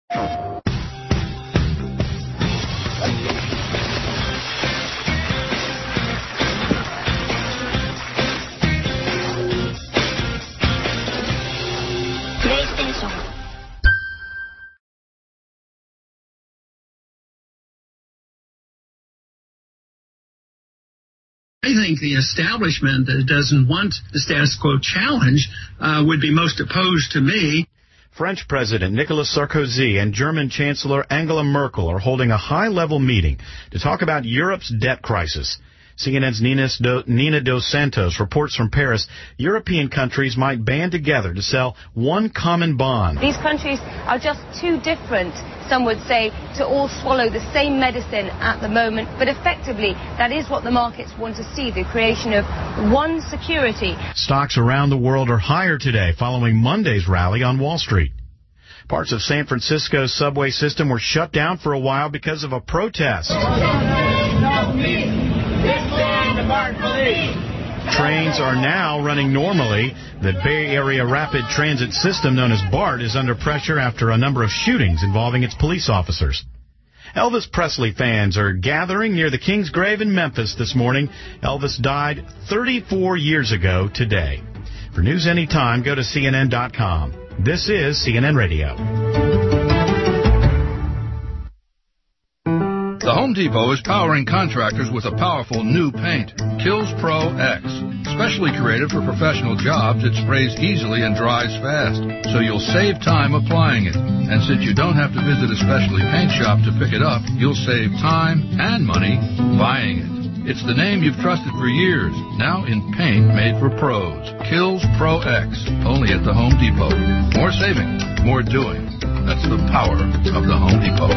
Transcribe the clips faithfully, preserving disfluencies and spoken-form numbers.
I think the establishment that doesn't want the status quo challenge uh, would be most opposed to me. French President Nicolas Sarkozy and German Chancellor Angela Merkel are holding a high-level meeting to talk about Europe's debt crisis. C N N's Nina, Do, Nina Dos Santos reports from Paris, European countries might band together to sell one common bond. These countries are just too different, some would say, to all swallow the same medicine at the moment. But effectively, that is what the markets want to see, the creation of one security. Stocks around the world are higher today following Monday's rally on Wall Street. Parts of San Francisco's subway system were shut down for a while because of a protest. Trains are now running normally. The Bay Area Rapid Transit System, known as BART, is under pressure after a number of shootings involving its police officers. Elvis Presley fans are gathering near the King's Grave in Memphis this morning. Elvis died thirty-four years ago today. For news anytime, go to C N N dot com. This is C N N Radio. The Home Depot is powering contractors with a powerful new paint, Kills Pro X. Specially created for professional jobs, it sprays easily and dries fast, so you'll save time applying it. And since you don't have to visit a specialty paint shop to pick it up, you'll save time and money buying it. It's the name you've trusted for years, now in paint made for pros. Kills Pro X, only at the Home Depot. More saving, more doing. That's the power of the Home Depot.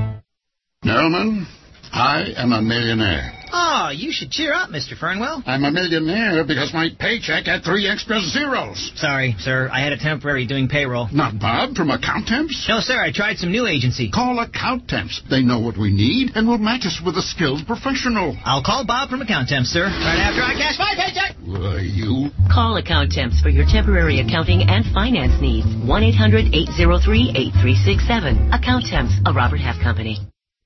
Gentlemen, I am a millionaire. Oh, you should cheer up, Mister Fernwell. I'm a millionaire because my paycheck had three extra zeros. Sorry, sir. I had a temporary doing payroll. Not Bob from Accountemps? No, sir. I tried some new agency. Call Accountemps. They know what we need and will match us with a skilled professional. I'll call Bob from Accountemps, sir. Right after I cash my paycheck. Why, you... Call Accountemps for your temporary accounting and finance needs. one eight hundred eight oh three eight three six seven. Accountemps, a Robert Half company.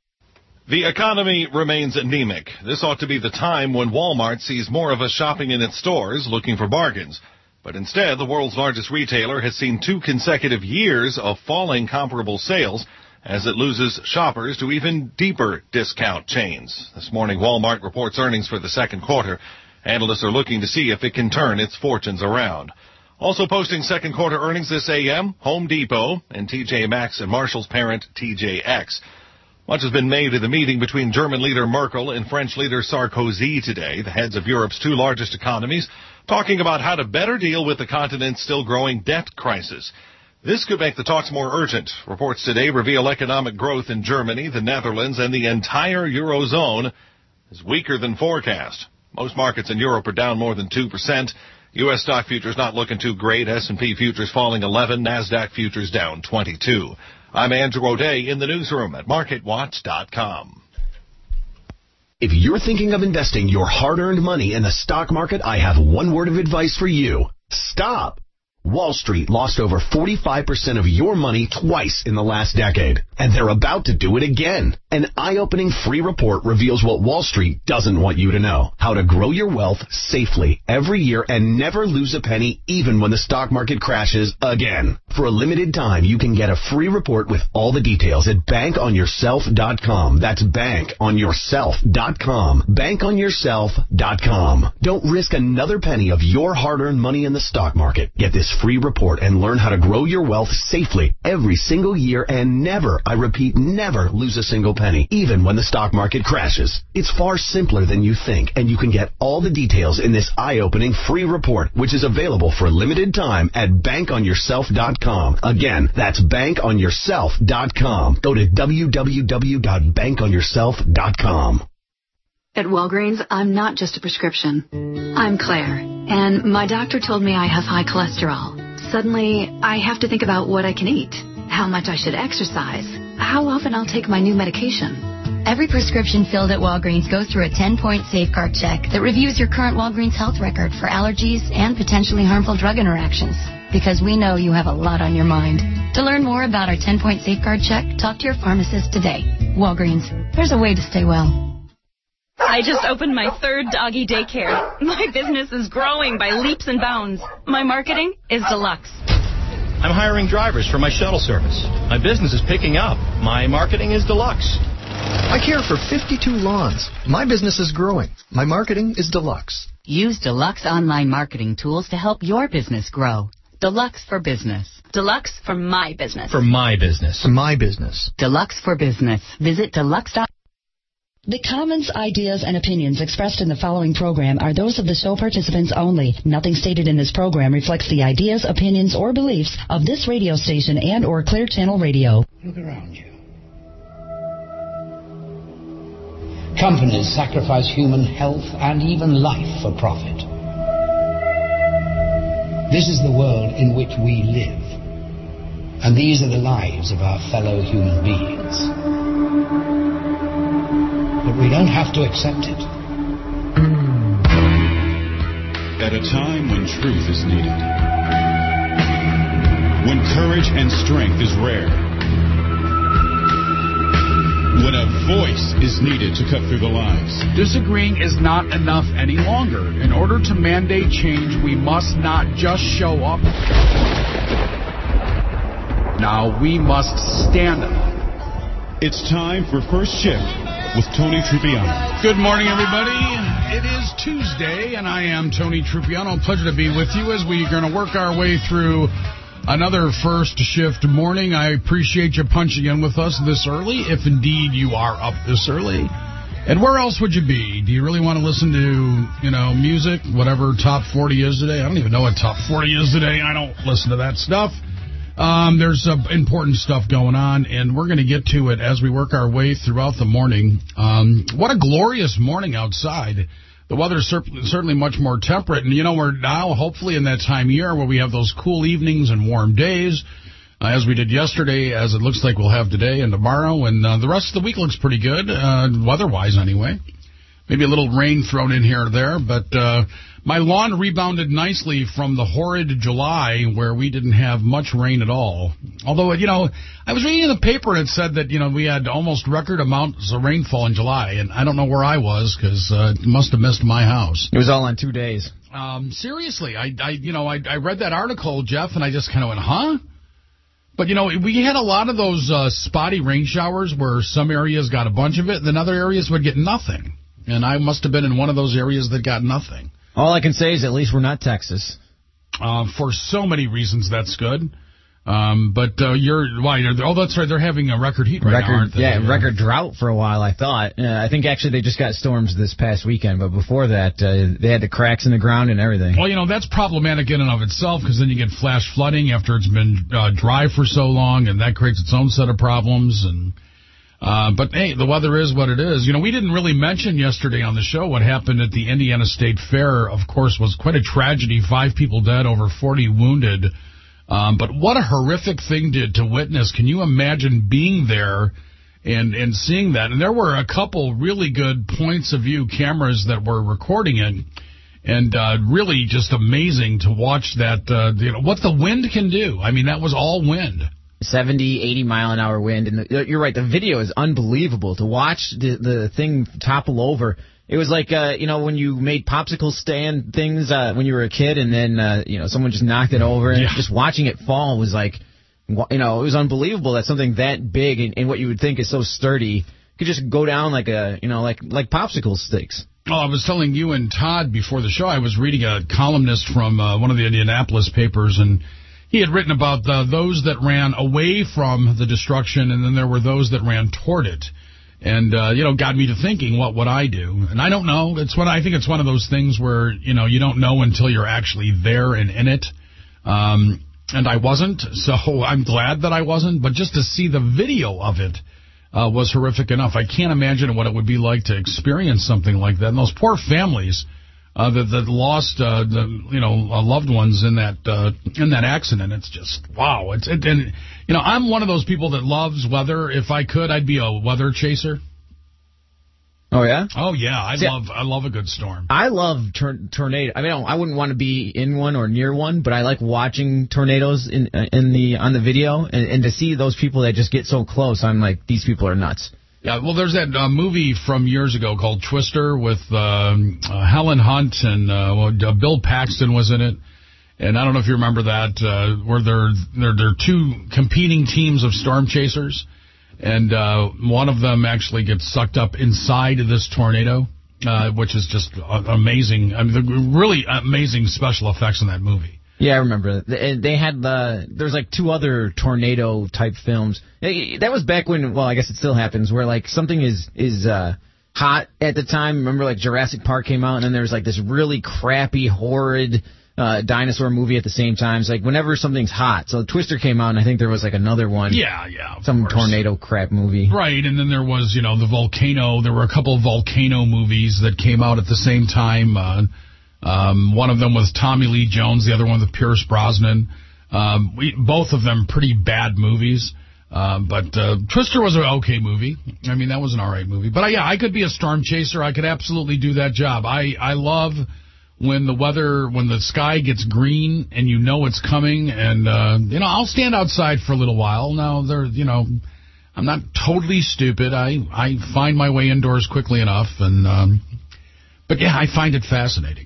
The economy remains anemic. This ought to be the time when Walmart sees more of us shopping in its stores looking for bargains. But instead, the world's largest retailer has seen two consecutive years of falling comparable sales as it loses shoppers to even deeper discount chains. This morning, Walmart reports earnings for the second quarter. Analysts are looking to see if it can turn its fortunes around. Also posting second quarter earnings this A M, Home Depot and T J Maxx and Marshall's parent T J X. Much has been made of the meeting between German leader Merkel and French leader Sarkozy today, the heads of Europe's two largest economies, talking about how to better deal with the continent's still growing debt crisis. This could make the talks more urgent. Reports today reveal economic growth in Germany, the Netherlands, and the entire Eurozone is weaker than forecast. Most markets in Europe are down more than two percent. U S stock futures not looking too great. S and P futures falling eleven. NASDAQ futures down twenty-two. I'm Andrew O'Day in the newsroom at market watch dot com. If you're thinking of investing your hard-earned money in the stock market, I have one word of advice for you. Stop. Wall Street lost over forty-five percent of your money twice in the last decade, and they're about to do it again. An eye-opening free report reveals what Wall Street doesn't want you to know. How to grow your wealth safely every year and never lose a penny even when the stock market crashes again. For a limited time, you can get a free report with all the details at bank on yourself dot com. That's bank on yourself dot com. bank on yourself dot com. Don't risk another penny of your hard-earned money in the stock market. Get this free report and learn how to grow your wealth safely every single year and never, I repeat, never lose a single penny, even when the stock market crashes. It's far simpler than you think, and you can get all the details in this eye-opening free report, which is available for a limited time at bank on yourself dot com. Again, that's bank on yourself dot com. Go to w w w dot bank on yourself dot com. At Walgreens, I'm not just a prescription. I'm Claire, and my doctor told me I have high cholesterol. Suddenly, I have to think about what I can eat, how much I should exercise, how often I'll take my new medication. Every prescription filled at Walgreens goes through a ten-point safeguard check that reviews your current Walgreens health record for allergies and potentially harmful drug interactions, because we know you have a lot on your mind. To learn more about our ten-point safeguard check, talk to your pharmacist today. Walgreens, there's a way to stay well. I just opened my third doggy daycare. My business is growing by leaps and bounds. My marketing is deluxe. I'm hiring drivers for my shuttle service. My business is picking up. My marketing is deluxe. I care for fifty-two lawns. My business is growing. My marketing is deluxe. Use Deluxe online marketing tools to help your business grow. Deluxe for business. Deluxe for my business. For my business. For my business. Deluxe for business. Visit deluxe dot com. The comments, ideas, and opinions expressed in the following program are those of the show participants only. Nothing stated in this program reflects the ideas, opinions, or beliefs of this radio station and or Clear Channel Radio. Look around you. Companies sacrifice human health and even life for profit. This is the world in which we live. And these are the lives of our fellow human beings. But we don't have to accept it. At a time when truth is needed, when courage and strength is rare, when a voice is needed to cut through the lines. Disagreeing is not enough any longer. In order to mandate change, we must not just show up. Now we must stand up. It's time for First Shift with Tony Trupiano. Good morning, everybody. It is Tuesday, and I am Tony Trupiano. Pleasure to be with you as we're going to work our way through another First Shift morning. I appreciate you punching in with us this early, if indeed you are up this early. And where else would you be? Do you really want to listen to, you know, music, whatever Top forty is today? I don't even know what Top forty is today. I don't listen to that stuff. Um, there's uh, important stuff going on, and we're going to get to it as we work our way throughout the morning. Um, what a glorious morning outside. The weather's cer- certainly much more temperate, and, you know, we're now hopefully in that time of year where we have those cool evenings and warm days, uh, as we did yesterday, as it looks like we'll have today and tomorrow, and uh, the rest of the week looks pretty good, uh, weather-wise anyway. Maybe a little rain thrown in here or there, but uh, my lawn rebounded nicely from the horrid July where we didn't have much rain at all. Although, you know, I was reading in the paper and it said that, you know, we had almost record amounts of rainfall in July, and I don't know where I was because uh, it must have missed my house. It was all on two days. Um, seriously, I, I, you know, I, I read that article, Jeff, and I just kind of went, huh? But, you know, we had a lot of those uh, spotty rain showers where some areas got a bunch of it and then other areas would get nothing. And I must have been in one of those areas that got nothing. All I can say is at least we're not Texas. Uh, for so many reasons, that's good. Um, but uh, you're why? You're, oh, that's right. They're having a record heat right record, now, aren't they? Yeah, yeah, record drought for a while, I thought. Uh, I think actually they just got storms this past weekend. But before that, uh, they had the cracks in the ground and everything. Well, you know, that's problematic in and of itself because then you get flash flooding after it's been uh, dry for so long, and that creates its own set of problems. And Uh, but, hey, the weather is what it is. You know, we didn't really mention yesterday on the show what happened at the Indiana State Fair, of course, was quite a tragedy. Five people dead, over forty wounded. Um, but what a horrific thing to, to witness. Can you imagine being there and, and seeing that? And there were a couple really good points of view cameras that were recording it. And uh, really just amazing to watch that, uh, you know, what the wind can do. I mean, that was all wind. seventy, eighty mile an hour wind. And the, you're right, the video is unbelievable. To watch the, the thing topple over, it was like, uh, you know, when you made popsicle stand things uh, when you were a kid and then, uh, you know, someone just knocked it over. And yeah. Just watching it fall was like, you know, it was unbelievable that something that big and, and what you would think is so sturdy could just go down like a, you know, like like popsicle sticks. Oh, I was telling you and Todd before the show, I was reading a columnist from uh, one of the Indianapolis papers, and he had written about the, those that ran away from the destruction, and then there were those that ran toward it. And, uh, you know, got me to thinking, what would I do? And I don't know. It's what I think it's one of those things where, you know, you don't know until you're actually there and in it. Um, and I wasn't, so I'm glad that I wasn't. But just to see the video of it uh, was horrific enough. I can't imagine what it would be like to experience something like that. And those poor families Uh, that, that lost, uh, the, you know, uh, loved ones in that uh, in that accident. It's just wow. It's it, and you know, I'm one of those people that loves weather. If I could, I'd be a weather chaser. Oh, yeah? Oh, yeah. I See, love I love a good storm. I love tor- tornado. I mean, I wouldn't want to be in one or near one, but I like watching tornadoes in in the on the video, and, and to see those people that just get so close, I'm like, these people are nuts. Yeah, well, there's that uh, movie from years ago called Twister with um, uh, Helen Hunt and uh, well, uh, Bill Paxton was in it. And I don't know if you remember that, uh, where there there there are two competing teams of storm chasers. And uh, one of them actually gets sucked up inside of this tornado, uh, which is just amazing. I mean, the really amazing special effects in that movie. Yeah, I remember. They had the there's like two other tornado type films. That was back when, well, I guess it still happens, where like something is is uh, hot at the time. Remember, like Jurassic Park came out, and then there was like this really crappy, horrid Uh, dinosaur movie at the same time. It's like whenever something's hot. So Twister came out, and I think there was like another one. Yeah, yeah. Some course. tornado crap movie. Right, and then there was, you know, the volcano. There were a couple of volcano movies that came out at the same time. Uh, um, one of them was Tommy Lee Jones, the other one with Pierce Brosnan. Um, we, both of them pretty bad movies. Uh, but uh, Twister was an okay movie. I mean, that was an all right movie. But uh, yeah, I could be a storm chaser. I could absolutely do that job. I, I love when the weather, when the sky gets green and you know it's coming, and, uh, you know, I'll stand outside for a little while. Now, there, you know, I'm not totally stupid. I, I find my way indoors quickly enough, and, um, but yeah, I find it fascinating.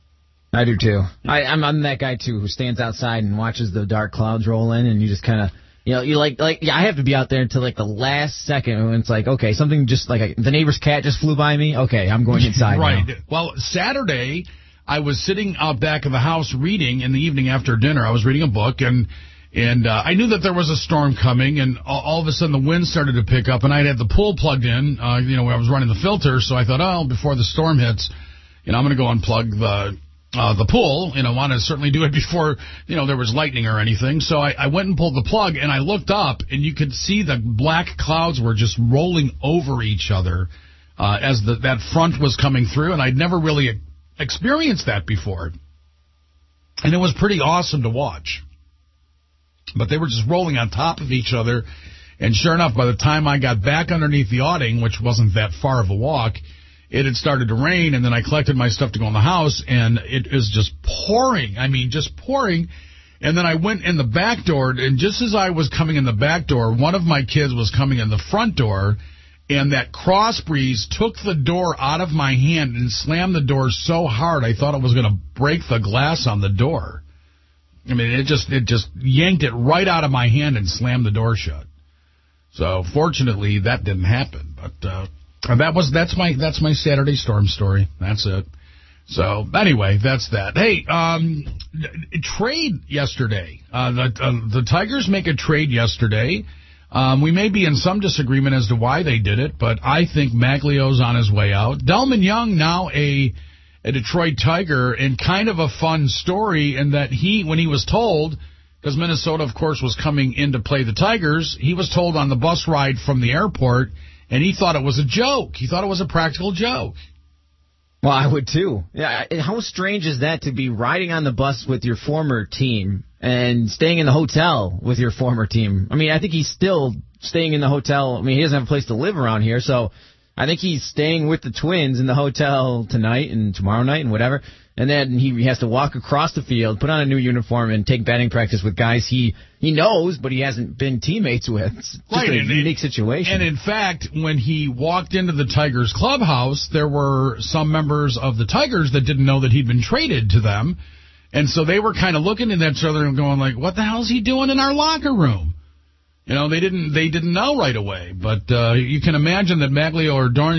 I do too. I, I'm, I'm that guy too who stands outside and watches the dark clouds roll in, and you just kind of, you know, you like, like, yeah, I have to be out there until like the last second when it's like, okay, something just like a, the neighbor's cat just flew by me. Okay, I'm going inside. Right. Now. Well, Saturday, I was sitting out back of the house reading in the evening after dinner. I was reading a book, and and uh, I knew that there was a storm coming, and all, all of a sudden the wind started to pick up, and I had the pool plugged in, uh, you know, where I was running the filter, so I thought, oh, before the storm hits, you know, I'm going to go unplug the uh, the pool. You know, want to certainly do it before, you know, there was lightning or anything. So I, I went and pulled the plug, and I looked up, and you could see the black clouds were just rolling over each other uh, as the, that front was coming through, and I'd never really experienced that before, and it was pretty awesome to watch. But they were just rolling on top of each other, and sure enough, by the time I got back underneath the awning, which wasn't that far of a walk, it had started to rain, and then I collected my stuff to go in the house, and it is just pouring. I mean, just pouring. And then I went in the back door, and just as I was coming in the back door, one of my kids was coming in the front door, and that cross breeze took the door out of my hand and slammed the door so hard I thought it was going to break the glass on the door. I mean, it just it just yanked it right out of my hand and slammed the door shut. So fortunately, that didn't happen. But uh, that was that's my that's my Saturday storm story. That's it. So anyway, that's that. Hey, um, trade yesterday. Uh, the uh, the Tigers make a trade yesterday. Um, we may be in some disagreement as to why they did it, but I think Maglio's on his way out. Delman Young, now a, a Detroit Tiger, and kind of a fun story in that he, when he was told, because Minnesota, of course, was coming in to play the Tigers, he was told on the bus ride from the airport, and he thought it was a joke. He thought it was a practical joke. Well, I would too. Yeah, how strange is that to be riding on the bus with your former team and staying in the hotel with your former team? I mean, I think he's still staying in the hotel. I mean, he doesn't have a place to live around here, so I think he's staying with the Twins in the hotel tonight and tomorrow night and whatever. And then he has to walk across the field, put on a new uniform, and take batting practice with guys he he knows, but he hasn't been teammates with. It's just right, a and unique it, situation. And in fact, when he walked into the Tigers clubhouse, there were some members of the Tigers that didn't know that he'd been traded to them. And so they were kind of looking at each other and going like, what the hell is he doing in our locker room? You know, they didn't they didn't know right away. But uh, you can imagine that Maglio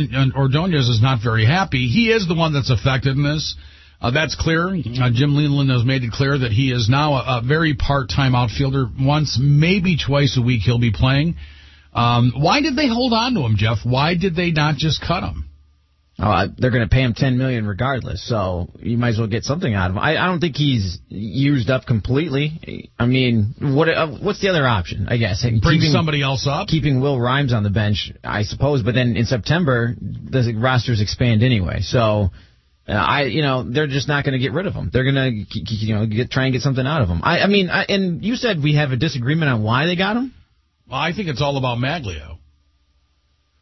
Ordonez is not very happy. He is the one that's affected in this. Uh, that's clear. Uh, Jim Leland has made it clear that he is now a, a very part-time outfielder. Once, maybe twice a week he'll be playing. Um, why did they hold on to him, Jeff? Why did they not just cut him? Oh, they're going to pay him ten million dollars regardless, so you might as well get something out of him. I, I don't think he's used up completely. I mean, what uh, what's the other option, I guess? Bring keeping, somebody else up? Keeping Will Rhymes on the bench, I suppose, but then in September, the rosters expand anyway, so... Uh, I, you know, they're just not going to get rid of him. They're going to, you know, get, try and get something out of him. I, I mean, I, and you said we have a disagreement on why they got him? Well, I think it's all about Maglio.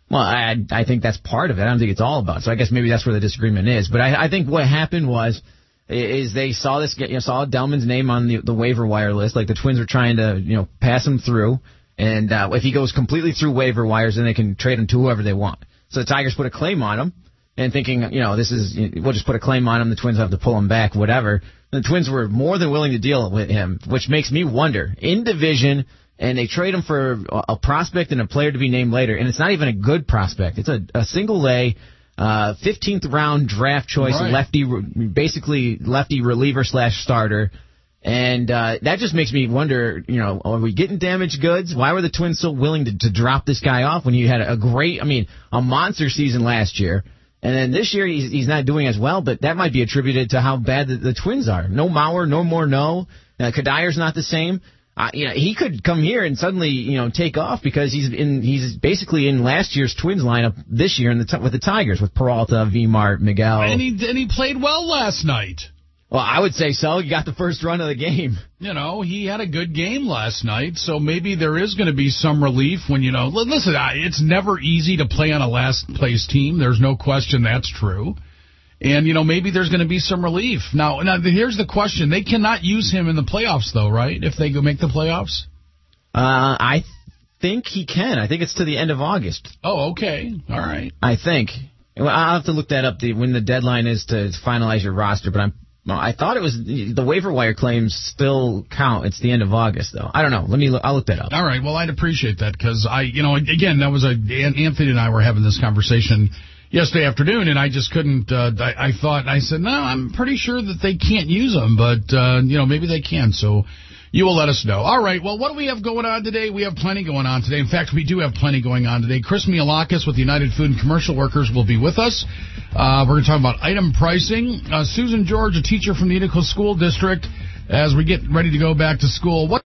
Well, I I think that's part of it. I don't think it's all about it. So I guess maybe that's where the disagreement is. But I, I think what happened was is they saw this, you know, saw Delman's name on the, the waiver wire list. Like the Twins were trying to, you know, pass him through. And uh, if he goes completely through waiver wires, then they can trade him to whoever they want. So the Tigers put a claim on him and thinking, you know, this is, we'll just put a claim on him. The Twins have to pull him back, whatever. The Twins were more than willing to deal with him, which makes me wonder. In division, and they trade him for a prospect and a player to be named later, and it's not even a good prospect. It's a, a single-A, uh, fifteenth round draft choice, right. lefty, basically lefty reliever slash starter. And uh, that just makes me wonder, you know, are we getting damaged goods? Why were the Twins so willing to, to drop this guy off when you had a great, I mean, a monster season last year? And then this year he's, he's not doing as well, but that might be attributed to how bad the, the Twins are. No Mauer, no more no. Uh, Kadyr's not the same. Uh, you know, he could come here and suddenly, you know, take off because he's in. He's basically in last year's Twins lineup this year in the with the Tigers with Peralta, V-Mart, Miguel. And he and he played well last night. Well, I would say so. He got the first run of the game. You know, he had a good game last night, so maybe there is going to be some relief when, you know, listen, it's never easy to play on a last-place team. There's no question that's true. And, you know, maybe there's going to be some relief. Now, now, here's the question. They cannot use him in the playoffs, though, right, if they go make the playoffs? Uh, I think he can. I think it's to the end of August. Oh, okay. All right. I think. Well, I'll have to look that up, the, when the deadline is to finalize your roster, but I'm Well, I thought it was the waiver wire claims still count. It's the end of August, though. I don't know. Let me. Look, I'll look that up. All right. Well, I'd appreciate that because I, you know, again, that was a Anthony and I were having this conversation yesterday afternoon, and I just couldn't. Uh, I, I thought I said no. I'm pretty sure that they can't use them, but uh, you know, maybe they can. So you will let us know. All right. Well, what do we have going on today? We have plenty going on today. In fact, we do have plenty going on today. Chris Mialakis with the United Food and Commercial Workers will be with us. Uh, we're going to talk about item pricing. Uh, Susan George, a teacher from the Utica School District, as we get ready to go back to school. What,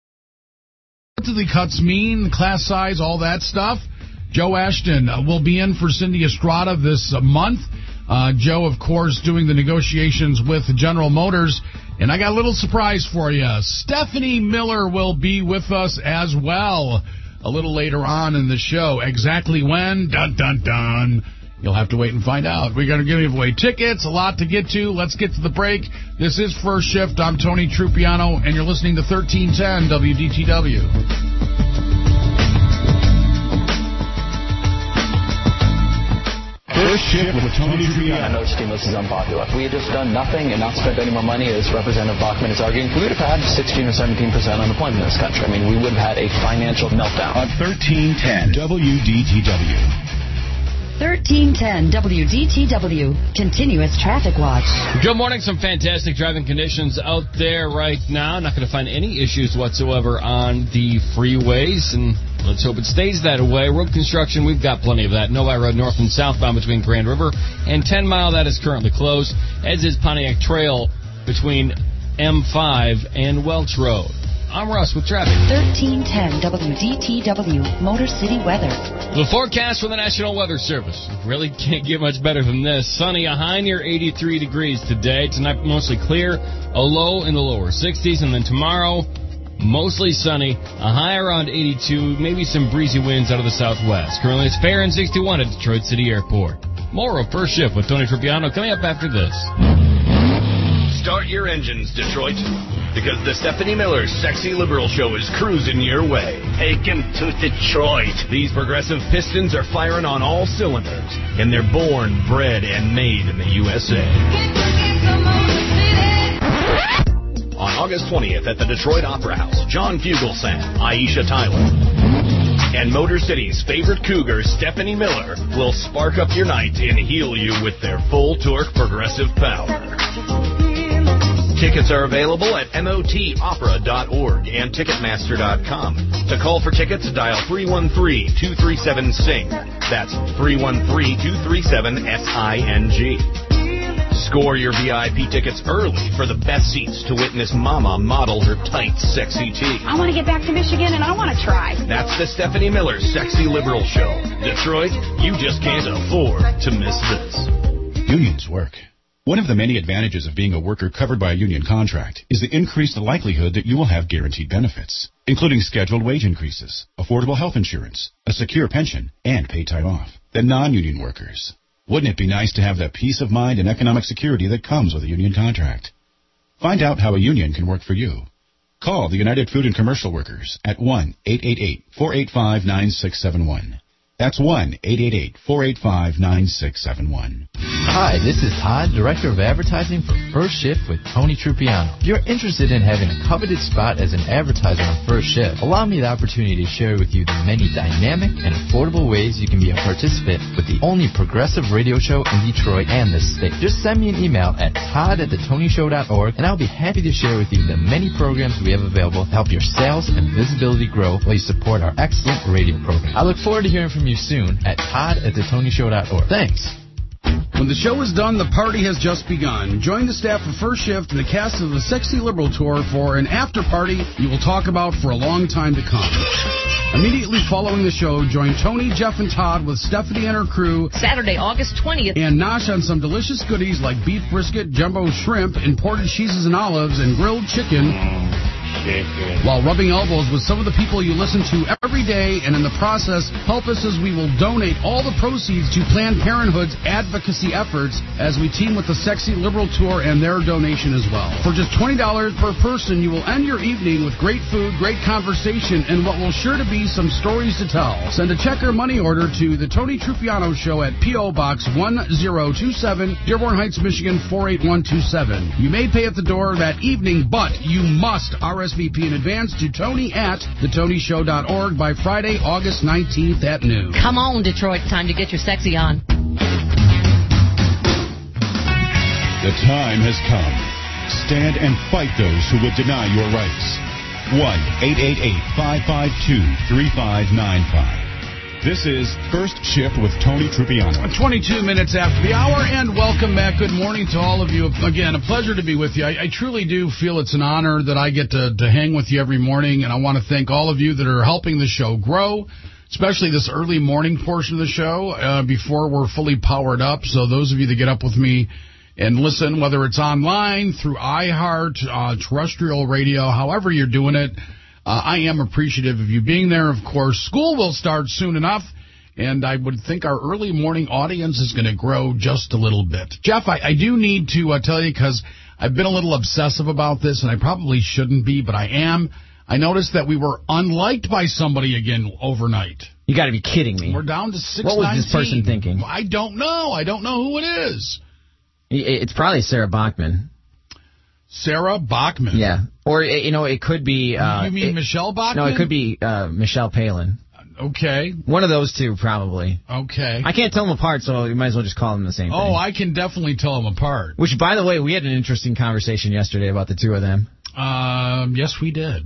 what do the cuts mean, the class size, all that stuff? Joe Ashton uh, will be in for Cindy Estrada this uh, month. Uh, Joe, of course, doing the negotiations with General Motors. And I got a little surprise for you. Stephanie Miller will be with us as well a little later on in the show. Exactly when? Dun, dun, dun. You'll have to wait and find out. We're going to give away tickets, a lot to get to. Let's get to the break. This is First Shift. I'm Tony Trupiano, and you're listening to thirteen ten W D T W. First Shift with Tony Trupiano. I know stimulus is unpopular. If we had just done nothing and not spent any more money, as Representative Bachmann is arguing, we would have had sixteen or seventeen percent unemployment in this country. I mean, we would have had a financial meltdown. On thirteen ten W D T W. thirteen ten W D T W, continuous traffic watch. Good morning. Some fantastic driving conditions out there right now. Not going to find any issues whatsoever on the freeways, and let's hope it stays that way. Road construction, we've got plenty of that. Novi Road north and southbound between Grand River and ten mile, that is currently closed, as is Pontiac Trail between M five and Welch Road. I'm Russ with traffic. thirteen ten W D T W, Motor City weather. The forecast from the National Weather Service really can't get much better than this. Sunny, a high near eighty-three degrees today. Tonight, mostly clear, a low in the lower sixties. And then tomorrow, mostly sunny, a high around eighty-two, maybe some breezy winds out of the southwest. Currently, it's fair and sixty-one at Detroit City Airport. More of First Shift with Tony Trupiano coming up after this. Start your engines, Detroit, because the Stephanie Miller Sexy Liberal Show is cruising your way. Take him to Detroit. These progressive pistons are firing on all cylinders, and they're born, bred, and made in the U S A. On August twentieth at the Detroit Opera House, John Fugelsang, Aisha Tyler, and Motor City's favorite cougar, Stephanie Miller, will spark up your night and heal you with their full torque progressive power. Tickets are available at M O T opera dot org and Ticketmaster dot com. To call for tickets, dial three one three, two three seven, S I N G. That's three one three, two three seven, S I N G. Score your V I P tickets early for the best seats to witness Mama model her tight, sexy tee. I want to get back to Michigan, and I want to try. That's the Stephanie Miller Sexy Liberal Show. Detroit, you just can't afford to miss this. Unions work. One of the many advantages of being a worker covered by a union contract is the increased likelihood that you will have guaranteed benefits, including scheduled wage increases, affordable health insurance, a secure pension, and paid time off, than non-union workers. Wouldn't it be nice to have that peace of mind and economic security that comes with a union contract? Find out how a union can work for you. Call the United Food and Commercial Workers at one eight eight eight, four eight five, nine six seven one. That's one eight eight eight, four eight five, nine six seven one. Hi, this is Todd, Director of Advertising for First Shift with Tony Trupiano. If you're interested in having a coveted spot as an advertiser on First Shift, allow me the opportunity to share with you the many dynamic and affordable ways you can be a participant with the only progressive radio show in Detroit and this state. Just send me an email at todd at the tony show dot org, and I'll be happy to share with you the many programs we have available to help your sales and visibility grow while you support our excellent radio program. I look forward to hearing from you soon at todd at the tony show dot org. Thanks. When the show is done, the party has just begun. Join the staff of First Shift and the cast of the Sexy Liberal Tour for an after party you will talk about for a long time to come. Immediately following the show, join Tony, Jeff, and Todd with Stephanie and her crew Saturday, August twentieth. And Nosh on some delicious goodies like beef brisket, jumbo shrimp, imported cheeses and olives, and grilled chicken. While rubbing elbows with some of the people you listen to every day, and in the process, help us as we will donate all the proceeds to Planned Parenthood's advocacy efforts as we team with the Sexy Liberal Tour and their donation as well. For just twenty dollars per person, you will end your evening with great food, great conversation, and what will sure to be some stories to tell. Send a check or money order to the Tony Trupiano Show at P O. Box one zero two seven, Dearborn Heights, Michigan four eight one two seven. You may pay at the door that evening, but you must R S V P in advance to Tony at the tony show dot org by Friday, August nineteenth at noon. Come on, Detroit. Time to get your sexy on. The time has come. Stand and fight those who would deny your rights. one eight eight eight, five five two, three five nine five. This is First Shift with Tony Trupiano. twenty-two minutes after the hour, and welcome back. Good morning to all of you. Again, a pleasure to be with you. I, I truly do feel it's an honor that I get to, to hang with you every morning, and I want to thank all of you that are helping the show grow, especially this early morning portion of the show uh, before we're fully powered up. So those of you that get up with me and listen, whether it's online, through iHeart, uh, terrestrial radio, however you're doing it, Uh, I am appreciative of you being there. Of course, school will start soon enough, and I would think our early morning audience is going to grow just a little bit. Jeff, I, I do need to uh, tell you, because I've been a little obsessive about this, and I probably shouldn't be, but I am. I noticed that we were unliked by somebody again overnight. You got to be kidding me. We're down to six nineteen. What was this person thinking? I don't know. I don't know who it is. It's probably Sarah Bachman. Sarah Bachman. Yeah. Or, you know, it could be... Uh, you mean it, Michelle Bachman? No, it could be uh, Michelle Palin. Okay. One of those two, probably. Okay. I can't tell them apart, so you might as well just call them the same thing. Oh, I can definitely tell them apart. Which, by the way, we had an interesting conversation yesterday about the two of them. Um, yes, we did.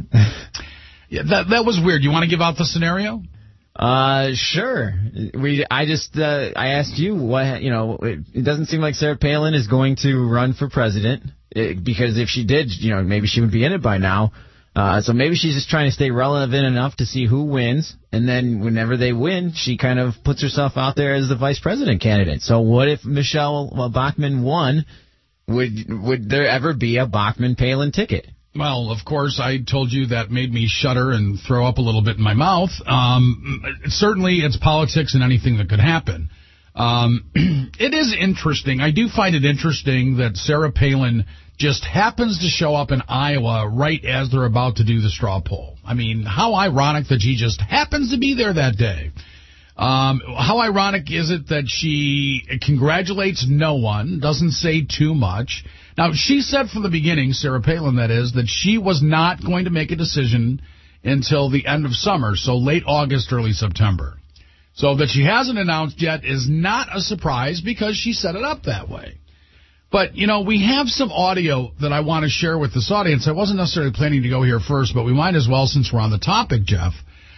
yeah, that that was weird. You want to give out the scenario? Uh, sure. We, I just, uh, I asked you what, you know, it, it doesn't seem like Sarah Palin is going to run for president, it, because if she did, you know, maybe she would be in it by now. Uh, so maybe she's just trying to stay relevant enough to see who wins, and then whenever they win, she kind of puts herself out there as the vice president candidate. So what if Michelle well, Bachman won? Would, would there ever be a Bachman-Palin ticket? Well, of course, I told you that made me shudder and throw up a little bit in my mouth. Um, certainly, it's politics and anything that could happen. Um, it is interesting. I do find it interesting that Sarah Palin just happens to show up in Iowa right as they're about to do the straw poll. I mean, how ironic that she just happens to be there that day. Um, how ironic is it that she congratulates no one, doesn't say too much. Now, she said from the beginning, Sarah Palin, that is, that she was not going to make a decision until the end of summer, so late August, early September. So that she hasn't announced yet is not a surprise because she set it up that way. But, you know, we have some audio that I want to share with this audience. I wasn't necessarily planning to go here first, but we might as well since we're on the topic, Jeff.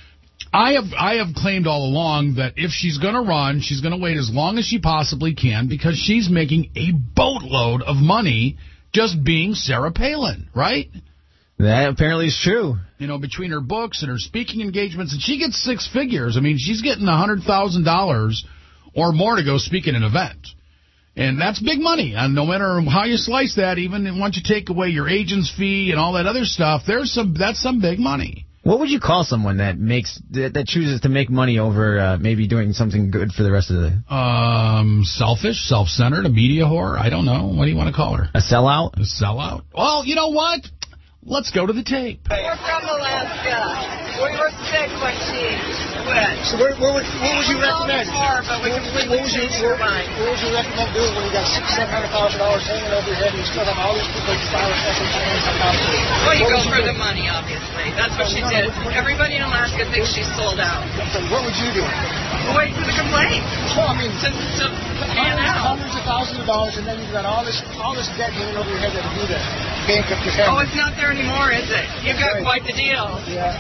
I have I have claimed all along that if she's going to run, she's going to wait as long as she possibly can because she's making a boatload of money just being Sarah Palin, right? That apparently is true. You know, between her books and her speaking engagements, and she gets six figures. I mean, she's getting one hundred thousand dollars or more to go speak at an event. And that's big money. And no matter how you slice that, even once you take away your agent's fee and all that other stuff, there's some that's some big money. What would you call someone that makes that, that chooses to make money over uh, maybe doing something good for the rest of the... Um, selfish, self-centered, a media whore? I don't know. What do you want to call her? A sellout? A sellout? Well, you know what? Let's go to the tape. We're from Alaska. We were sick when she quit. So where, where, would, where would you recommend? More, but we completely what, what changed your mind. What would you recommend doing when you got six, seven hundred thousand dollars hanging over your head and you still have all these people you file a special financial? Well, you go for the money, obviously. That's what she did. Everybody in Alaska thinks she's sold out. So what would you do? Wait for the complaint. Well, I mean, to, to pan out. Hundreds of thousands of dollars, and then you've got all this all this debt hanging over your head that you do that. Bankrupt your family. Oh, it's not there anymore, is it? You've got quite the deal. Yeah.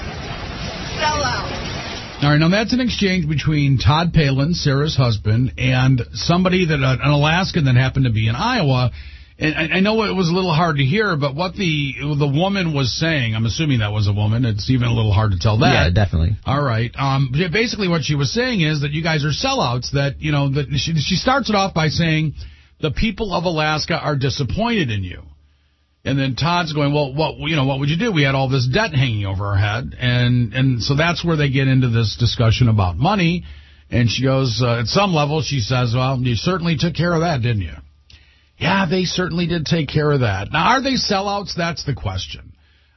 Sell out. All right, now that's an exchange between Todd Palin, Sarah's husband, and somebody that uh, an Alaskan that happened to be in Iowa. And I, I know it was a little hard to hear, but what the the woman was saying, I'm assuming that was a woman. It's even a little hard to tell that. Yeah, definitely. All right. Um, basically, what she was saying is that you guys are sellouts. That you know, that she, she starts it off by saying the people of Alaska are disappointed in you. And then Todd's going, well, what you know, what would you do? We had all this debt hanging over our head, and and so that's where they get into this discussion about money. And she goes, uh, at some level, she says, well, you certainly took care of that, didn't you? Yeah, they certainly did take care of that. Now, are they sellouts? That's the question.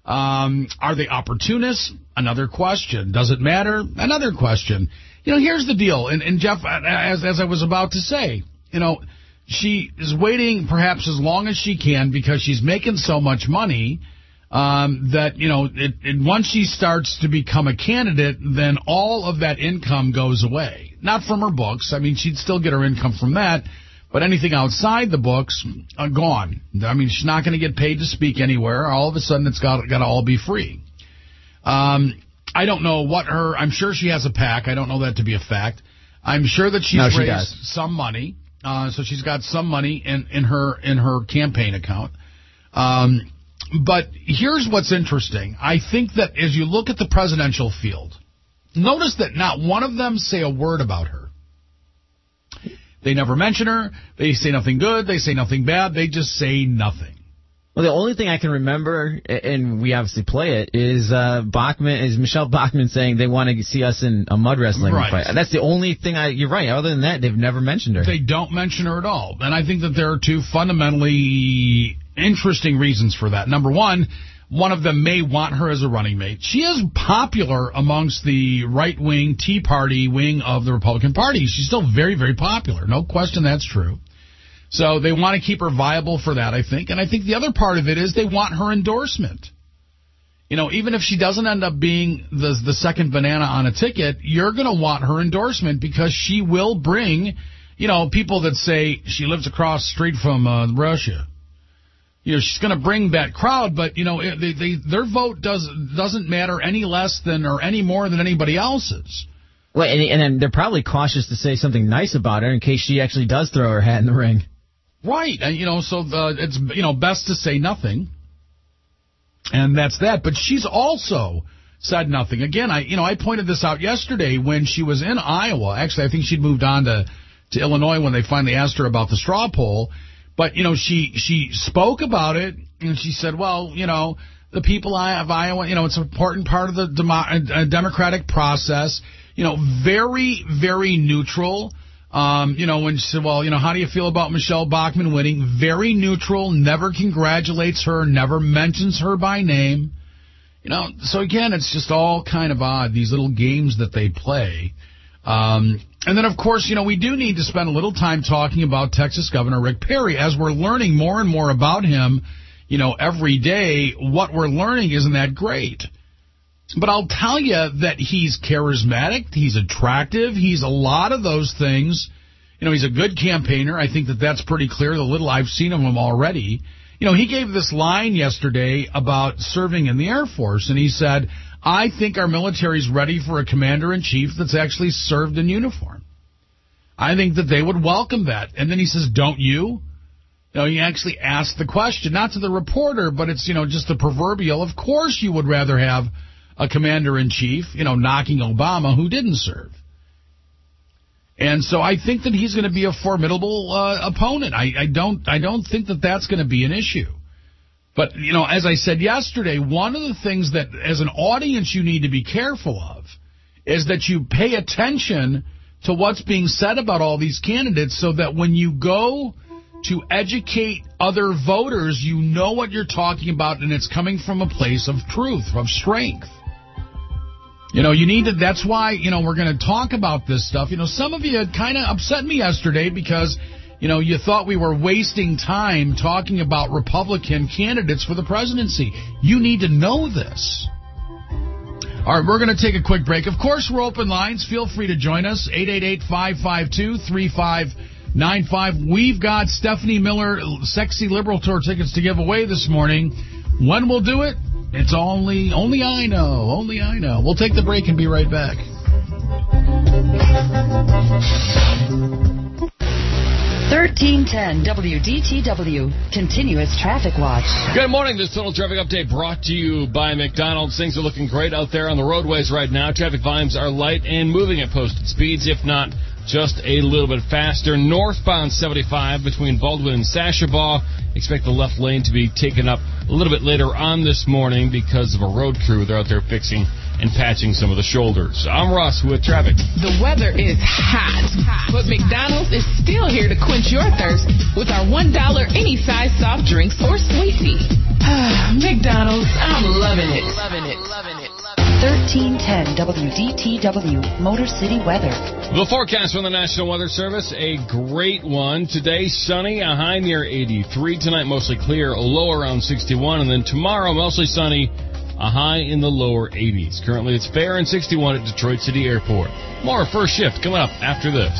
Um, are they opportunists? Another question. Does it matter? Another question. You know, here's the deal. And, and Jeff, as as I was about to say, you know. She is waiting perhaps as long as she can because she's making so much money um, that, you know, it, it, once she starts to become a candidate, then all of that income goes away. Not from her books. I mean, she'd still get her income from that, but anything outside the books, uh, gone. I mean, she's not going to get paid to speak anywhere. All of a sudden, it's got got to all be free. Um, I don't know what her, I'm sure she has a PAC. I don't know that to be a fact. I'm sure that she's no, she raised does. some money. Uh, so she's got some money in, in her in her campaign account. Um, but here's what's interesting. I think that as you look at the presidential field, notice that not one of them say a word about her. They never mention her. They say nothing good. They say nothing bad. They just say nothing. Well, the only thing I can remember, and we obviously play it, is uh, Bachman, is Michelle Bachman saying they want to see us in a mud wrestling right. fight. That's the only thing I. You're right. Other than that, they've never mentioned her. They don't mention her at all, and I think that there are two fundamentally interesting reasons for that. Number one, one of them may want her as a running mate. She is popular amongst the right-wing Tea Party wing of the Republican Party. She's still very, very popular. No question that's true. So they want to keep her viable for that, I think. And I think the other part of it is they want her endorsement. You know, even if she doesn't end up being the the second banana on a ticket, you're going to want her endorsement because she will bring, you know, people that say she lives across the street from uh, Russia. You know, she's going to bring that crowd, but, you know, they, they, their vote does, doesn't matter any less than or any more than anybody else's. Well, and, and then they're probably cautious to say something nice about her in case she actually does throw her hat in the ring. Right, and you know, so uh, it's you know best to say nothing, and that's that. But she's also said nothing. Again, I you know I pointed this out yesterday when she was in Iowa. Actually, I think she'd moved on to, to Illinois when they finally asked her about the straw poll. But you know, she she spoke about it, and she said, "Well, you know, the people of Iowa, you know, it's an important part of the demo- democratic process. You know, very very neutral." Um, you know, when she said, well, you know, how do you feel about Michelle Bachmann winning? Very neutral, never congratulates her, never mentions her by name. You know, so again, it's just all kind of odd, these little games that they play. Um, and then, of course, you know, we do need to spend a little time talking about Texas Governor Rick Perry. As we're learning more and more about him, you know, every day, what we're learning isn't that great. But I'll tell you that he's charismatic, he's attractive, he's a lot of those things. You know, he's a good campaigner. I think that that's pretty clear, the little I've seen of him already. You know, he gave this line yesterday about serving in the Air Force, and he said, I think our military's ready for a commander-in-chief that's actually served in uniform. I think that they would welcome that. And then he says, don't you? You know, he actually asked the question, not to the reporter, but it's, you know, just the proverbial, of course you would rather have a commander-in-chief, you know, knocking Obama who didn't serve. And so I think that he's going to be a formidable uh, opponent. I, I don't I don't think that that's going to be an issue. But, you know, as I said yesterday, one of the things that as an audience you need to be careful of is that you pay attention to what's being said about all these candidates so that when you go to educate other voters, you know what you're talking about and it's coming from a place of truth, of strength. You know, you need to, that's why, you know, we're going to talk about this stuff. You know, some of you kind of upset me yesterday because, you know, you thought we were wasting time talking about Republican candidates for the presidency. You need to know this. All right, we're going to take a quick break. Of course, we're open lines. Feel free to join us. eight eight eight, five five two, three five nine five. We've got Stephanie Miller Sexy Liberal Tour tickets to give away this morning. When we'll do it, it's only only I know. Only I know. We'll take the break and be right back. thirteen ten W D T W, Continuous Traffic Watch. Good morning. This Total Traffic Update brought to you by McDonald's. Things are looking great out there on the roadways right now. Traffic volumes are light and moving at posted speeds, if not just a little bit faster. Northbound seventy-five between Baldwin and Sashabaw. Expect the left lane to be taken up a little bit later on this morning because of a road crew. They're out there fixing and patching some of the shoulders. I'm Russ with traffic. The weather is hot, but McDonald's is still here to quench your thirst with our one dollar any size soft drinks or sweetie. McDonald's, I'm loving it. Loving it. Loving it. thirteen ten W D T W, Motor City weather. The forecast from the National Weather Service, a great one. Today, sunny, a high near eighty-three. Tonight, mostly clear, a low around sixty-one. And then tomorrow, mostly sunny, a high in the lower eighties. Currently, it's fair and sixty-one at Detroit City Airport. More First Shift coming up after this.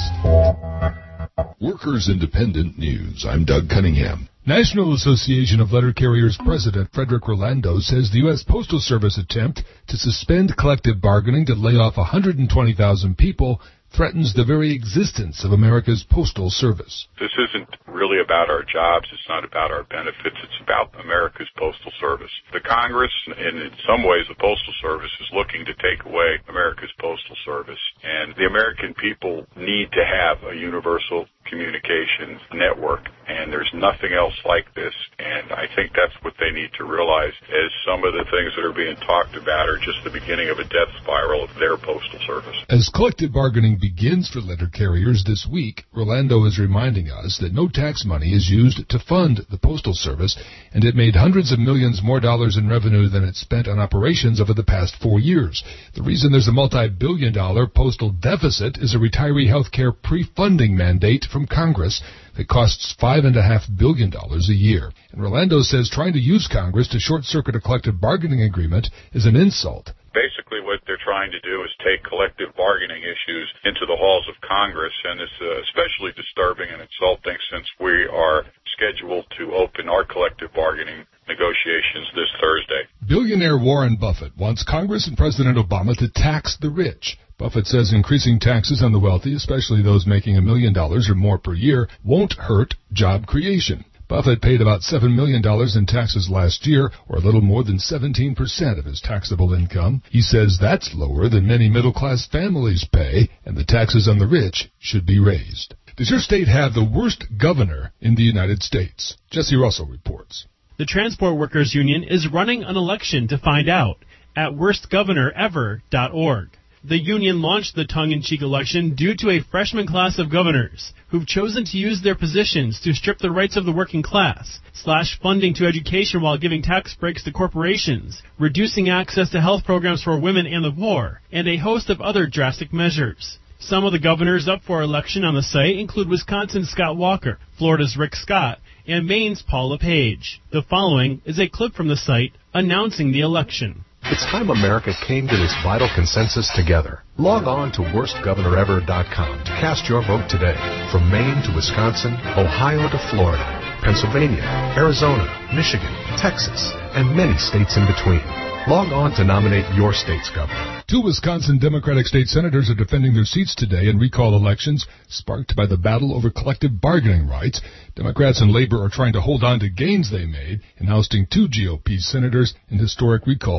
Workers Independent News. I'm Doug Cunningham. National Association of Letter Carriers President Frederick Rolando says the U S Postal Service attempt to suspend collective bargaining to lay off one hundred twenty thousand people threatens the very existence of America's Postal Service. This isn't really about our jobs. It's not about our benefits. It's about America's Postal Service. The Congress, and in some ways the Postal Service, is looking to take away America's Postal Service. And the American people need to have a universal communications network, and there's nothing else like this. And I think that's what they need to realize, as some of the things that are being talked about are just the beginning of a death spiral of their Postal Service. As collective bargaining begins for letter carriers this week, Rolando is reminding us that no tax money is used to fund the Postal Service, and it made hundreds of millions more dollars in revenue than it spent on operations over the past four years. The reason there's a multi-billion dollar postal deficit is a retiree health care pre-funding mandate from Congress that costs five and a half billion dollars a year. And Rolando says trying to use Congress to short-circuit a collective bargaining agreement is an insult. Basically, what they're trying to do is take collective bargaining issues into the halls of Congress, and it's uh, especially disturbing and insulting since we are scheduled to open our collective bargaining negotiations this Thursday. Billionaire Warren Buffett wants Congress and President Obama to tax the rich. Buffett says increasing taxes on the wealthy, especially those making a million dollars or more per year, won't hurt job creation. Buffett paid about seven million dollars in taxes last year, or a little more than seventeen percent of his taxable income. He says that's lower than many middle-class families pay, and the taxes on the rich should be raised. Does your state have the worst governor in the United States? Jesse Russell reports. The Transport Workers Union is running an election to find out at worst governor ever dot org. The union launched the tongue-in-cheek election due to a freshman class of governors who've chosen to use their positions to strip the rights of the working class, slash funding to education while giving tax breaks to corporations, reducing access to health programs for women and the poor, and a host of other drastic measures. Some of the governors up for election on the site include Wisconsin's Scott Walker, Florida's Rick Scott, and Maine's Paul LePage. The following is a clip from the site announcing the election. It's time America came to this vital consensus together. Log on to worst governor ever dot com to cast your vote today. From Maine to Wisconsin, Ohio to Florida, Pennsylvania, Arizona, Michigan, Texas, and many states in between. Log on to nominate your state's governor. Two Wisconsin Democratic state senators are defending their seats today in recall elections sparked by the battle over collective bargaining rights. Democrats and Labor are trying to hold on to gains they made in ousting two G O P senators in historic recalls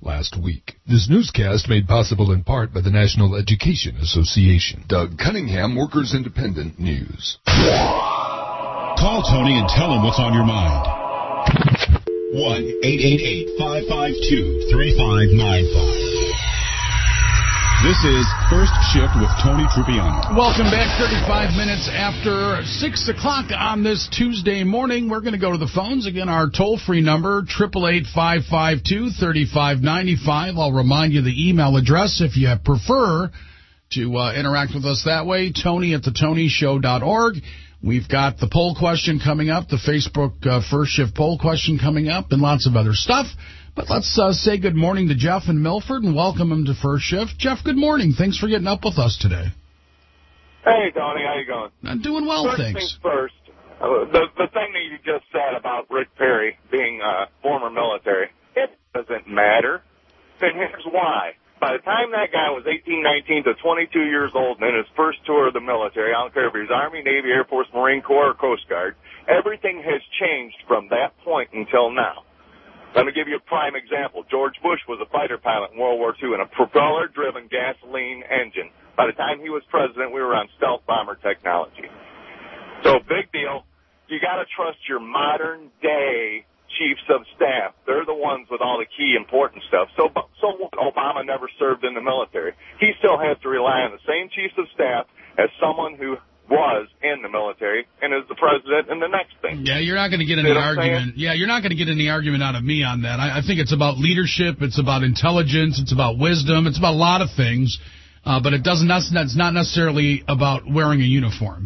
last week. This newscast made possible in part by the National Education Association. Doug Cunningham, Workers Independent News. Call Tony and tell him what's on your mind. one eight eight eight, five five two, three five nine five. This is First Shift with Tony Trupiano. Welcome back. thirty-five minutes after six o'clock on this Tuesday morning. We're going to go to the phones. Again, our toll-free number, eight eight eight, five five two, three five nine five. I'll remind you the email address if you prefer to uh, interact with us that way, Tony at the tony show dot org. We've got the poll question coming up, the Facebook uh, First Shift poll question coming up, and lots of other stuff. But let's uh, say good morning to Jeff in Milford and welcome him to First Shift. Jeff, good morning. Thanks for getting up with us today. Hey, Tony. How you going? I'm doing well, first thanks. Things first, uh, the, the thing that you just said about Rick Perry being uh, former military, it doesn't matter. And here's why. By the time that guy was eighteen, nineteen to twenty-two years old and in his first tour of the military, I don't care if he was Army, Navy, Air Force, Marine Corps, or Coast Guard, everything has changed from that point until now. Let me give you a prime example. George Bush was a fighter pilot in World War Two in a propeller-driven gasoline engine. By the time he was president, we were on stealth bomber technology. So, big deal. You got to trust your modern-day chiefs of staff. They're the ones with all the key important stuff. So, so Obama never served in the military. He still has to rely on the same chiefs of staff as someone who was in the military and is the president and the next thing. Yeah, you're not going to get any argument. Yeah, you're not going to get any argument out of me on that. I, I think it's about leadership. It's about intelligence. It's about wisdom. It's about a lot of things. Uh, but it doesn't. It's not necessarily about wearing a uniform.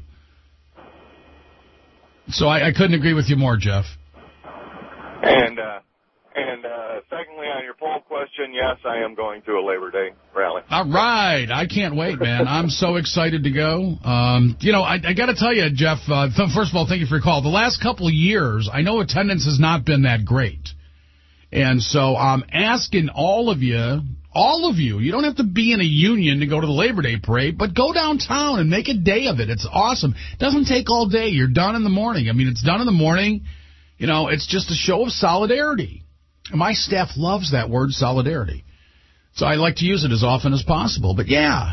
So I, I couldn't agree with you more, Jeff. And uh, and uh, secondly, on your poll question, yes, I am going to a Labor Day rally. All right. I can't wait, man. I'm so excited to go. Um, you know, I, I got to tell you, Jeff, uh, th- first of all, thank you for your call. The last couple of years, I know attendance has not been that great. And so I'm asking all of you, all of you, you don't have to be in a union to go to the Labor Day parade, but go downtown and make a day of it. It's awesome. It doesn't take all day. You're done in the morning. I mean, it's done in the morning. You know, it's just a show of solidarity. And my staff loves that word, solidarity. So I like to use it as often as possible. But, yeah,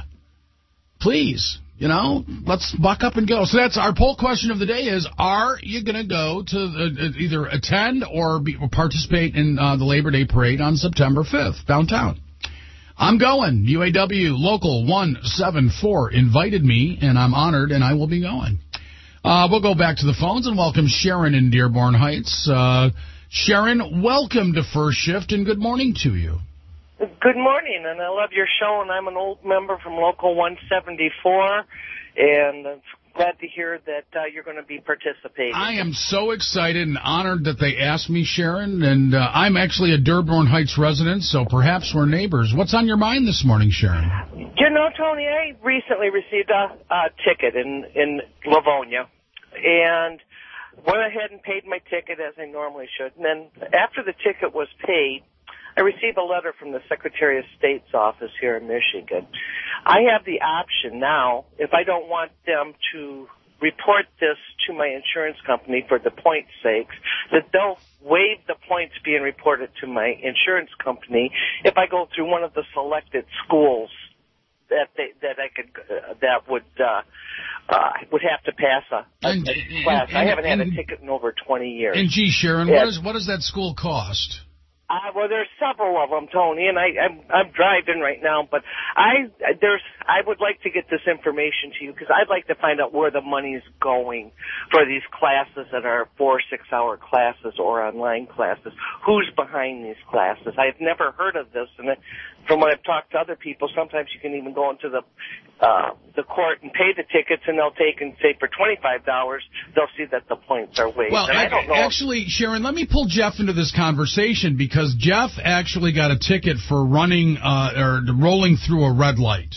please, you know, let's buck up and go. So that's our poll question of the day is, are you going to go to uh, either attend or, be, or participate in uh, the Labor Day parade on September fifth downtown? I'm going. U A W Local one seven four invited me, and I'm honored, and I will be going. Uh, we'll go back to the phones and welcome Sharon in Dearborn Heights. Uh, Sharon, welcome to First Shift, and good morning to you. Good morning, and I love your show, and I'm an old member from Local one seventy-four, and I'm glad to hear that uh, you're going to be participating. I am so excited and honored that they asked me, Sharon, and uh, I'm actually a Dearborn Heights resident, so perhaps we're neighbors. What's on your mind this morning, Sharon? You know, Tony, I recently received a, a ticket in, in Livonia, and went ahead and paid my ticket as I normally should. And then after the ticket was paid, I received a letter from the Secretary of State's office here in Michigan. I have the option now, if I don't want them to report this to my insurance company for the points sakes, that they'll waive the points being reported to my insurance company if I go through one of the selected schools that they, that I could uh, that would uh, uh, would have to pass a, a, and, a class. And, I haven't and, had a ticket in over twenty years. And gee, Sharon, yeah. what is what does that school cost? Uh, well, there's several of them, Tony, and I, I'm I'm driving right now. But I there's I would like to get this information to you because I'd like to find out where the money's going for these classes that are four six-hour classes or online classes. Who's behind these classes? I've never heard of this, and from what I've talked to other people, sometimes you can even go into the uh, the court and pay the tickets, and they'll take and say for twenty-five dollars, they'll see that the points are waived. Well, and I don't know actually, Sharon, let me pull Jeff into this conversation because Jeff actually got a ticket for running uh, or rolling through a red light.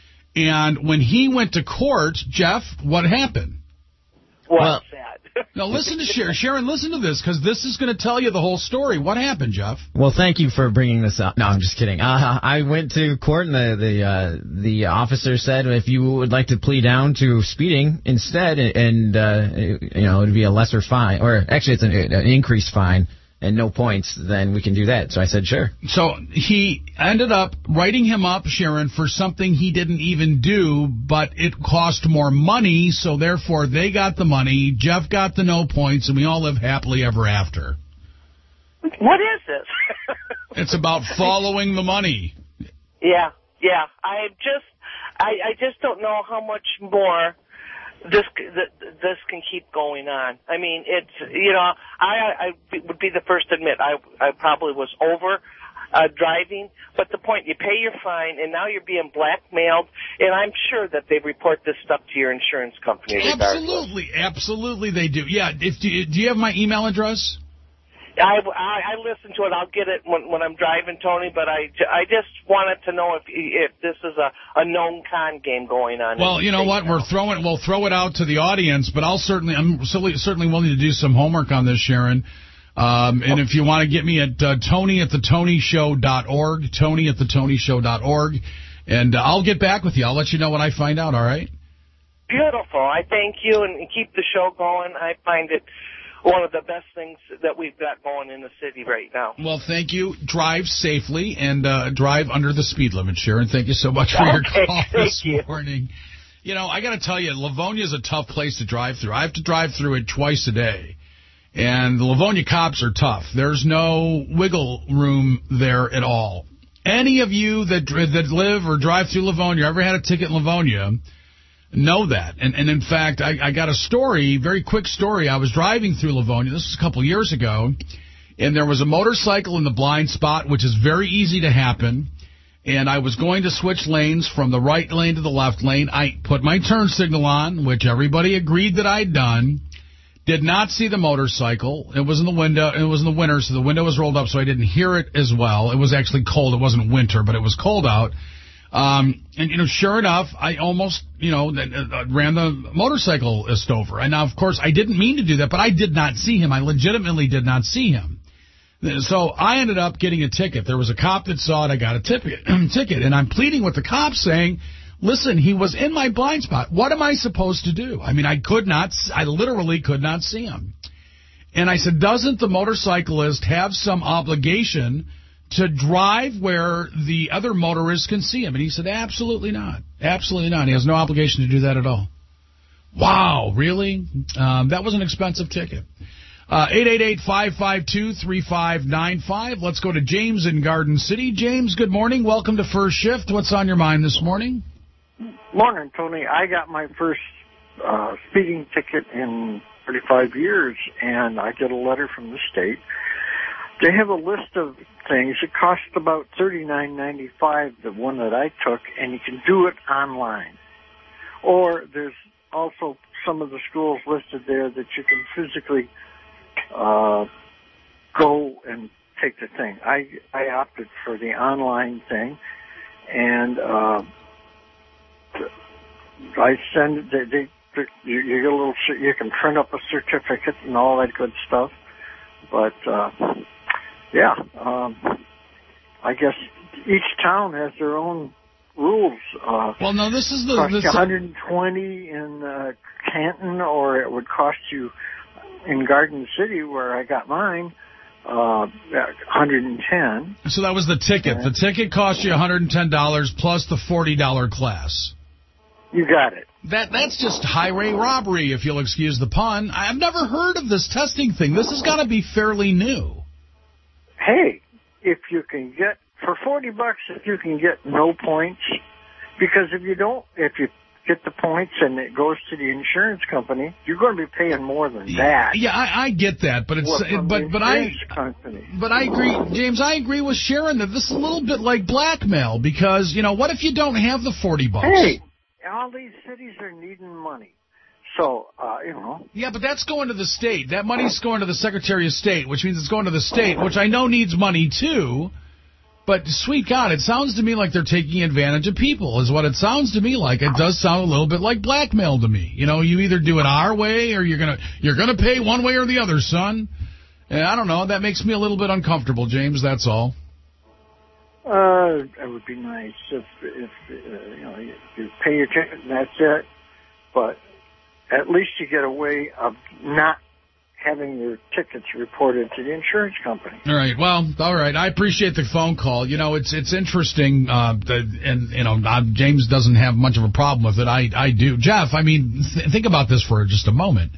And when he went to court, Jeff, what happened? What's well, that? Now, listen to Sharon. Sharon, listen to this, because this is going to tell you the whole story. What happened, Jeff? Well, thank you for bringing this up. No, I'm just kidding. Uh, I went to court, and the the, uh, the officer said if you would like to plea down to speeding instead, and, uh, you know, it would be a lesser fine, or actually it's an, an increased fine, and no points, then we can do that. So I said, sure. So he ended up writing him up, Sharon, for something he didn't even do, but it cost more money, so therefore they got the money, Jeff got the no points, and we all live happily ever after. What is this? It's about following the money. Yeah, yeah. I just, I, I just don't know how much more this this can keep going on. I mean, it's, you know, I, I would be the first to admit I, I probably was over uh, driving, but the point, you pay your fine, and now you're being blackmailed, and I'm sure that they report this stuff to your insurance company regardless. Absolutely, absolutely they do. Yeah, if, do, you, do you have my email address? I, I, I listen to it. I'll get it when, when I'm driving, Tony, but I, I just wanted to know if if this is a, a known con game going on. Well, you know what? We're throwing, we'll throw it out to the audience, but I'll certainly, I'm certainly, certainly willing to do some homework on this, Sharon. Um, and if you want to get me at uh, Tony at the Tony Show dot org, Tony at the Tony Show dot org, and uh, I'll get back with you. I'll let you know when I find out, all right? Beautiful. I thank you, and keep the show going. I find it one of the best things that we've got going in the city right now. Well, thank you. Drive safely and uh, drive under the speed limit, Sharon. Thank you so much for okay, your call this you. morning. You know, I got to tell you, Livonia is a tough place to drive through. I have to drive through it twice a day. And the Livonia cops are tough. There's no wiggle room there at all. Any of you that that live or drive through Livonia, ever had a ticket in Livonia, know that. And, and in fact, I, I got a story, very quick story. I was driving through Livonia. This was a couple years ago. And there was a motorcycle in the blind spot, which is very easy to happen. And I was going to switch lanes from the right lane to the left lane. I put my turn signal on, which everybody agreed that I'd done. Did not see the motorcycle. It was in the window. It was in the winter, so the window was rolled up, so I didn't hear it as well. It was actually cold. It wasn't winter, but it was cold out. Um, and, you know, sure enough, I almost, you know, uh, ran the motorcyclist over. And now, of course, I didn't mean to do that, but I did not see him. I legitimately did not see him. So I ended up getting a ticket. There was a cop that saw it. I got a ticket, ticket, and I'm pleading with the cop saying, listen, he was in my blind spot. What am I supposed to do? I mean, I could not, I literally could not see him. And I said, doesn't the motorcyclist have some obligation to drive where the other motorists can see him? And he said, absolutely not. Absolutely not. He has no obligation to do that at all. Wow, really? Um, that was an expensive ticket. Uh, eight eight eight, five five two, three five nine five. Let's go to James in Garden City. James, good morning. Welcome to First Shift. What's on your mind this morning? Morning, Tony. I got my first uh, speeding ticket in thirty-five years, and I get a letter from the state. They have a list of things. It costs about thirty-nine ninety-five, the one that I took, and you can do it online. Or there's also some of the schools listed there that you can physically uh, go and take the thing. I I opted for the online thing, and uh, I send it. They, they, they, you, you get a little. You can print up a certificate and all that good stuff. But uh, yeah, um, I guess each town has their own rules. Uh, well, no, this is the cost this you one hundred twenty in uh, Canton, or it would cost you in Garden City, where I got mine, uh, one hundred ten. So that was the ticket. The ticket cost you one hundred ten dollars plus the forty dollars class. You got it. That That's just highway robbery, if you'll excuse the pun. I've never heard of this testing thing. This has got to be fairly new. Hey, if you can get, for forty bucks, if you can get no points, because if you don't, if you get the points and it goes to the insurance company, you're going to be paying more than that. Yeah, I, I get that, but it's Well, but but I company. but I agree, James. I agree with Sharon that this is a little bit like blackmail, because you know what if you don't have the forty bucks? Hey, all these cities are needing money, so uh, you know. Yeah, but that's going to the state. That money's going to the Secretary of State, which means it's going to the state, which I know needs money too. But, sweet God, it sounds to me like they're taking advantage of people, is what it sounds to me like. It does sound a little bit like blackmail to me. You know, you either do it our way or you're going to you're gonna pay one way or the other, son. And I don't know. That makes me a little bit uncomfortable, James. That's all. Uh, it would be nice if, if uh, you know, you, you pay your ticket and that's it. But at least you get a way of not having your tickets reported to the insurance company. All right. Well, all right. I appreciate the phone call. You know, it's it's interesting, uh, that, and you know, uh, James doesn't have much of a problem with it. I I do. Jeff, I mean, th- think about this for just a moment.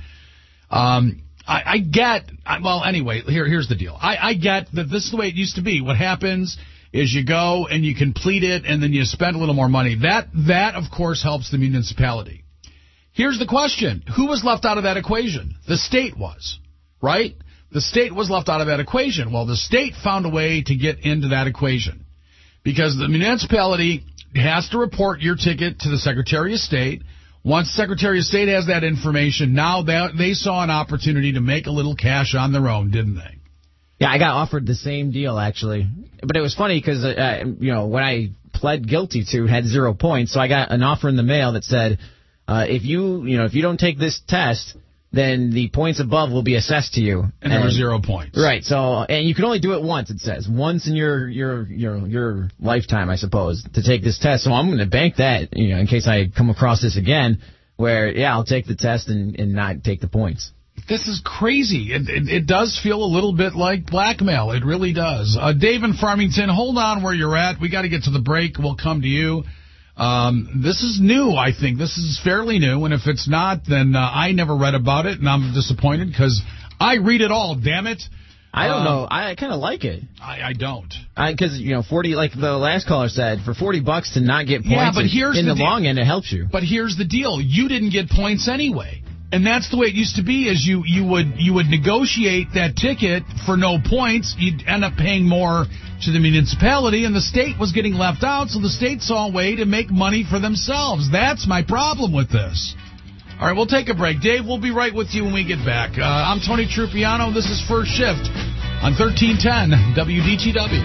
Um, I, I get. I, well, anyway, here here's the deal. I, I get that this is the way it used to be. What happens is you go and you complete it, and then you spend a little more money. That that of course helps the municipality. Here's the question. Who was left out of that equation? The state was, right? The state was left out of that equation. Well, the state found a way to get into that equation because the municipality has to report your ticket to the Secretary of State. Once the Secretary of State has that information, now they, they saw an opportunity to make a little cash on their own, didn't they? Yeah, I got offered the same deal, actually. But it was funny because, uh, you know, when I pled guilty to, had zero points, so I got an offer in the mail that said, Uh, if you, you know, if you don't take this test, then the points above will be assessed to you. And, and there were zero points. Right. So, and you can only do it once. It says once in your your your your lifetime, I suppose, to take this test. So I'm going to bank that, you know, in case I come across this again, where yeah, I'll take the test and, and not take the points. This is crazy. It, it, it does feel a little bit like blackmail. It really does. Uh, Dave in Farmington, hold on where you're at. We got to get to the break. We'll come to you. Um, this is new, I think. This is fairly new, and if it's not, then uh, I never read about it, and I'm disappointed because I read it all, damn it. I don't uh, know. I kind of like it. I, I don't. Because, you know, forty, like the last caller said, for forty bucks to not get points, yeah, but here's in the, the deal. long end, it helps you. But here's the deal. You didn't get points anyway. And that's the way it used to be, is you, you would you would negotiate that ticket for no points. You'd end up paying more to the municipality, and the state was getting left out, so the state saw a way to make money for themselves. That's my problem with this. All right, we'll take a break. Dave, we'll be right with you when we get back. Uh, I'm Tony Trupiano. This is First Shift on thirteen ten W D T W.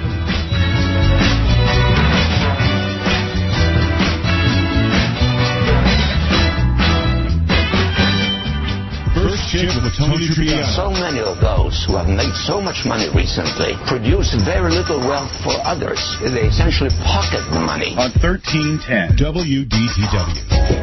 With Tony Trupiano. So many of those who have made so much money recently produce very little wealth for others. They essentially pocket the money. On thirteen ten W D T W.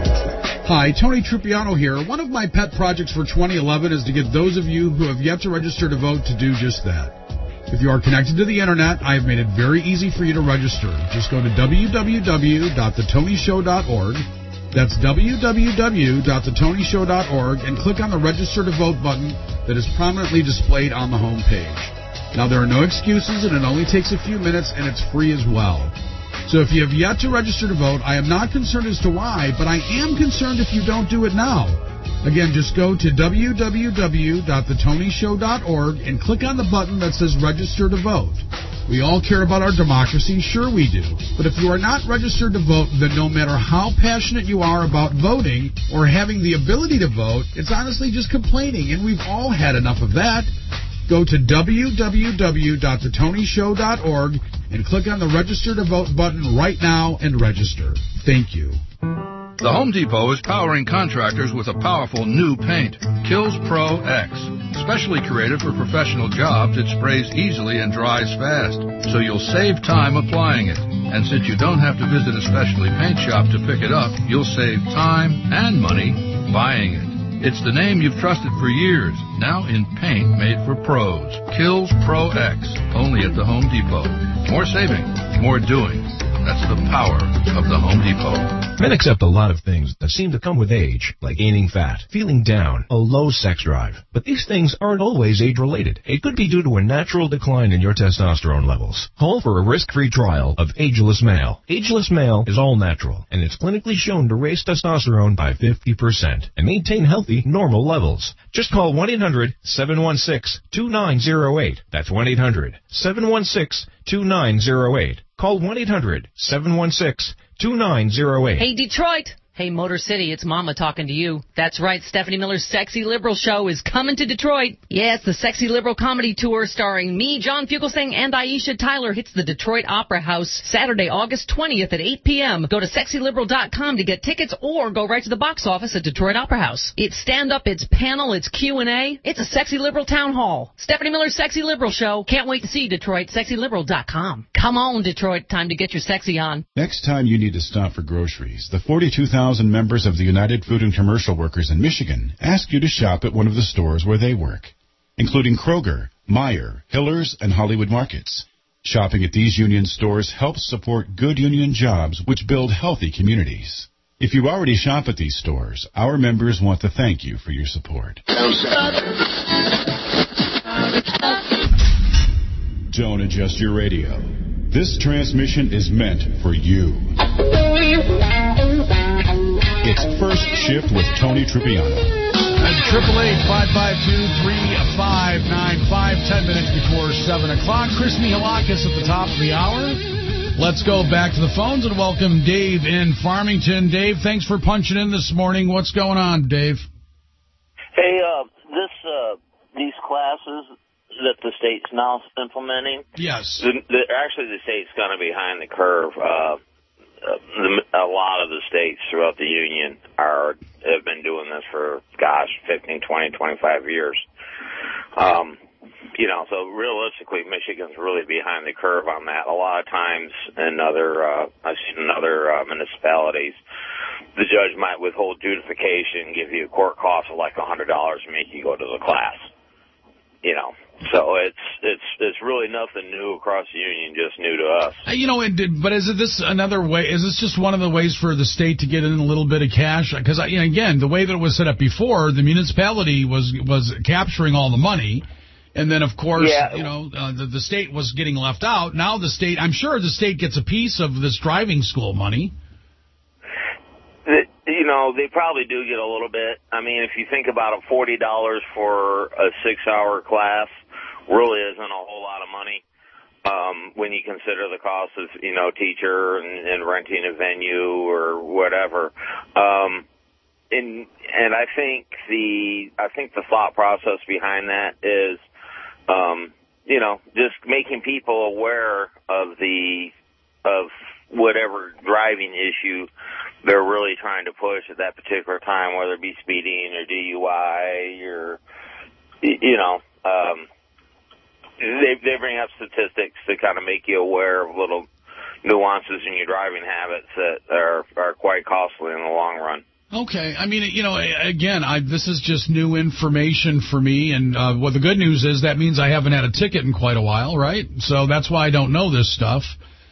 Hi, Tony Trupiano here. One of my pet projects for twenty eleven is to get those of you who have yet to register to vote to do just that. If you are connected to the Internet, I have made it very easy for you to register. Just go to w w w dot the tony show dot org. That's w w w dot the tony show dot org and click on the Register to Vote button that is prominently displayed on the home page. Now, there are no excuses, and it only takes a few minutes, and it's free as well. So if you have yet to register to vote, I am not concerned as to why, but I am concerned if you don't do it now. Again, just go to w w w dot the tony show dot org and click on the button that says Register to Vote. We all care about our democracy, sure we do. But if you are not registered to vote, then no matter how passionate you are about voting or having the ability to vote, it's honestly just complaining, and we've all had enough of that. Go to w w w dot the tony show dot org and click on the Register to Vote button right now and register. Thank you. The Home Depot is powering contractors with a powerful new paint, Kills Pro X. Specially created for professional jobs, it sprays easily and dries fast, so you'll save time applying it. And since you don't have to visit a specialty paint shop to pick it up, you'll save time and money buying it. It's the name you've trusted for years, now in paint made for pros. Kills Pro X, only at the Home Depot. More saving, more doing. That's the power of the Home Depot. Men accept a lot of things that seem to come with age, like gaining fat, feeling down, a low sex drive. But these things aren't always age-related. It could be due to a natural decline in your testosterone levels. Call for a risk-free trial of Ageless Male. Ageless Male is all natural, and it's clinically shown to raise testosterone by fifty percent and maintain healthy, normal levels. Just call one eight hundred seven one six two nine zero eight. That's one eight hundred seven one six two nine zero eight. Call one eight hundred seven one six two nine zero eight. Hey, Detroit. Hey, Motor City, it's Mama talking to you. That's right, Stephanie Miller's Sexy Liberal Show is coming to Detroit. Yes, the Sexy Liberal Comedy Tour starring me, John Fugelsang, and Aisha Tyler hits the Detroit Opera House Saturday, August twentieth at eight p.m. Go to sexy liberal dot com to get tickets or go right to the box office at Detroit Opera House. It's stand-up, it's panel, it's Q and A. It's a Sexy Liberal town hall. Stephanie Miller's Sexy Liberal Show. Can't wait to see you, Detroit. sexy liberal dot com. Come on, Detroit. Time to get your sexy on. Next time you need to stop for groceries, the forty-two thousand members of the United Food and Commercial Workers in Michigan ask you to shop at one of the stores where they work. including Kroger, Meijer, Hiller's, and Hollywood Markets. Shopping at these union stores helps support good union jobs which build healthy communities. If you already shop at these stores, our members want to thank you for your support. Don't adjust your radio. This transmission is meant for you. It's First Shift with Tony Trippiano. Triple eight five five two three five nine five. Ten minutes before seven o'clock. Chris Mihalakis at the top of the hour. Let's go back to the phones and welcome Dave in Farmington. Dave, thanks for punching in this morning. What's going on, Dave? Hey, uh, this uh, these classes that the state's now implementing. Yes. The, the, actually, the state's kind of behind the curve. Uh, Uh, the, a lot of the states throughout the union are have been doing this for, gosh, fifteen, twenty, twenty-five years. Um, you know, so realistically, Michigan's really behind the curve on that. A lot of times in other, uh, I've seen in other uh, municipalities, the judge might withhold judification, give you a court cost of like one hundred dollars and make you go to the class. You know, so it's it's it's really nothing new across the union, just new to us. You know, it did, but is it this another way? Is this just one of the ways for the state to get in a little bit of cash? Because you know, again, the way that it was set up before, the municipality was was capturing all the money, and then of course, yeah. you know, uh, the, the state was getting left out. Now the state, I'm sure, the state gets a piece of this driving school money. The, you know, they probably do get a little bit. I mean, if you think about it, forty dollars for a six-hour class really isn't a whole lot of money um, when you consider the cost of, you know, teacher and, and renting a venue or whatever. Um, and and I think the I think the thought process behind that is, um, you know, just making people aware of the of whatever driving issue they're really trying to push at that particular time, whether it be speeding or D U I or, you know, um, they they bring up statistics to kind of make you aware of little nuances in your driving habits that are are quite costly in the long run. Okay, I mean, you know, again, I, this is just new information for me, and uh, what the good news is that means I haven't had a ticket in quite a while, right? So that's why I don't know this stuff.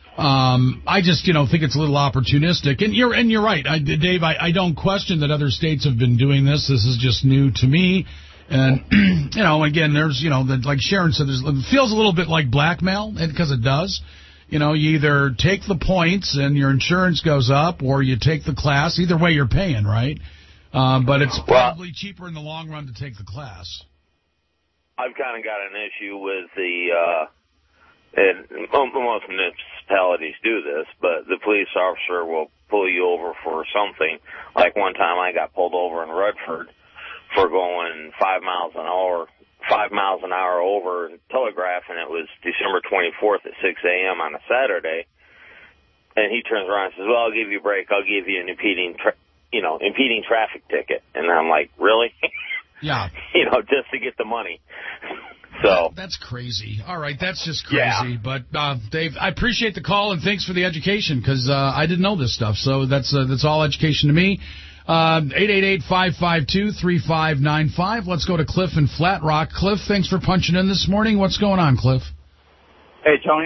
Um, I just, you know, think it's a little opportunistic. And you're and you're right, I, Dave. I, I don't question that other states have been doing this. This is just new to me. And, you know, again, there's, you know, the, like Sharon said, there's, it feels a little bit like blackmail, because it does. You know, you either take the points and your insurance goes up, or you take the class. Either way, you're paying, right? Uh, but it's probably cheaper in the long run to take the class. I've kind of got an issue with the, uh, and most municipalities do this, but the police officer will pull you over for something. Like one time I got pulled over in Rutherford for going five miles an hour, five miles an hour over in Telegraph, and it was December twenty-fourth at six a.m. on a Saturday. And he turns around and says, well, I'll give you a break. I'll give you an impeding, tra- you know, impeding traffic ticket. And I'm like, really? Yeah. You know, just to get the money. So that's crazy. All right, that's just crazy. Yeah. But uh, Dave, I appreciate the call and thanks for the education, because uh, I didn't know this stuff. So that's uh, that's all education to me. eight eight eight, five five two, three five nine five. Let's go to Cliff in Flat Rock. Cliff, thanks for punching in this morning. What's going on, Cliff? Hey, Tony.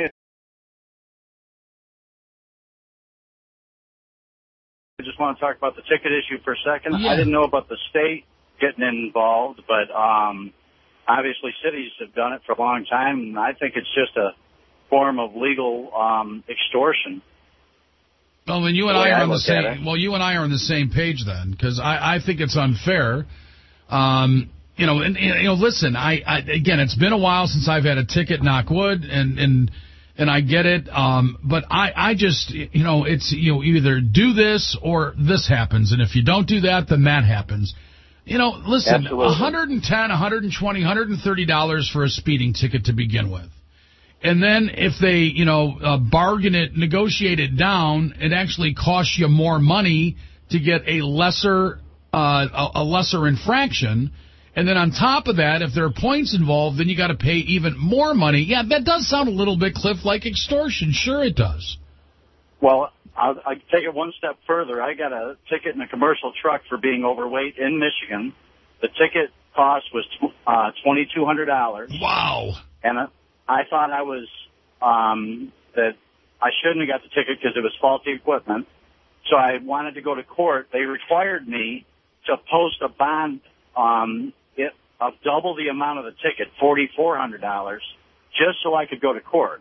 I just want to talk about the ticket issue for a second. Yeah. I didn't know about the state getting involved, but um, obviously cities have done it for a long time, and I think it's just a form of legal um, extortion. Well, then you and I are on the same. Well, you and I are on the same page then, because I, I think it's unfair. Um, you know, and, and you know, listen. I, I again, it's been a while since I've had a ticket. Knock wood, and and and I get it. Um, but I, I just, you know, it's you know, either do this or this happens, and if you don't do that, then that happens. You know, listen, Absolutely. one hundred ten, one hundred twenty, one hundred thirty dollars for a speeding ticket to begin with. And then if they, you know, uh, bargain it, negotiate it down, it actually costs you more money to get a lesser uh, a, a lesser infraction. And then on top of that, if there are points involved, then you got to pay even more money. Yeah, that does sound a little bit, Cliff, like extortion. Sure it does. Well, I'll, I'll take it one step further. I got a ticket in a commercial truck for being overweight in Michigan. The ticket cost was uh, twenty-two hundred dollars. Wow. And uh, I thought I was, um, that I shouldn't have got the ticket because it was faulty equipment. So I wanted to go to court. They required me to post a bond um, it, of double the amount of the ticket, forty-four hundred dollars, just so I could go to court.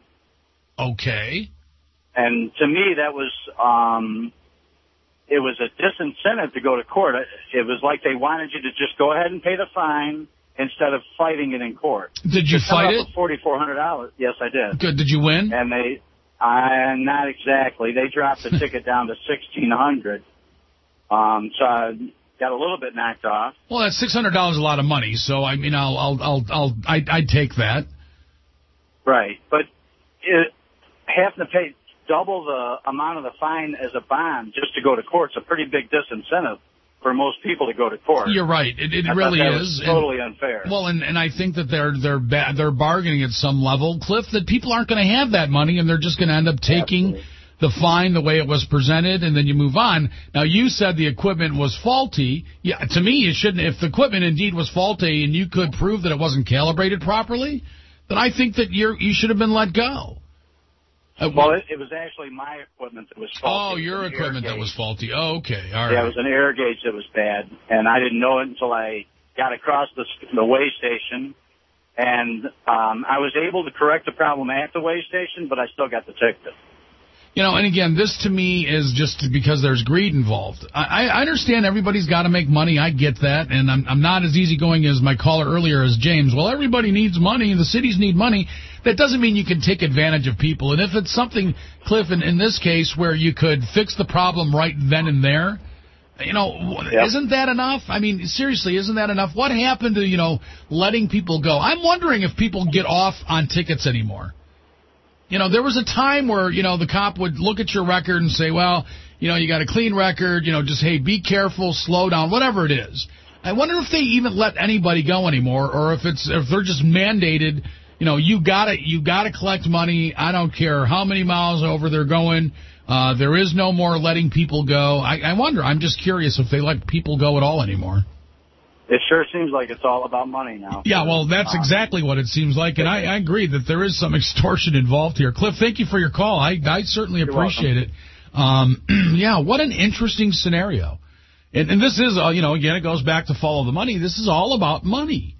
Okay. And to me, that was, um, it was a disincentive to go to court. It was like they wanted you to just go ahead and pay the fine instead of fighting it in court. Did you fight it? forty-four hundred dollars. Yes, I did. Good. Did you win? And they, I, not exactly. They dropped the ticket down to sixteen hundred dollars. Um, so I got a little bit knocked off. Well, that's six hundred dollars is a lot of money. So, I mean, I'll, I'll, I'll, I'll I'd, I'd take that. Right. But it, having to pay double the amount of the fine as a bond just to go to court is a pretty big disincentive for most people to go to court. You're right. It, it I really that is. Was totally and, unfair. Well, and, and I think that they're they're ba- they're bargaining at some level, Cliff, that people aren't going to have that money and they're just going to end up taking Absolutely. the fine the way it was presented, and then you move on. Now, you said the equipment was faulty. Yeah, to me, it shouldn't. If the equipment indeed was faulty and you could prove that it wasn't calibrated properly, then I think that you're you should have been let go. Uh, well, it, it was actually my equipment that was faulty. Oh, your equipment that was faulty. Oh, okay. All right. Yeah, it was an air gauge that was bad, and I didn't know it until I got across the, the weigh station, and um, I was able to correct the problem at the weigh station, but I still got the ticket. You know, and again, this to me is just because there's greed involved. I, I understand everybody's got to make money. I get that, and I'm, I'm not as easygoing as my caller earlier as James. Well, everybody needs money, and the cities need money. That doesn't mean you can take advantage of people. And if it's something, Cliff, in, in this case, where you could fix the problem right then and there, you know, yep. isn't that enough? I mean, seriously, isn't that enough? What happened to, you know, letting people go? I'm wondering if people get off on tickets anymore. You know, there was a time where, you know, the cop would look at your record and say, well, you know, you got a clean record, you know, just, hey, be careful, slow down, whatever it is. I wonder if they even let anybody go anymore, or if it's if they're just mandated, you know, you gotta you gotta collect money. I don't care how many miles over they're going. Uh, there is no more letting people go. I, I wonder. I'm just curious if they let people go at all anymore. It sure seems like it's all about money now. Yeah, well, that's exactly what it seems like, and I, I agree that there is some extortion involved here. Cliff, thank you for your call. I, I certainly You're appreciate welcome. it. Um, yeah, what an interesting scenario. And, and this is, uh, you know, again, it goes back to follow the money. This is all about money.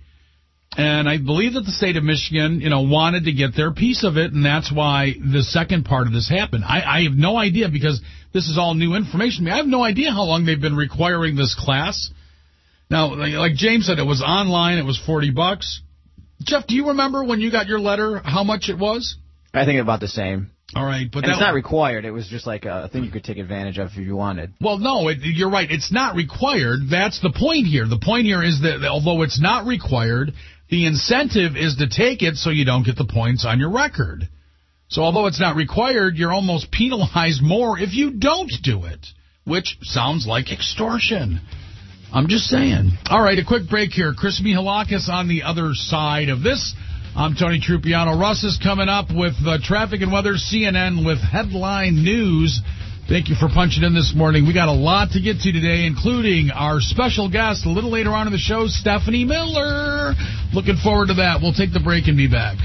And I believe that the state of Michigan, you know, wanted to get their piece of it, and that's why the second part of this happened. I, I have no idea, because this is all new information to me. I have no idea how long they've been requiring this class. Now, like James said, it was online. It was forty bucks. Jeff, do you remember when you got your letter how much it was? I think about the same. All right, but and that, it's not required. It was just like a thing you could take advantage of if you wanted. Well, no, it, you're right. It's not required. That's the point here. The point here is that although it's not required, the incentive is to take it so you don't get the points on your record. So although it's not required, you're almost penalized more if you don't do it, which sounds like extortion. I'm just saying. All right, a quick break here. Chris Mihalakis on the other side of this. I'm Tony Trupiano. Russ is coming up with uh, traffic and weather, C N N with headline news. Thank you for punching in this morning. We got a lot to get to today, including our special guest a little later on in the show, Stephanie Miller. Looking forward to that. We'll take the break and be back.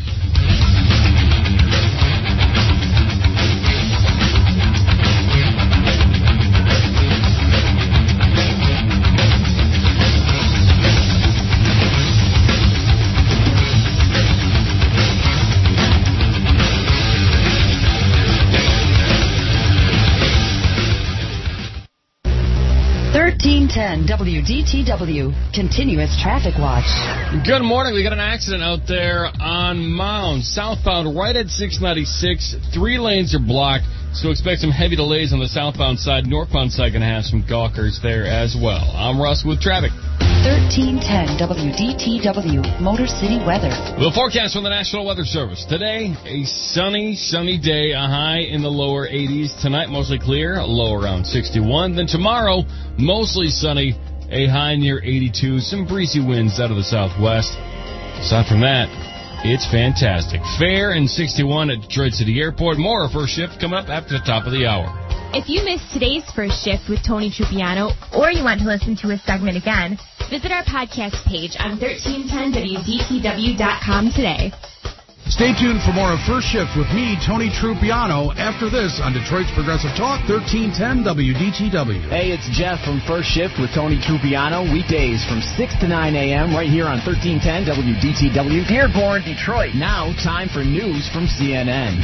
thirteen ten W D T W, Continuous Traffic Watch. Good morning. We got an accident out there on Mound, southbound right at six ninety-six. Three lanes are blocked, so expect some heavy delays on the southbound side. Northbound side going to have some gawkers there as well. I'm Russ with traffic. thirteen ten W D T W, Motor City Weather. The forecast from the National Weather Service. Today, a sunny, sunny day, a high in the lower eighties. Tonight, mostly clear, a low around sixty-one. Then tomorrow, mostly sunny, a high near eighty-two. Some breezy winds out of the southwest. Aside from that, it's fantastic. Fair and sixty-one at Detroit City Airport. More of First Shift coming up after the top of the hour. If you missed today's First Shift with Tony Trupiano, or you want to listen to a segment again, Visit our podcast page on thirteen ten W D T W dot com today. Stay tuned for more of First Shift with me, Tony Trupiano, after this on Detroit's Progressive Talk, thirteen ten W D T W. Hey, it's Jeff from First Shift with Tony Trupiano, weekdays from six to nine a.m. right here on thirteen ten W D T W, Dearborn, Detroit. Now, time for news from C N N.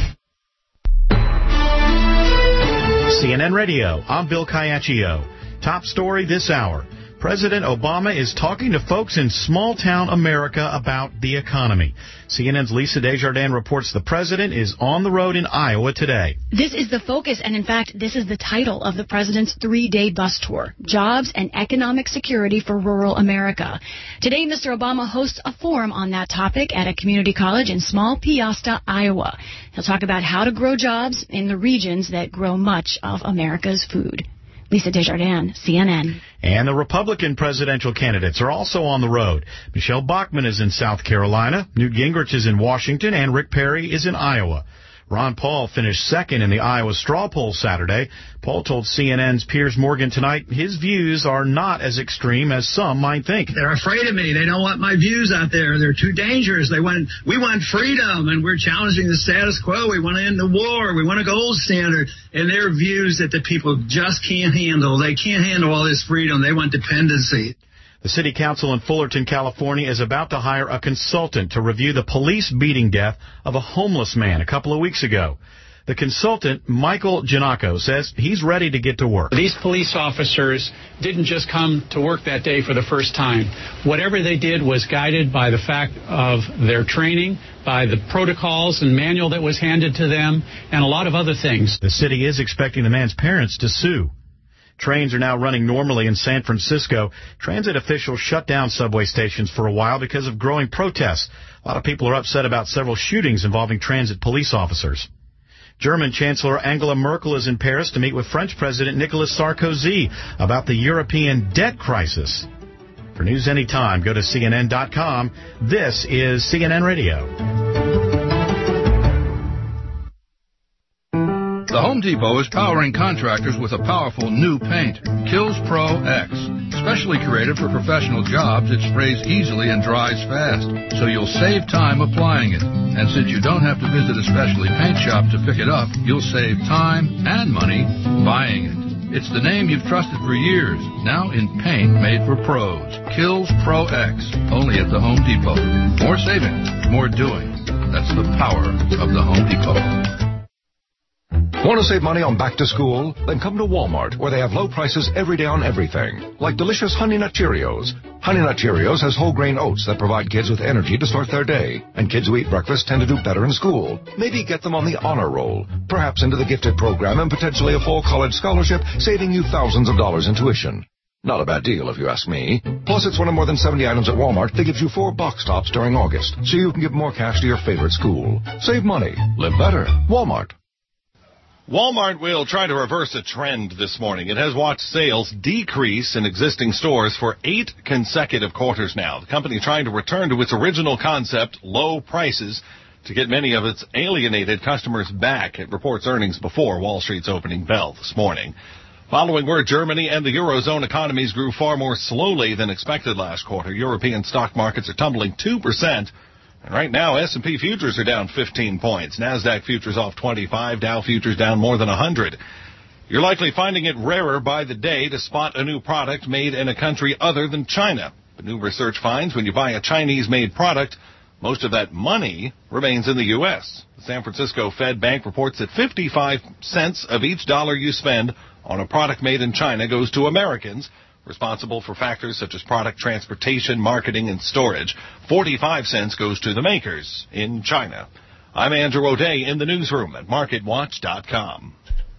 C N N Radio, I'm Bill Caiaccio. Top story this hour. President Obama is talking to folks in small-town America about the economy. C N N's Lisa Desjardins reports the president is on the road in Iowa today. This is the focus, and in fact, this is the title of the president's three-day bus tour, Jobs and Economic Security for Rural America. Today, Mister Obama hosts a forum on that topic at a community college in small Peosta, Iowa. He'll talk about how to grow jobs in the regions that grow much of America's food. Lisa Desjardins, C N N. And the Republican presidential candidates are also on the road. Michelle Bachmann is in South Carolina, Newt Gingrich is in Washington, and Rick Perry is in Iowa. Ron Paul finished second in the Iowa straw poll Saturday. Paul told C N N's Piers Morgan tonight his views are not as extreme as some might think. They're afraid of me. They don't want my views out there. They're too dangerous. They want, we want freedom, and we're challenging the status quo. We want to end the war. We want a gold standard. And their views that the people just can't handle. They can't handle all this freedom. They want dependency. The city council in Fullerton, California, is about to hire a consultant to review the police beating death of a homeless man a couple of weeks ago. The consultant, Michael Giannacco, says he's ready to get to work. These police officers didn't just come to work that day for the first time. Whatever they did was guided by the fact of their training, by the protocols and manual that was handed to them, and a lot of other things. The city is expecting the man's parents to sue. Trains are now running normally in San Francisco. Transit officials shut down subway stations for a while because of growing protests. A lot of people are upset about several shootings involving transit police officers. German Chancellor Angela Merkel is in Paris to meet with French President Nicolas Sarkozy about the European debt crisis. For news anytime, go to C N N dot com. This is C N N Radio. The Home Depot is powering contractors with a powerful new paint, Kills Pro X. Specially created for professional jobs, it sprays easily and dries fast, so you'll save time applying it. And since you don't have to visit a specialty paint shop to pick it up, you'll save time and money buying it. It's the name you've trusted for years, now in paint made for pros. Kills Pro X, only at the Home Depot. More saving, more doing. That's the power of the Home Depot. Want to save money on back to school? Then come to Walmart, where they have low prices every day on everything, like delicious Honey Nut Cheerios. Honey Nut Cheerios has whole grain oats that provide kids with energy to start their day, and kids who eat breakfast tend to do better in school. Maybe get them on the honor roll, perhaps into the gifted program and potentially a full college scholarship, saving you thousands of dollars in tuition. Not a bad deal, if you ask me. Plus, it's one of more than seventy items at Walmart that gives you four box tops during August, so you can give more cash to your favorite school. Save money. Live better. Walmart. Walmart will try to reverse a trend this morning. It has watched sales decrease in existing stores for eight consecutive quarters now. The company trying to return to its original concept, low prices, to get many of its alienated customers back. It reports earnings before Wall Street's opening bell this morning. Following word Germany and the Eurozone economies grew far more slowly than expected last quarter, European stock markets are tumbling two percent. And right now, S and P futures are down fifteen points. NASDAQ futures off twenty-five. Dow futures down more than one hundred. You're likely finding it rarer by the day to spot a new product made in a country other than China. But new research finds when you buy a Chinese-made product, most of that money remains in the U S. The San Francisco Fed Bank reports that fifty-five cents of each dollar you spend on a product made in China goes to Americans, responsible for factors such as product transportation, marketing, and storage. forty-five cents goes to the makers in China. I'm Andrew O'Day in the newsroom at market watch dot com.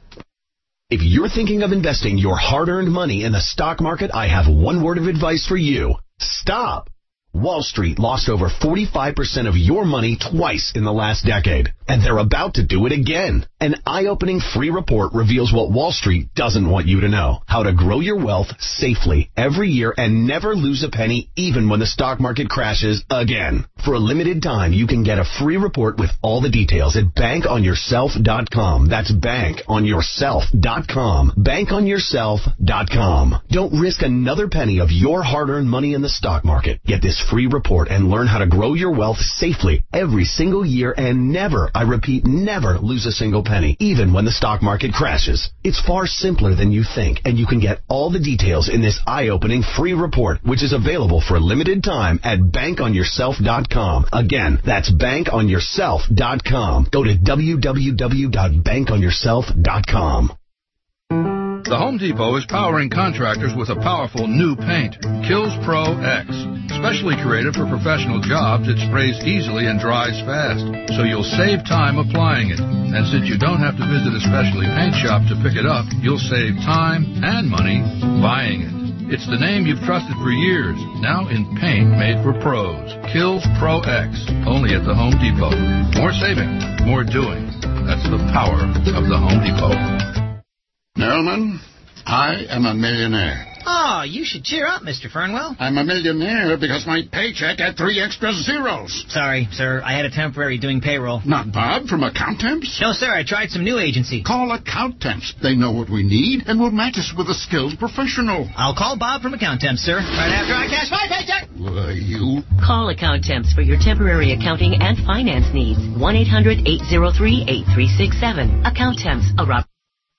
If you're thinking of investing your hard-earned money in the stock market, I have one word of advice for you. Stop. Wall Street lost over forty-five percent of your money twice in the last decade, and they're about to do it again. An eye-opening free report reveals what Wall Street doesn't want you to know: how to grow your wealth safely every year and never lose a penny even when the stock market crashes again. For a limited time, you can get a free report with all the details at bank on yourself dot com. That's bank on yourself dot com. bank on yourself dot com. Don't risk another penny of your hard-earned money in the stock market. Get this free report and learn how to grow your wealth safely every single year and never, I repeat, never lose a single penny, even when the stock market crashes. It's far simpler than you think, and you can get all the details in this eye-opening free report, which is available for a limited time at bank on yourself dot com. Again, that's bank on yourself dot com. Go to w w w dot bank on yourself dot com. The Home Depot is powering contractors with a powerful new paint, Kills Pro X. Specially created for professional jobs, it sprays easily and dries fast, so you'll save time applying it. And since you don't have to visit a specialty paint shop to pick it up, you'll save time and money buying it. It's the name you've trusted for years, now in paint made for pros. Kills Pro X, only at the Home Depot. More saving, more doing. That's the power of the Home Depot. Nerlman, I am a millionaire. Oh, you should cheer up, Mister Fernwell. I'm a millionaire because my paycheck had three extra zeros. Sorry, sir. I had a temporary doing payroll. Not Bob from Accountemps? No, sir. I tried some new agency. Call Accountemps. They know what we need and will match us with a skilled professional. I'll call Bob from Accountemps, sir. Right after I cash my paycheck. Why, you... Call Accountemps for your temporary accounting and finance needs. one eight hundred eight oh three eight three six seven. Accountemps. A Rob-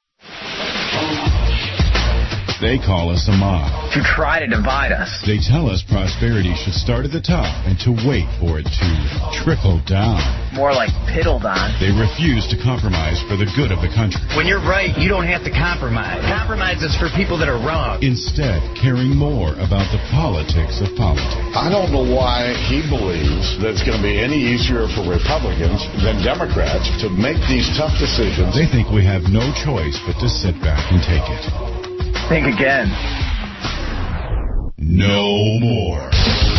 They call us a mob. To try to divide us. They tell us prosperity should start at the top and to wait for it to trickle down. More like piddled on. They refuse to compromise for the good of the country. When you're right, you don't have to compromise. Compromise is for people that are wrong. Instead, caring more about the politics of politics. I don't know why he believes that it's going to be any easier for Republicans than Democrats to make these tough decisions. They think we have no choice but to sit back and take it. Think again. No more.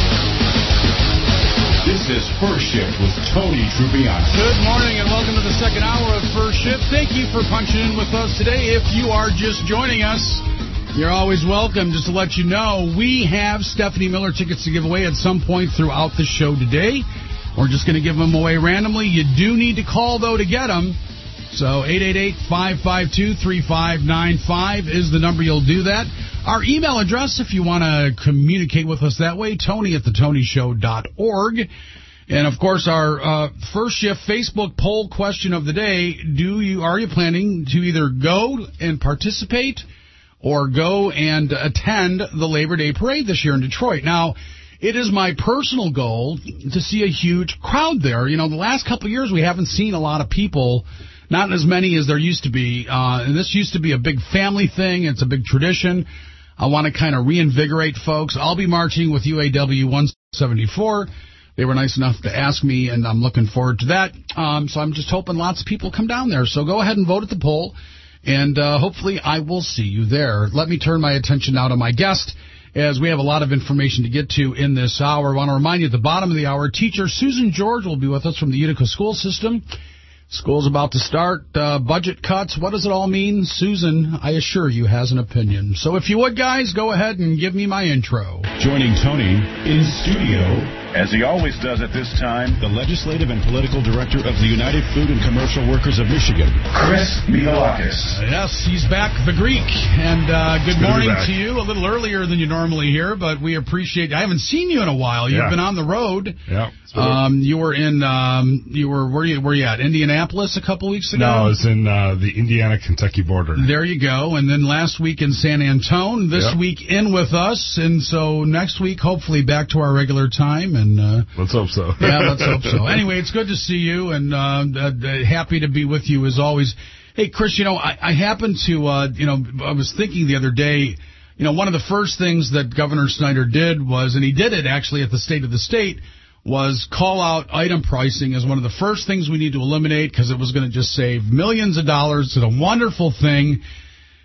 This is First Shift with Tony Trupiano. Good morning and welcome to the second hour of First Shift. Thank you for punching in with us today. If you are just joining us, you're always welcome. Just to let you know, we have Stephanie Miller tickets to give away at some point throughout the show today. We're just going to give them away randomly. You do need to call, though, to get them. So eight eight eight, five five two, three five nine five is the number you'll do that. Our email address, if you want to communicate with us that way, Tony at the tony show dot org. And, of course, our uh, First Shift Facebook poll question of the day, do you are you planning to either go and participate or go and attend the Labor Day Parade this year in Detroit? Now, it is my personal goal to see a huge crowd there. You know, the last couple of years we haven't seen a lot of people. Not as many as there used to be. Uh, and this used to be a big family thing. It's a big tradition. I want to kind of reinvigorate folks. I'll be marching with U A W one seventy-four. They were nice enough to ask me, and I'm looking forward to that. Um, so I'm just hoping lots of people come down there. So go ahead and vote at the poll, and uh, hopefully I will see you there. Let me turn my attention now to my guest, as we have a lot of information to get to in this hour. I want to remind you at the bottom of the hour, teacher Susan George will be with us from the Utica School System. School's about to start. Uh, budget cuts. What does it all mean? Susan, I assure you, has an opinion. So if you would, guys, go ahead and give me my intro. Joining Tony in studio, as he always does at this time, the legislative and political director of the United Food and Commercial Workers of Michigan, Chris Mihalakis. Yes, he's back, the Greek. And uh, good, good morning to, to you. A little earlier than you normally hear, but we appreciate. I haven't seen you in a while. You've yeah. been on the road. Yeah. Um, you were in. Um, you were where you were you at? Indianapolis a couple weeks ago. No, I was in uh, the Indiana-Kentucky border. There you go. And then last week in San Antone. This yep. week in with us, and so next week hopefully back to our regular time. And uh, let's hope so. Yeah, let's hope so. Anyway, it's good to see you, and uh, uh, happy to be with you as always. Hey, Chris, you know I, I happened to uh, you know I was thinking the other day. You know, one of the first things that Governor Snyder did was, and he did it actually at the State of the State, was call out item pricing as one of the first things we need to eliminate because it was going to just save millions of dollars. It's a wonderful thing.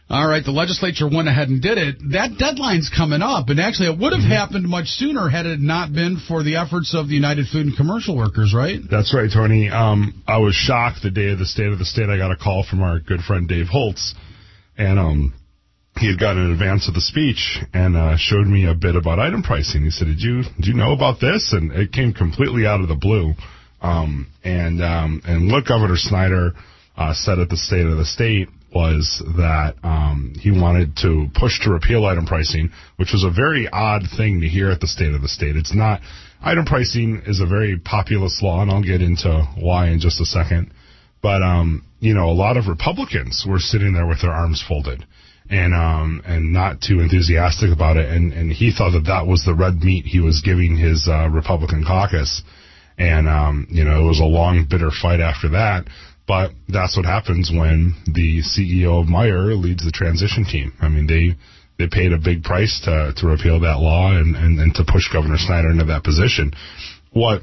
All right, the legislature went ahead and did it. That deadline's coming up, and actually it would have mm-hmm. happened much sooner had it not been for the efforts of the United Food and Commercial Workers, right? That's right, Tony. Um, I was shocked the day of the State of the State. I got a call from our good friend Dave Holtz, and um, he had gotten an advance of the speech and uh, showed me a bit about item pricing. He said, did you, did you know about this? And it came completely out of the blue. Um, and, um, and what Governor Snyder uh, said at the State of the State was that um, he wanted to push to repeal item pricing, which was a very odd thing to hear at the State of the State. It's not, item pricing is a very populist law, and I'll get into why in just a second. But, um, you know, a lot of Republicans were sitting there with their arms folded and um, and not too enthusiastic about it, and, and he thought that that was the red meat he was giving his uh, Republican caucus. And, um, you know, it was a long, bitter fight after that. But that's what happens when the C E O of Meijer leads the transition team. I mean, they they paid a big price to to repeal that law and, and, and to push Governor Snyder into that position. What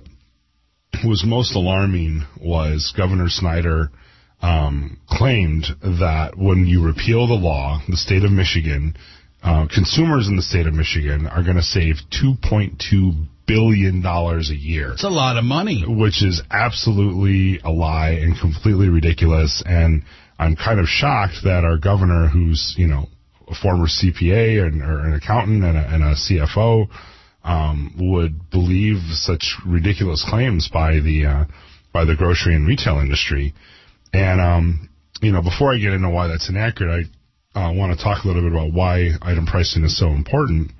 was most alarming was Governor Snyder um, claimed that when you repeal the law, the state of Michigan, uh, consumers in the state of Michigan are going to save two point two billion dollars a year. It's a lot of money. Which is absolutely a lie and completely ridiculous. And I'm kind of shocked that our governor, who's, you know, a former C P A and, or an accountant and a, and a C F O, um, would believe such ridiculous claims by the uh, by the grocery and retail industry. And, um, you know, before I get into why that's inaccurate, I uh, want to talk a little bit about why item pricing is so important.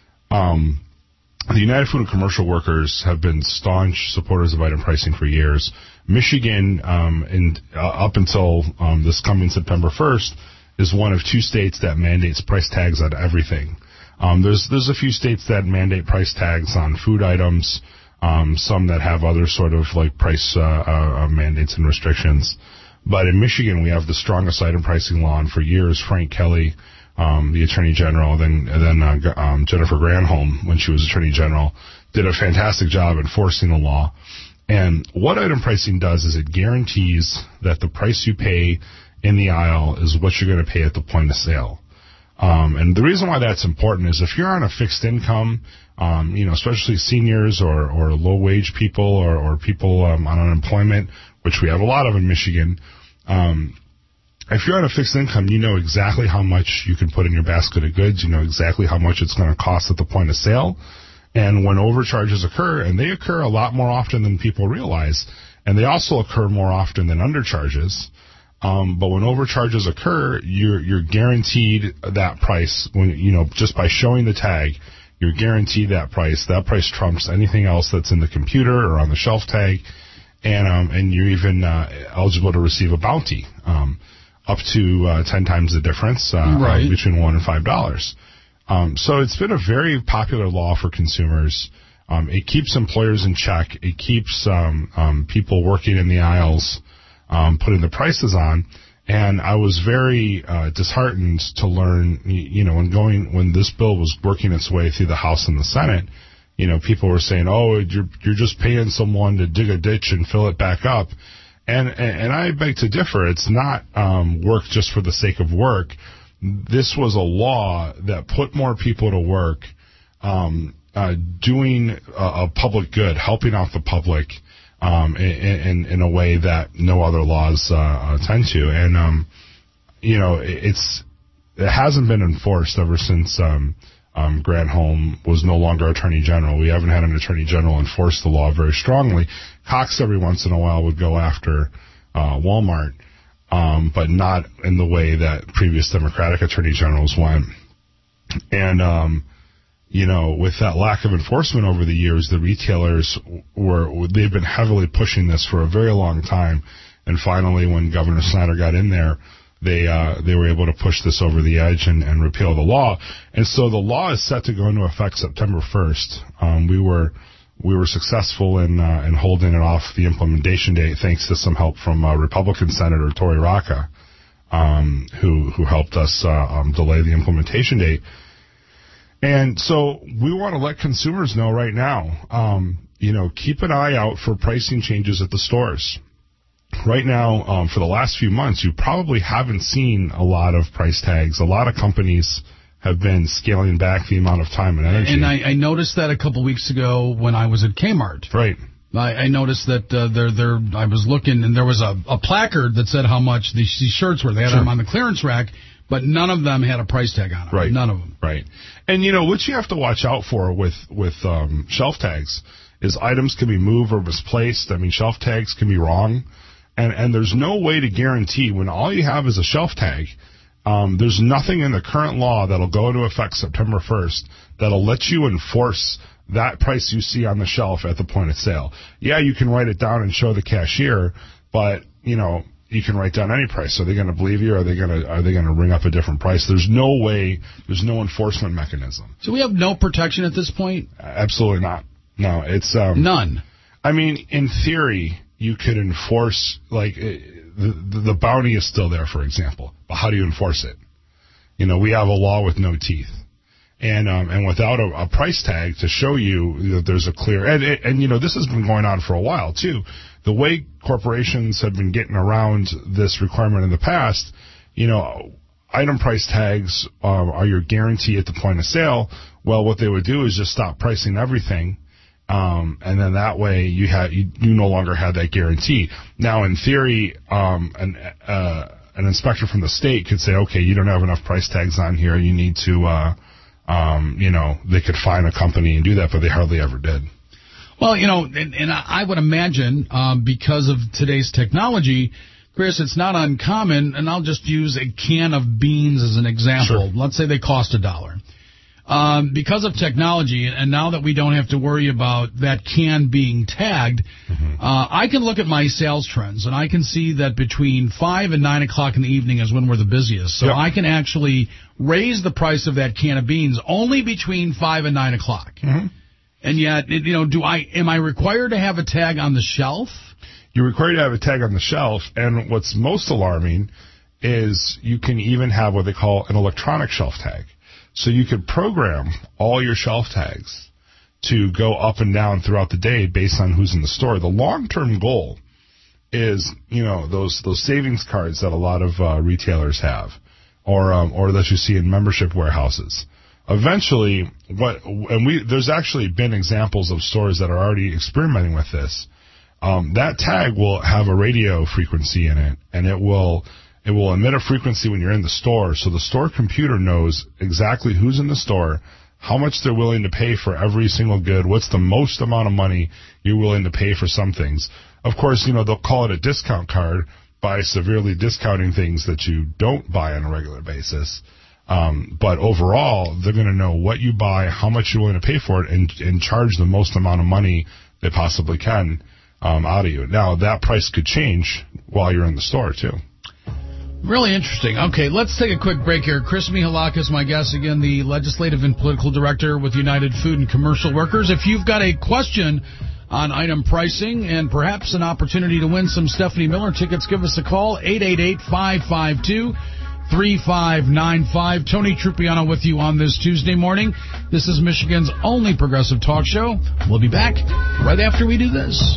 Um The United Food and Commercial Workers have been staunch supporters of item pricing for years. Michigan, um, and uh, up until um, this coming September first, is one of two states that mandates price tags on everything. Um, there's there's a few states that mandate price tags on food items, um, some that have other sort of like price uh, uh, mandates and restrictions. But in Michigan, we have the strongest item pricing law, and for years, Frank Kelly, Um, the Attorney General, then then uh, um, Jennifer Granholm, when she was Attorney General, did a fantastic job enforcing the law. And what item pricing does is it guarantees that the price you pay in the aisle is what you're going to pay at the point of sale. Um, and the reason why that's important is if you're on a fixed income, um, you know, especially seniors or, or low-wage people or, or people um, on unemployment, which we have a lot of in Michigan, um, if you're on a fixed income, you know exactly how much you can put in your basket of goods. You know exactly how much it's going to cost at the point of sale. And when overcharges occur, and they occur a lot more often than people realize, and they also occur more often than undercharges, um, but when overcharges occur, you're you're guaranteed that price. When you know, just by showing the tag, you're guaranteed that price. That price trumps anything else that's in the computer or on the shelf tag, and um, and you're even uh, eligible to receive a bounty. Um, up to uh, ten times the difference, uh, right. uh, between one and five dollars. Um, so it's been a very popular law for consumers. Um, it keeps employers in check. It keeps um, um, people working in the aisles, um, putting the prices on. And I was very uh, disheartened to learn, you know, when going when this bill was working its way through the House and the Senate, you know, people were saying, "Oh, you're you're just paying someone to dig a ditch and fill it back up." And, and I beg to differ. It's not um, work just for the sake of work. This was a law that put more people to work, um, uh, doing a, a public good, helping out the public um, in, in, in a way that no other laws uh, tend to. And, um, you know, it's it hasn't been enforced ever since um, um, Granholm was no longer Attorney General. We haven't had an Attorney General enforce the law very strongly. Cox every once in a while would go after uh, Walmart, um, but not in the way that previous Democratic Attorney Generals went. And, um, you know, with that lack of enforcement over the years, the retailers were, they've been heavily pushing this for a very long time. And finally, when Governor Snyder got in there, they uh, they were able to push this over the edge and, and repeal the law. And so the law is set to go into effect September first. Um, we were we were successful in uh, in holding it off the implementation date thanks to some help from uh, Republican Senator Tori Rocca, um, who who helped us uh, um, delay the implementation date. And so we want to let consumers know right now, um, you know, keep an eye out for pricing changes at the stores. right now, um, for the last few months, you probably haven't seen a lot of price tags. A lot of companies have been scaling back the amount of time and energy. And I, I noticed that a couple weeks ago when I was at Kmart. Right. I, I noticed that uh, there, there. I was looking, and there was a, a placard that said how much these, these shirts were. They had Sure. them on the clearance rack, but none of them had a price tag on them. Right. None of them. Right. And, you know, what you have to watch out for with, with um, shelf tags is items can be moved or misplaced. I mean, shelf tags can be wrong. And, and there's no way to guarantee when all you have is a shelf tag, um, there's nothing in the current law that'll go into effect September first that'll let you enforce that price you see on the shelf at the point of sale. Yeah, you can write it down and show the cashier, but, you know, you can write down any price. Are they going to believe you? Or are they going to are they going to ring up a different price? There's no way. There's no enforcement mechanism. So we have no protection at this point? Absolutely not. No, it's um, none. I mean, in theory, you could enforce, like, the, the the bounty is still there, for example. But how do you enforce it? You know, we have a law with no teeth. And um, and without a, a price tag to show you that there's a clear and, and and you know this has been going on for a while too. The way corporations have been getting around this requirement in the past, you know, item price tags um, are your guarantee at the point of sale. Well, what they would do is just stop pricing everything, um, and then that way you have you, you no longer have that guarantee. Now, in theory, um, an uh, an inspector from the state could say, okay, you don't have enough price tags on here. You need to uh, Um, you know, they could fine a company and do that, but they hardly ever did. Well, you know, and, and I would imagine um, because of today's technology, Chris, it's not uncommon, and I'll just use a can of beans as an example. Sure. Let's say they cost a dollar. Um, because of technology, and now that we don't have to worry about that can being tagged, mm-hmm. uh, I can look at my sales trends, and I can see that between five and nine o'clock in the evening is when we're the busiest. So yep. I can actually raise the price of that can of beans only between five and nine o'clock. Mm-hmm. And yet, you know, do I am I required to have a tag on the shelf? You're required to have a tag on the shelf, and what's most alarming is you can even have what they call an electronic shelf tag. So you could program all your shelf tags to go up and down throughout the day based on who's in the store. The long-term goal is, you know, those those savings cards that a lot of uh, retailers have, or um, or that you see in membership warehouses. Eventually, what and we there's actually been examples of stores that are already experimenting with this. Um, that tag will have a radio frequency in it, and it will it will emit a frequency when you're in the store, so the store computer knows exactly who's in the store, how much they're willing to pay for every single good, what's the most amount of money you're willing to pay for some things. Of course, you know, they'll call it a discount card by severely discounting things that you don't buy on a regular basis. Um, but overall, they're going to know what you buy, how much you're willing to pay for it, and, and charge the most amount of money they possibly can um, out of you. Now, that price could change while you're in the store, too. Really interesting. Okay, let's take a quick break here. Chris Michalakis, my guest, again, the Legislative and Political Director with United Food and Commercial Workers. If you've got a question on item pricing and perhaps an opportunity to win some Stephanie Miller tickets, give us a call, eight eight eight, five five two, three five nine five. Tony Trupiano with you on this Tuesday morning. This is Michigan's only progressive talk show. We'll be back right after we do this.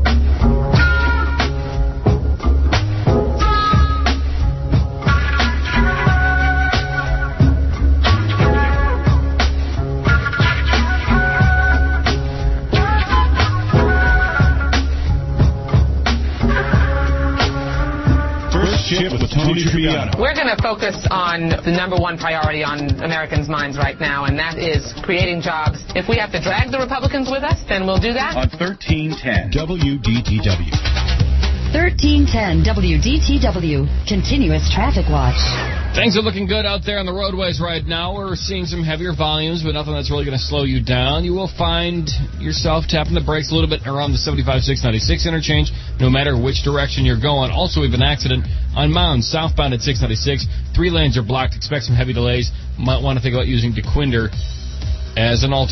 With Tony Trupiano. We're going to focus on the number one priority on Americans' minds right now, and that is creating jobs. If we have to drag the Republicans with us, then we'll do that. On thirteen ten W D T W. thirteen ten W D T W. Continuous Traffic Watch. Things are looking good out there on the roadways right now. We're seeing some heavier volumes, but nothing that's really going to slow you down. You will find yourself tapping the brakes a little bit around the seventy-five six ninety-six interchange, no matter which direction you're going. Also, we have an accident on Mound, southbound at six ninety-six. Three lanes are blocked. Expect some heavy delays. Might want to think about using DeQuinder as an alternate.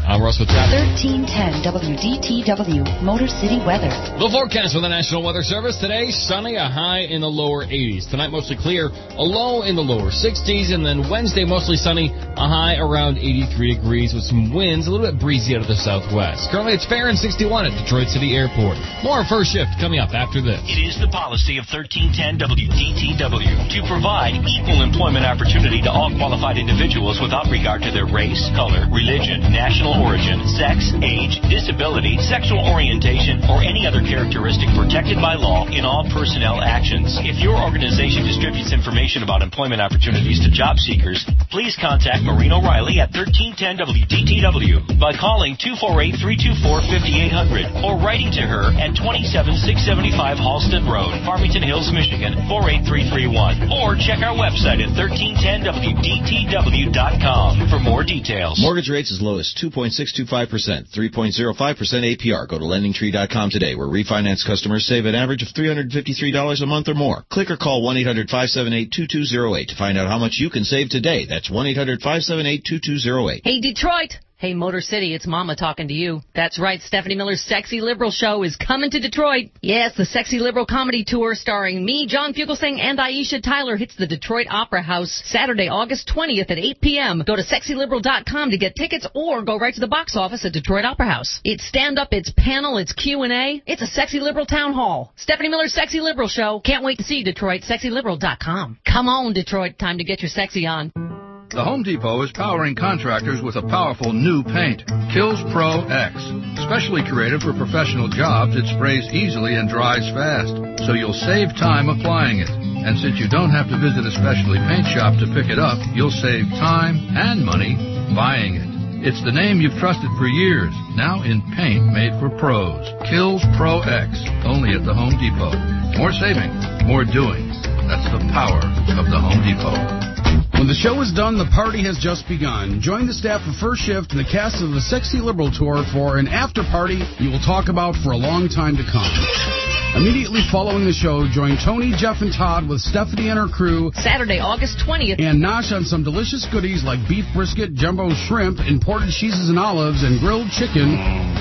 I'm Russ with traffic. thirteen ten W D T W, Motor City weather. The forecast for the National Weather Service today, sunny, a high in the lower eighties. Tonight, mostly clear, a low in the lower sixties. And then Wednesday, mostly sunny, a high around eighty-three degrees with some winds, a little bit breezy out of the southwest. Currently, it's fair and sixty-one at Detroit City Airport. More First Shift coming up after this. It is the policy of thirteen ten W D T W to provide equal employment opportunity to all qualified individuals without regard to their race, color, religion, national origin, sex, age, disability, sexual orientation, or any other characteristic protected by law in all personnel actions. If your organization distributes information about employment opportunities to job seekers, please contact Maureen O'Reilly at thirteen ten W D T W by calling two four eight, three two four, five eight zero zero or writing to her at twenty-seven six seventy-five Halsted Road, Farmington Hills, Michigan, four eight three three one. Or check our website at thirteen ten W D T W dot com for more details. Mortgage rates as low as two point six two five percent, three point zero five percent A P R. Go to lending tree dot com today, where refinance customers save an average of three hundred fifty-three dollars a month or more. Click or call one eight hundred, five seven eight, two two zero eight to find out how much you can save today. That's one eight hundred, five seven eight, two two zero eight. Hey, Detroit. Hey, Motor City, it's Mama talking to you. That's right, Stephanie Miller's Sexy Liberal Show is coming to Detroit. Yes, the Sexy Liberal Comedy Tour starring me, John Fugelsang, and Aisha Tyler hits the Detroit Opera House Saturday, August twentieth at eight p.m. Go to sexy liberal dot com to get tickets or go right to the box office at Detroit Opera House. It's stand-up, it's panel, it's Q and A. It's a Sexy Liberal town hall. Stephanie Miller's Sexy Liberal Show. Can't wait to see you, Detroit. sexy liberal dot com. Come on, Detroit. Time to get your sexy on. The Home Depot is powering contractors with a powerful new paint, Kills Pro X. Specially created for professional jobs, it sprays easily and dries fast, so you'll save time applying it. And since you don't have to visit a specialty paint shop to pick it up, you'll save time and money buying it. It's the name you've trusted for years, now in paint made for pros. Kills Pro X, only at the Home Depot. More saving, more doing. That's the power of the Home Depot. When the show is done, the party has just begun. Join the staff of First Shift and the cast of the Sexy Liberal Tour for an after-party you will talk about for a long time to come. Immediately following the show, join Tony, Jeff, and Todd with Stephanie and her crew Saturday, August twentieth. And Nosh on some delicious goodies like beef brisket, jumbo shrimp, imported cheeses and olives, and grilled chicken.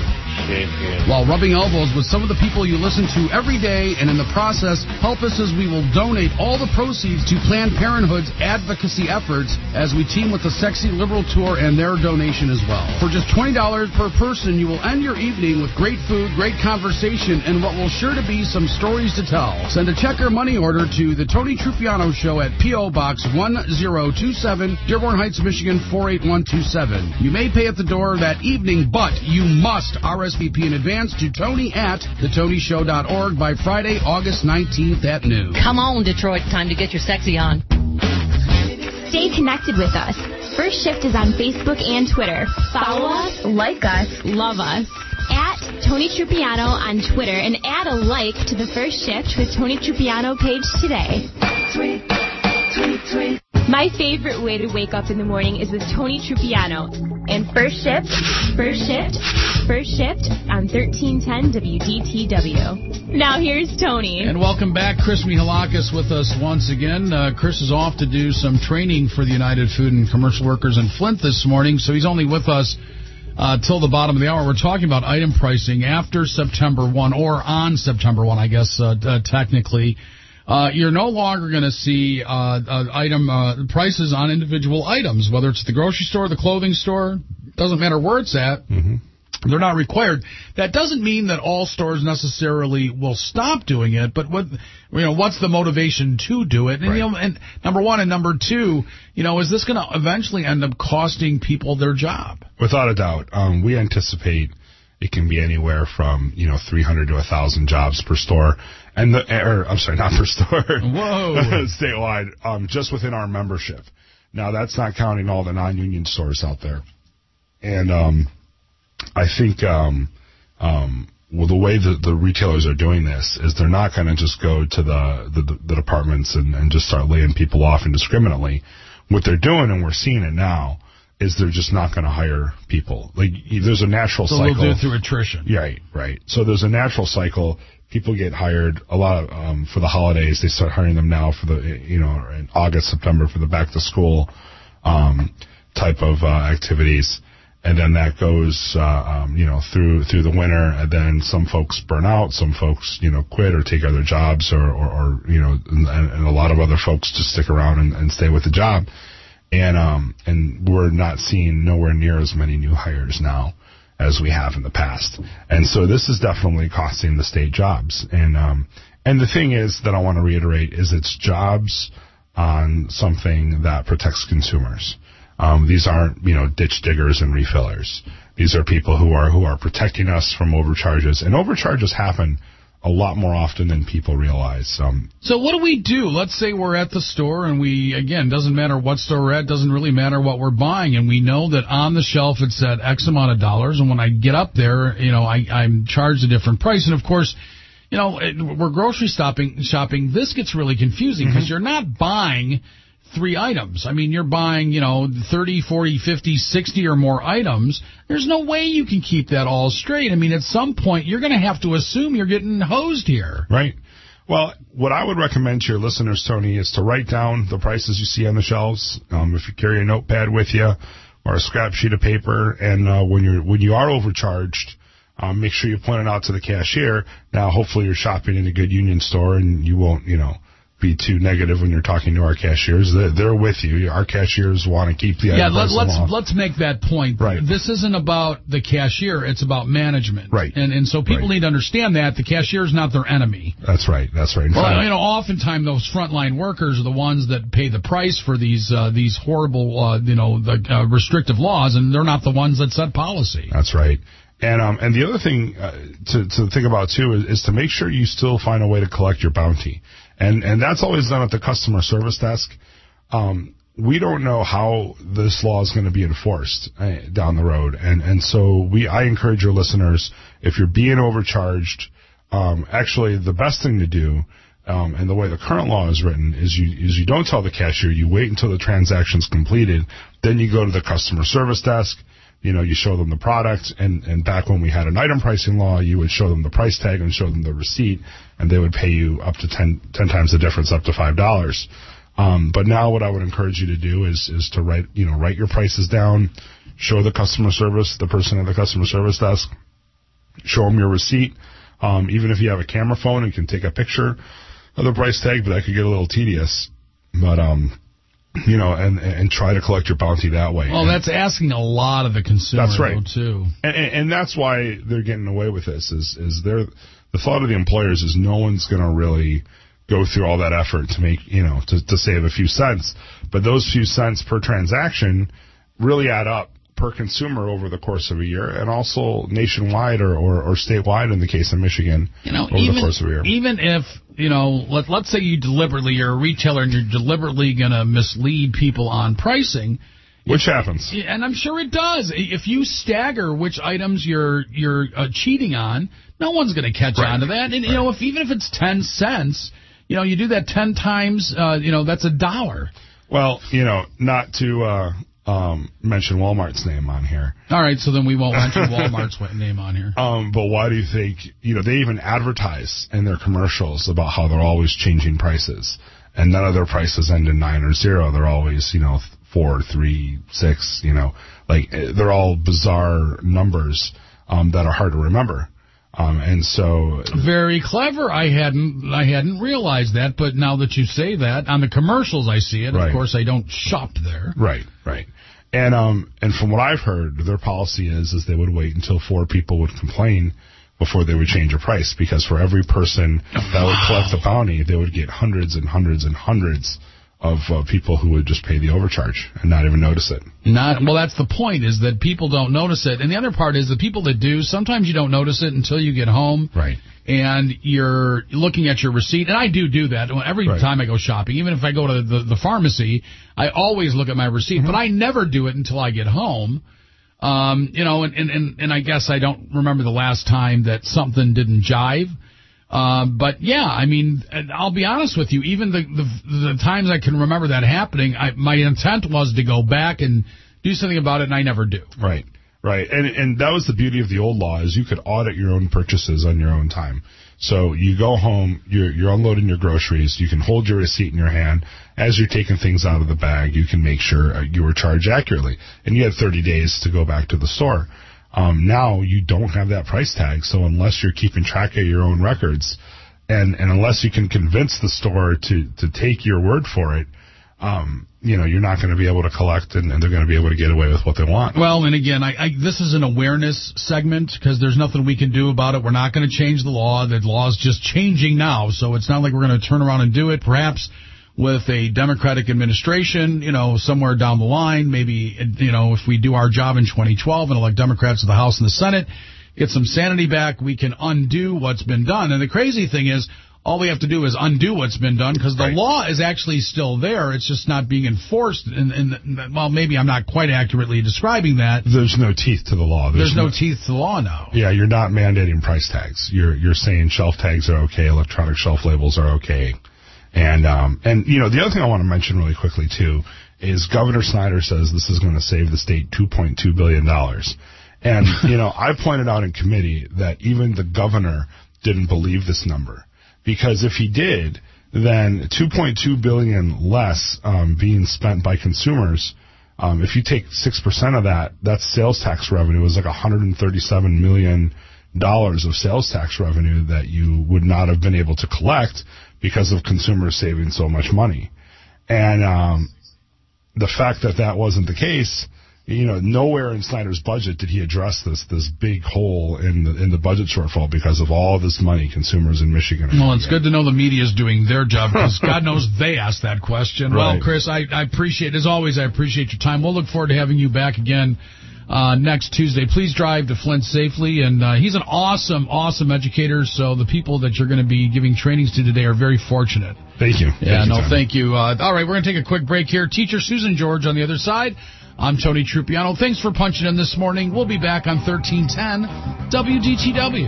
While rubbing elbows with some of the people you listen to every day, and in the process, help us as we will donate all the proceeds to Planned Parenthood's advocacy efforts as we team with the Sexy Liberal Tour and their donation as well. For just twenty dollars per person, you will end your evening with great food, great conversation, and what will sure to be some stories to tell. Send a check or money order to the Tony Trupiano Show at P O. Box one zero two seven, Dearborn Heights, Michigan four eight one two seven. You may pay at the door that evening, but you must R S V P in advance to Tony at the tony show dot org by Friday, August nineteenth at noon. Come on, Detroit. Time to get your sexy on. Stay connected with us. First Shift is on Facebook and Twitter. Follow us, like us, love us. At Tony Trupiano on Twitter and add a like to the First Shift with Tony Trupiano page today. Tweet, tweet, tweet. My favorite way to wake up in the morning is with Tony Trupiano. And First Shift, First Shift, First Shift on thirteen ten W D T W. Now here's Tony. And welcome back. Chris Mihalakis with us once again. Uh, Chris is off to do some training for the United Food and Commercial Workers in Flint this morning, so he's only with us uh, till the bottom of the hour. We're talking about item pricing after September first, or on September first, I guess, uh, uh, technically. Uh, you're no longer going to see uh, uh, item uh, prices on individual items, whether it's the grocery store, the clothing store, doesn't matter where it's at. Mm-hmm. They're not required. That doesn't mean that all stores necessarily will stop doing it, but what you know, what's the motivation to do it? And, right. you know, and number one and number two, you know, is this going to eventually end up costing people their job? Without a doubt, um, we anticipate it can be anywhere from you know three hundred to a thousand jobs per store. And the, or, I'm sorry, not per store. Whoa. Statewide, um, just within our membership. Now, that's not counting all the non-union stores out there. And um, I think um, um, well, the way that the retailers are doing this is they're not going to just go to the, the, the departments and, and just start laying people off indiscriminately. What they're doing, and we're seeing it now, is they're just not going to hire people. Like, there's a natural so cycle. So they'll do it through attrition. Right, right. So there's a natural cycle. People get hired a lot of, um, for the holidays. They start hiring them now for the, you know, in August, September for the back to school um, type of uh, activities. And then that goes, uh, um, you know, through through the winter, and then some folks burn out, some folks, you know, quit or take other jobs, or, or, or you know, and, and a lot of other folks just stick around and, and stay with the job. And um, and we're not seeing nowhere near as many new hires now as we have in the past. And so this is definitely costing the state jobs. And um, and the thing is that I want to reiterate is it's jobs on something that protects consumers. Um, these aren't, you know, ditch diggers and refillers. These are people who are who are protecting us from overcharges. And overcharges happen a lot more often than people realize. Um, so what do we do? Let's say we're at the store and we, again, doesn't matter what store we're at, doesn't really matter what we're buying, and we know that on the shelf it's at X amount of dollars, and when I get up there, you know, I, I'm charged a different price. And, of course, you know, we're grocery shopping. shopping. This gets really confusing because mm-hmm. you're not buying three items. I mean, you're buying, you know, thirty, forty, fifty, sixty or more items. There's no way you can keep that all straight. I mean, at some point, you're going to have to assume you're getting hosed here. Right. Well, what I would recommend to your listeners, Tony, is to write down the prices you see on the shelves. Um, if you carry a notepad with you or a scrap sheet of paper, and uh, when you're when you are overcharged, um, make sure you point it out to the cashier. Now, hopefully, you're shopping in a good union store, and you won't, you know, be too negative when you're talking to our cashiers. They're, they're with you. Our cashiers want to keep the yeah. Let, let's off. let's make that point. Right. This isn't about the cashier. It's about management. Right. And and so people right. need to understand that the cashier is not their enemy. That's right. That's right. In well, fact, you know, oftentimes those frontline workers are the ones that pay the price for these uh, these horrible, uh, you know, the uh, restrictive laws, and they're not the ones that set policy. That's right. And um and the other thing uh, to to think about too is, is to make sure you still find a way to collect your bounty. And and that's always done at the customer service desk. Um, we don't know how this law is going to be enforced uh, down the road, and and so we I encourage your listeners, if you're being overcharged, um, actually the best thing to do, um, and the way the current law is written is you is you don't tell the cashier. You wait until the transaction's completed, then you go to the customer service desk. You know, you show them the product, and, and back when we had an item pricing law, you would show them the price tag and show them the receipt, and they would pay you up to ten, ten times the difference, up to five dollars. Um, but now what I would encourage you to do is is to write, you know, write your prices down, show the customer service, the person at the customer service desk, show them your receipt. Um, even if you have a camera phone, you can take a picture of the price tag, but that could get a little tedious. But, um... You know, and and try to collect your bounty that way. Well, and that's asking a lot of the consumer, that's right. though, too. And, and, and that's why they're getting away with this, is, is they're, the thought of the employers is no one's going to really go through all that effort to make, you know, to, to save a few cents. But those few cents per transaction really add up per consumer over the course of a year, and also nationwide or, or, or statewide in the case of Michigan, you know, over even, the course of a year. Even if, you know, let, let's say you deliberately, you're a retailer and you're deliberately going to mislead people on pricing. Which if, happens. And I'm sure it does. If you stagger which items you're you're uh, cheating on, no one's going to catch right. on to that. And, right. you know, if even if it's ten cents, you know, you do that ten times, uh, you know, that's a dollar. Well, you know, not to... Uh, Um, mention Walmart's name on here. All right, so then we won't mention Walmart's name on here. Um, but why do you think, you know, they even advertise in their commercials about how they're always changing prices, and none of their prices end in nine or zero. They're always, you know, four, three, six, you know, like they're all bizarre numbers, um, that are hard to remember. Um, and so very clever. I hadn't I hadn't realized that, but now that you say that, on the commercials I see it. Right. Of course, I don't shop there. Right, right. And um and from what I've heard, their policy is is they would wait until four people would complain before they would change a price, because for every person that would collect the bounty, they would get hundreds and hundreds and hundreds of uh, people who would just pay the overcharge and not even notice it. Not well. That's the point, is that people don't notice it, and the other part is the people that do. Sometimes you don't notice it until you get home, right? And you're looking at your receipt, and I do do that every right. time I go shopping. Even if I go to the, the pharmacy, I always look at my receipt, mm-hmm. but I never do it until I get home. Um, you know, and, and and I guess I don't remember the last time that something didn't jive. Uh, but, yeah, I mean, I'll be honest with you, even the the, the times I can remember that happening, I, my intent was to go back and do something about it, and I never do. Right. Right, and and that was the beauty of the old law, is you could audit your own purchases on your own time. So you go home, you're, you're unloading your groceries, you can hold your receipt in your hand. As you're taking things out of the bag, you can make sure you were charged accurately. And you had thirty days to go back to the store. Um, now you don't have that price tag, so unless you're keeping track of your own records, and, and unless you can convince the store to, to take your word for it, um, you know, you're not going to be able to collect, and, and they're going to be able to get away with what they want. Well, and again, I, I, this is an awareness segment because there's nothing we can do about it. We're not going to change the law. The law is just changing now, so it's not like we're going to turn around and do it. Perhaps with a Democratic administration, you know, somewhere down the line, maybe, you know, if we do our job in twenty twelve and elect Democrats to the House and the Senate, get some sanity back, we can undo what's been done. And the crazy thing is, all we have to do is undo what's been done because the right. law is actually still there. It's just not being enforced. And, and well, maybe I'm not quite accurately describing that. There's no teeth to the law. There's, There's no, no teeth to the law now. Yeah, you're not mandating price tags. You're you're saying shelf tags are okay, electronic shelf labels are okay. And um and you know the other thing I want to mention really quickly too is Governor Snyder says this is going to save the state two point two billion dollars. And you know I pointed out in committee that even the governor didn't believe this number. Because if he did, then two point two billion dollars less um, being spent by consumers, um, if you take six percent of that, that's sales tax revenue. Is like one hundred thirty-seven million dollars of sales tax revenue that you would not have been able to collect because of consumers saving so much money. And um, the fact that that wasn't the case, you know, nowhere in Snyder's budget did he address this this big hole in the in the budget shortfall because of all this money consumers in Michigan are Well, it's good to know the media is doing their job because God knows they asked that question. Right. Well, Chris, I, I appreciate, as always, I appreciate your time. We'll look forward to having you back again uh, next Tuesday. Please drive to Flint safely. And uh, he's an awesome, awesome educator, so the people that you're going to be giving trainings to today are very fortunate. Thank you. Yeah, thank no, you, Tom. thank you. Uh, all right, we're going to take a quick break here. Teacher Susan George on the other side. I'm Tony Trupiano. Thanks for punching in this morning. We'll be back on thirteen ten W D T W.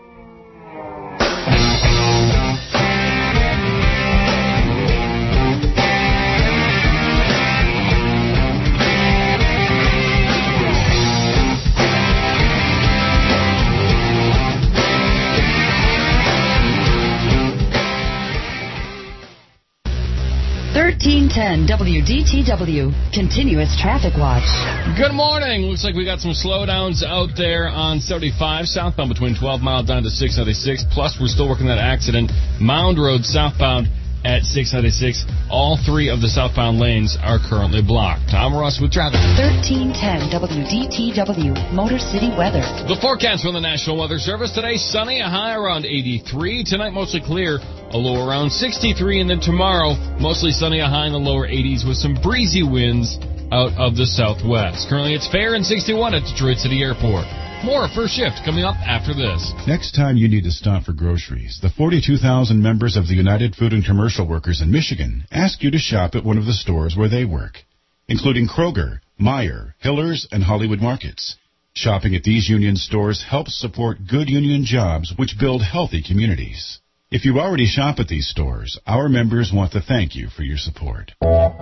thirteen ten W D T W, continuous traffic watch. Good morning. Looks like we got some slowdowns out there on seventy-five southbound between twelve mile down to six ninety-six. Plus, we're still working that accident. Mound Road southbound at six ninety-six. All three of the southbound lanes are currently blocked. Tom Ross with traffic. thirteen ten W D T W, Motor City weather. The forecast from the National Weather Service today: sunny, a high around eighty-three. Tonight, mostly clear, a low around sixty-three. And then tomorrow, mostly sunny, a high in the lower eighties with some breezy winds out of the southwest. Currently, it's fair and sixty-one at Detroit City Airport. More First Shift coming up after this. Next time you need to stop for groceries, the forty-two thousand members of the United Food and Commercial Workers in Michigan ask you to shop at one of the stores where they work, including Kroger, Meijer, Hiller's, and Hollywood Markets. Shopping at these union stores helps support good union jobs which build healthy communities. If you already shop at these stores, our members want to thank you for your support.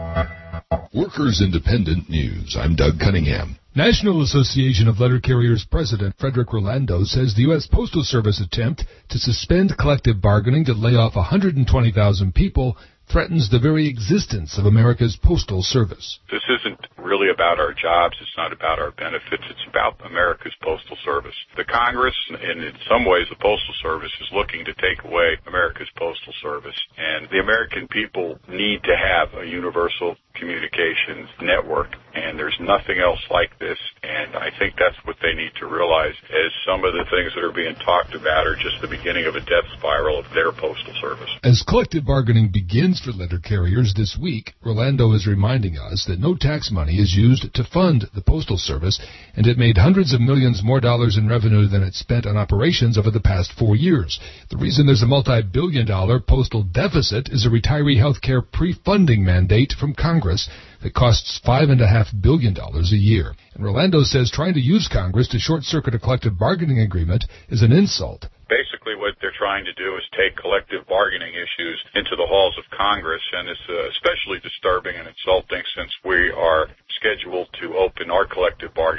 Workers Independent News. I'm Doug Cunningham. National Association of Letter Carriers President Frederick Rolando says the U S Postal Service attempt to suspend collective bargaining to lay off one hundred twenty thousand people threatens the very existence of America's Postal Service. This isn't really about our jobs. It's not about our benefits. It's about America's Postal Service. The Congress, and in some ways the Postal Service, is looking to take away America's Postal Service. And the American people need to have a universal communications network, and there's nothing else like this. And I think that's what they need to realize, as some of the things that are being talked about are just the beginning of a death spiral of their Postal Service. As collective bargaining begins for letter carriers this week, Rolando is reminding us that no tax money is used to fund the Postal Service, and it made hundreds of millions more dollars in revenue than it spent on operations over the past four years. The reason there's a multi-billion dollar postal deficit is a retiree health care pre-funding mandate from Congress that costs five point five billion dollars a year. And Rolando says trying to use Congress to short-circuit a collective bargaining agreement is an insult. Basically, what they're trying to do is take collective bargaining issues into the halls of Congress, and it's uh, especially disturbing and insulting since we are scheduled to open our collective bargaining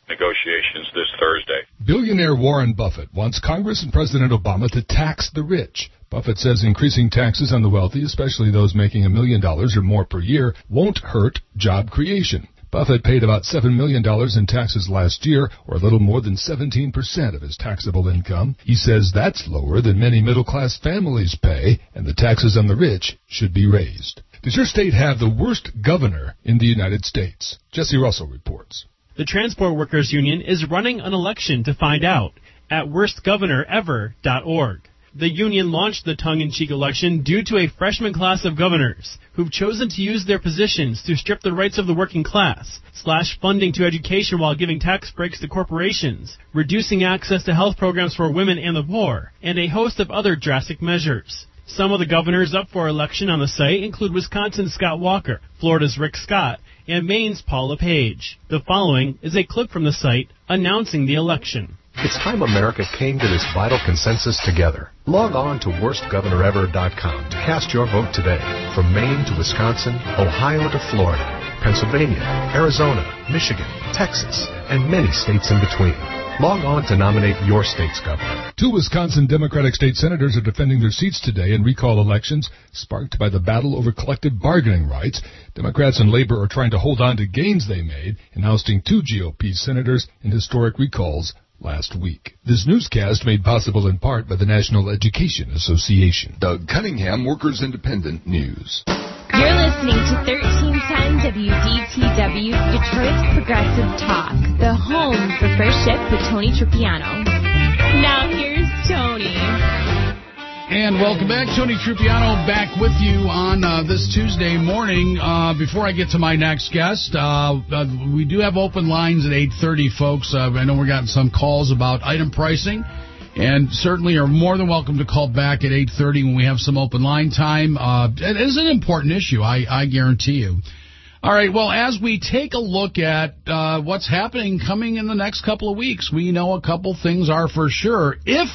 negotiations this Thursday. Billionaire Warren Buffett wants Congress and President Obama to tax the rich. Buffett says increasing taxes on the wealthy, especially those making a million dollars or more per year, won't hurt job creation. Buffett paid about seven million dollars in taxes last year, or a little more than seventeen percent of his taxable income. He says that's lower than many middle-class families pay, and the taxes on the rich should be raised. Does your state have the worst governor in the United States? Jesse Russell reports. The Transport Workers Union is running an election to find out at worst governor ever dot org. The union launched the tongue-in-cheek election due to a freshman class of governors who've chosen to use their positions to strip the rights of the working class, slash funding to education while giving tax breaks to corporations, reducing access to health programs for women and the poor, and a host of other drastic measures. Some of the governors up for election on the site include Wisconsin's Scott Walker, Florida's Rick Scott, and Maine's Paula Page. The following is a clip from the site announcing the election. It's time America came to this vital consensus together. Log on to worst governor ever dot com to cast your vote today. From Maine to Wisconsin, Ohio to Florida, Pennsylvania, Arizona, Michigan, Texas, and many states in between. Log on to nominate your state's governor. Two Wisconsin Democratic state senators are defending their seats today in recall elections sparked by the battle over collective bargaining rights. Democrats and Labor are trying to hold on to gains they made in ousting two G O P senators in historic recalls last week. This newscast made possible in part by the National Education Association. Doug Cunningham, Workers Independent News. You're listening to thirteen ten W D T W, Detroit's Progressive Talk, the home for First Shift with Tony Trupiano. Now here's Tony. And welcome back. Tony Trupiano back with you on uh, this Tuesday morning. Uh, before I get to my next guest, uh, uh, we do have open lines at eight thirty, folks. Uh, I know we're getting some calls about item pricing, and certainly are more than welcome to call back at eight thirty when we have some open line time. Uh, it is an important issue, I, I guarantee you. All right, well, as we take a look at uh, what's happening coming in the next couple of weeks, we know a couple things are for sure. If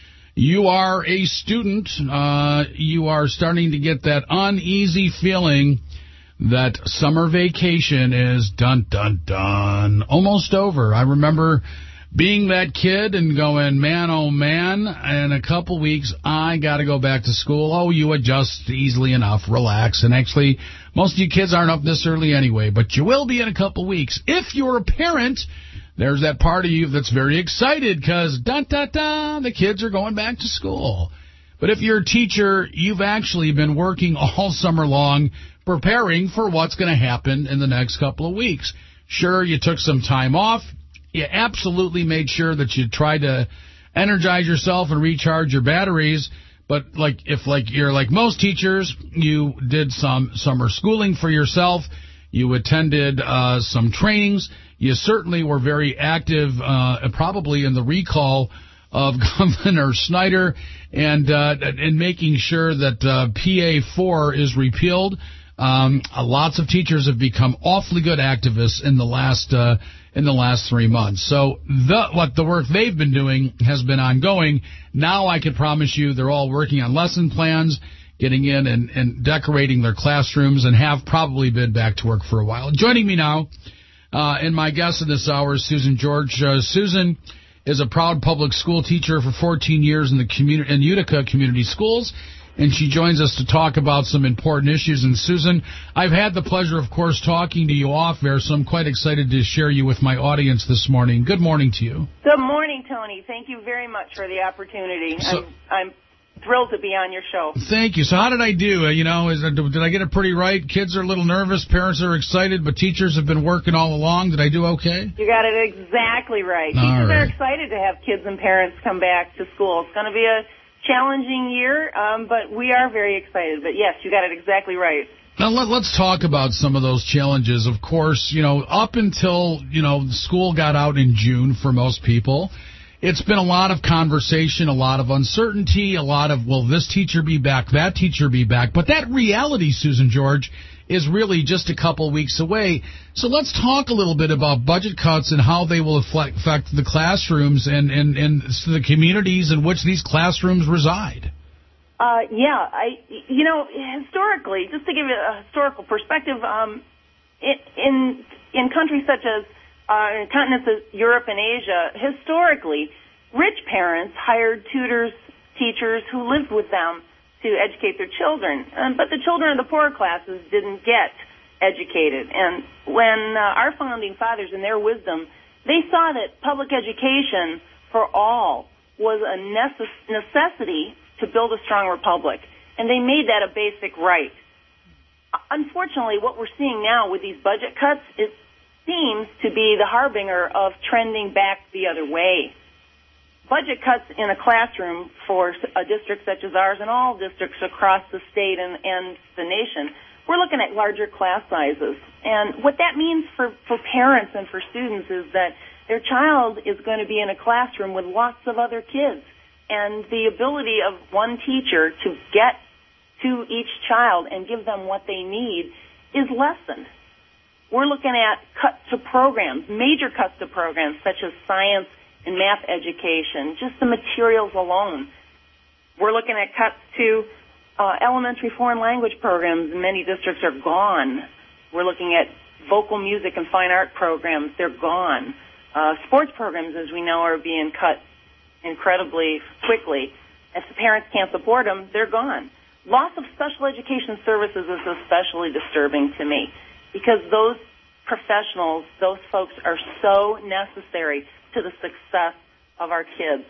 you are a student, uh, you are starting to get that uneasy feeling that summer vacation is dun, dun, dun, almost over. I remember being that kid and going, man, oh, man, in a couple weeks, I got to go back to school. Oh, you adjust easily enough, relax. And actually, most of you kids aren't up this early anyway, but you will be in a couple weeks. If you're a parent, there's that part of you that's very excited because, dun, dun, dun, the kids are going back to school. But if you're a teacher, you've actually been working all summer long preparing for what's going to happen in the next couple of weeks. Sure, you took some time off. You absolutely made sure that you tried to energize yourself and recharge your batteries. But like if like you're like most teachers, you did some summer schooling for yourself. You attended uh, some trainings. You certainly were very active, uh, probably in the recall of Governor Snyder and uh, in making sure that uh, P A four is repealed. Um, lots of teachers have become awfully good activists in the last uh, in the last three months. So the what the work they've been doing has been ongoing. Now I can promise you they're all working on lesson plans, getting in and, and decorating their classrooms, and have probably been back to work for a while. Joining me now, uh, and my guest in this hour is Susan George. Uh, Susan is a proud public school teacher for fourteen years in the communi- in Utica Community Schools, and she joins us to talk about some important issues. And Susan, I've had the pleasure, of course, talking to you off air, so I'm quite excited to share you with my audience this morning. Good morning to you. Good morning, Tony. Thank you very much for the opportunity. So, I'm, I'm thrilled to be on your show. Thank you. So how did I do? Uh, you know, is, uh, did I get it pretty right? Kids are a little nervous, parents are excited, but teachers have been working all along. Did I do okay? You got it exactly right. All Teachers right. are excited to have kids and parents come back to school. It's going to be a challenging year, um, but we are very excited. But yes, you got it exactly right. Now let, let's talk about some of those challenges. Of course, you know, up until, you know, school got out in June for most people, it's been a lot of conversation, a lot of uncertainty, a lot of, will this teacher be back, that teacher be back? But that reality, Susan George, is really just a couple weeks away. So let's talk a little bit about budget cuts and how they will affect the classrooms and, and, and the communities in which these classrooms reside. Uh, yeah, I, you know, historically, just to give you a historical perspective, um, in in countries such as uh, in continents of Europe and Asia, historically, rich parents hired tutors, teachers who lived with them to educate their children. Um, but the children of the poorer classes didn't get educated. And when uh, our founding fathers, in their wisdom, they saw that public education for all was a necess- necessity to build a strong republic. And they made that a basic right. Unfortunately, what we're seeing now with these budget cuts, it seems to be the harbinger of trending back the other way. Budget cuts in a classroom for a district such as ours and all districts across the state and, and the nation, we're looking at larger class sizes. And what that means for, for parents and for students is that their child is going to be in a classroom with lots of other kids. And the ability of one teacher to get to each child and give them what they need is lessened. We're looking at cuts to programs, major cuts to programs such as science and math education, just the materials alone. We're looking at cuts to uh, elementary foreign language programs. Many districts are gone. We're looking at vocal music and fine art programs. They're gone. Uh, sports programs, as we know, are being cut incredibly quickly. If the parents can't support them, they're gone. Loss of special education services is especially disturbing to me because those professionals, those folks are so necessary to the success of our kids.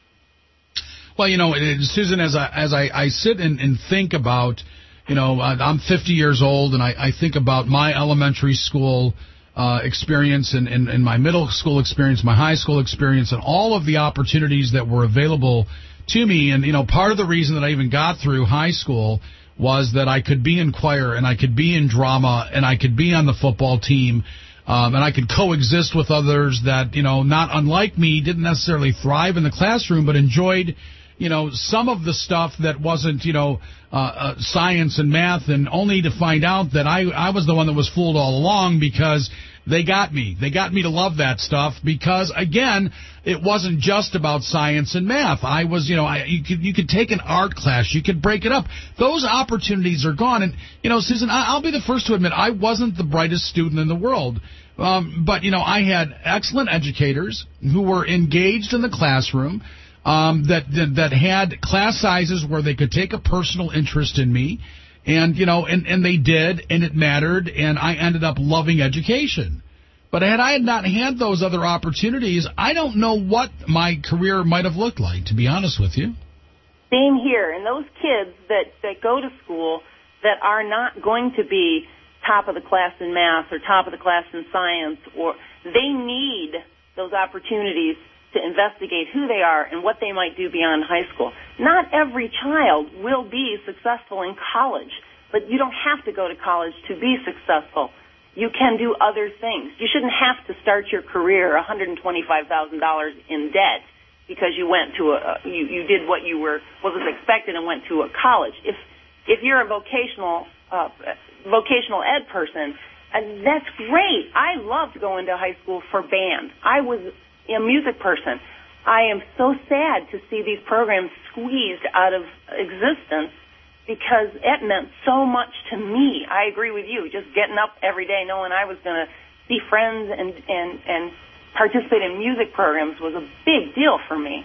Well, you know, Susan, as I as I, I sit and, and think about, you know, I'm fifty years old, and I, I think about my elementary school uh, experience and, and, and my middle school experience, my high school experience, and all of the opportunities that were available to me. And, you know, part of the reason that I even got through high school was that I could be in choir and I could be in drama and I could be on the football team. Um, and I could coexist with others that, you know, not unlike me, didn't necessarily thrive in the classroom, but enjoyed, you know, some of the stuff that wasn't, you know, uh, uh, science and math, and only to find out that I, I was the one that was fooled all along because they got me. They got me to love that stuff because, again, it wasn't just about science and math. I was, you know, I, you could you could take an art class. You could break it up. Those opportunities are gone. And, you know, Susan, I, I'll be the first to admit I wasn't the brightest student in the world. Um, but, you know, I had excellent educators who were engaged in the classroom, um, that, that that had class sizes where they could take a personal interest in me. And, you know, and, and they did, and it mattered, and I ended up loving education. But had I not had those other opportunities, I don't know what my career might have looked like, to be honest with you. Same here. And those kids that, that go to school that are not going to be top of the class in math or top of the class in science, or they need those opportunities to investigate who they are and what they might do beyond high school. Not every child will be successful in college, but you don't have to go to college to be successful. You can do other things. You shouldn't have to start your career one hundred twenty-five thousand dollars in debt because you went to a you, you did what you were what was expected and went to a college. If if you're a vocational uh, vocational ed person, uh, that's great. I loved going to high school for band. I was a music person. I am so sad to see these programs squeezed out of existence because it meant so much to me. I agree with you. Just getting up every day knowing I was going to see friends and, and, and participate in music programs was a big deal for me.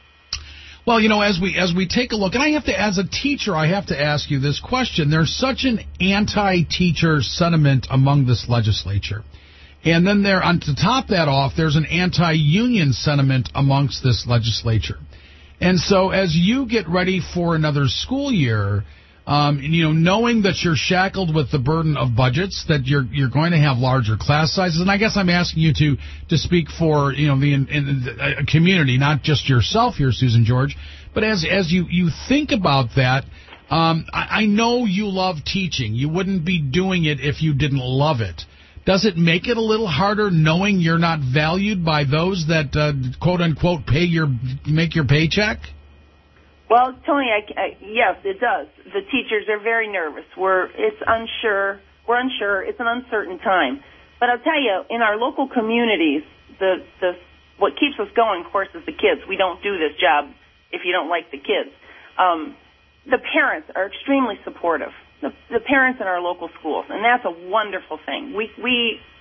Well, you know, as we as we take a look, and I have to, as a teacher, I have to ask you this question. There's such an anti-teacher sentiment among this legislature. And then there, on to top that off, there's an anti-union sentiment amongst this legislature. And so as you get ready for another school year, um, you know, knowing that you're shackled with the burden of budgets, that you're you're going to have larger class sizes, and I guess I'm asking you to, to speak for, you know, the in, in, a community, not just yourself here, Susan George, but as as you, you think about that, um, I, I know you love teaching. You wouldn't be doing it if you didn't love it. Does it make it a little harder knowing you're not valued by those that, uh, quote unquote, pay your make your paycheck? Well, Tony, I, I, yes, it does. The teachers are very nervous. We're it's unsure. We're unsure. It's an uncertain time. But I'll tell you, in our local communities, the the what keeps us going, of course, is the kids. We don't do this job if you don't like the kids. Um, the parents are extremely supportive. The, the parents in our local schools, and that's a wonderful thing. We we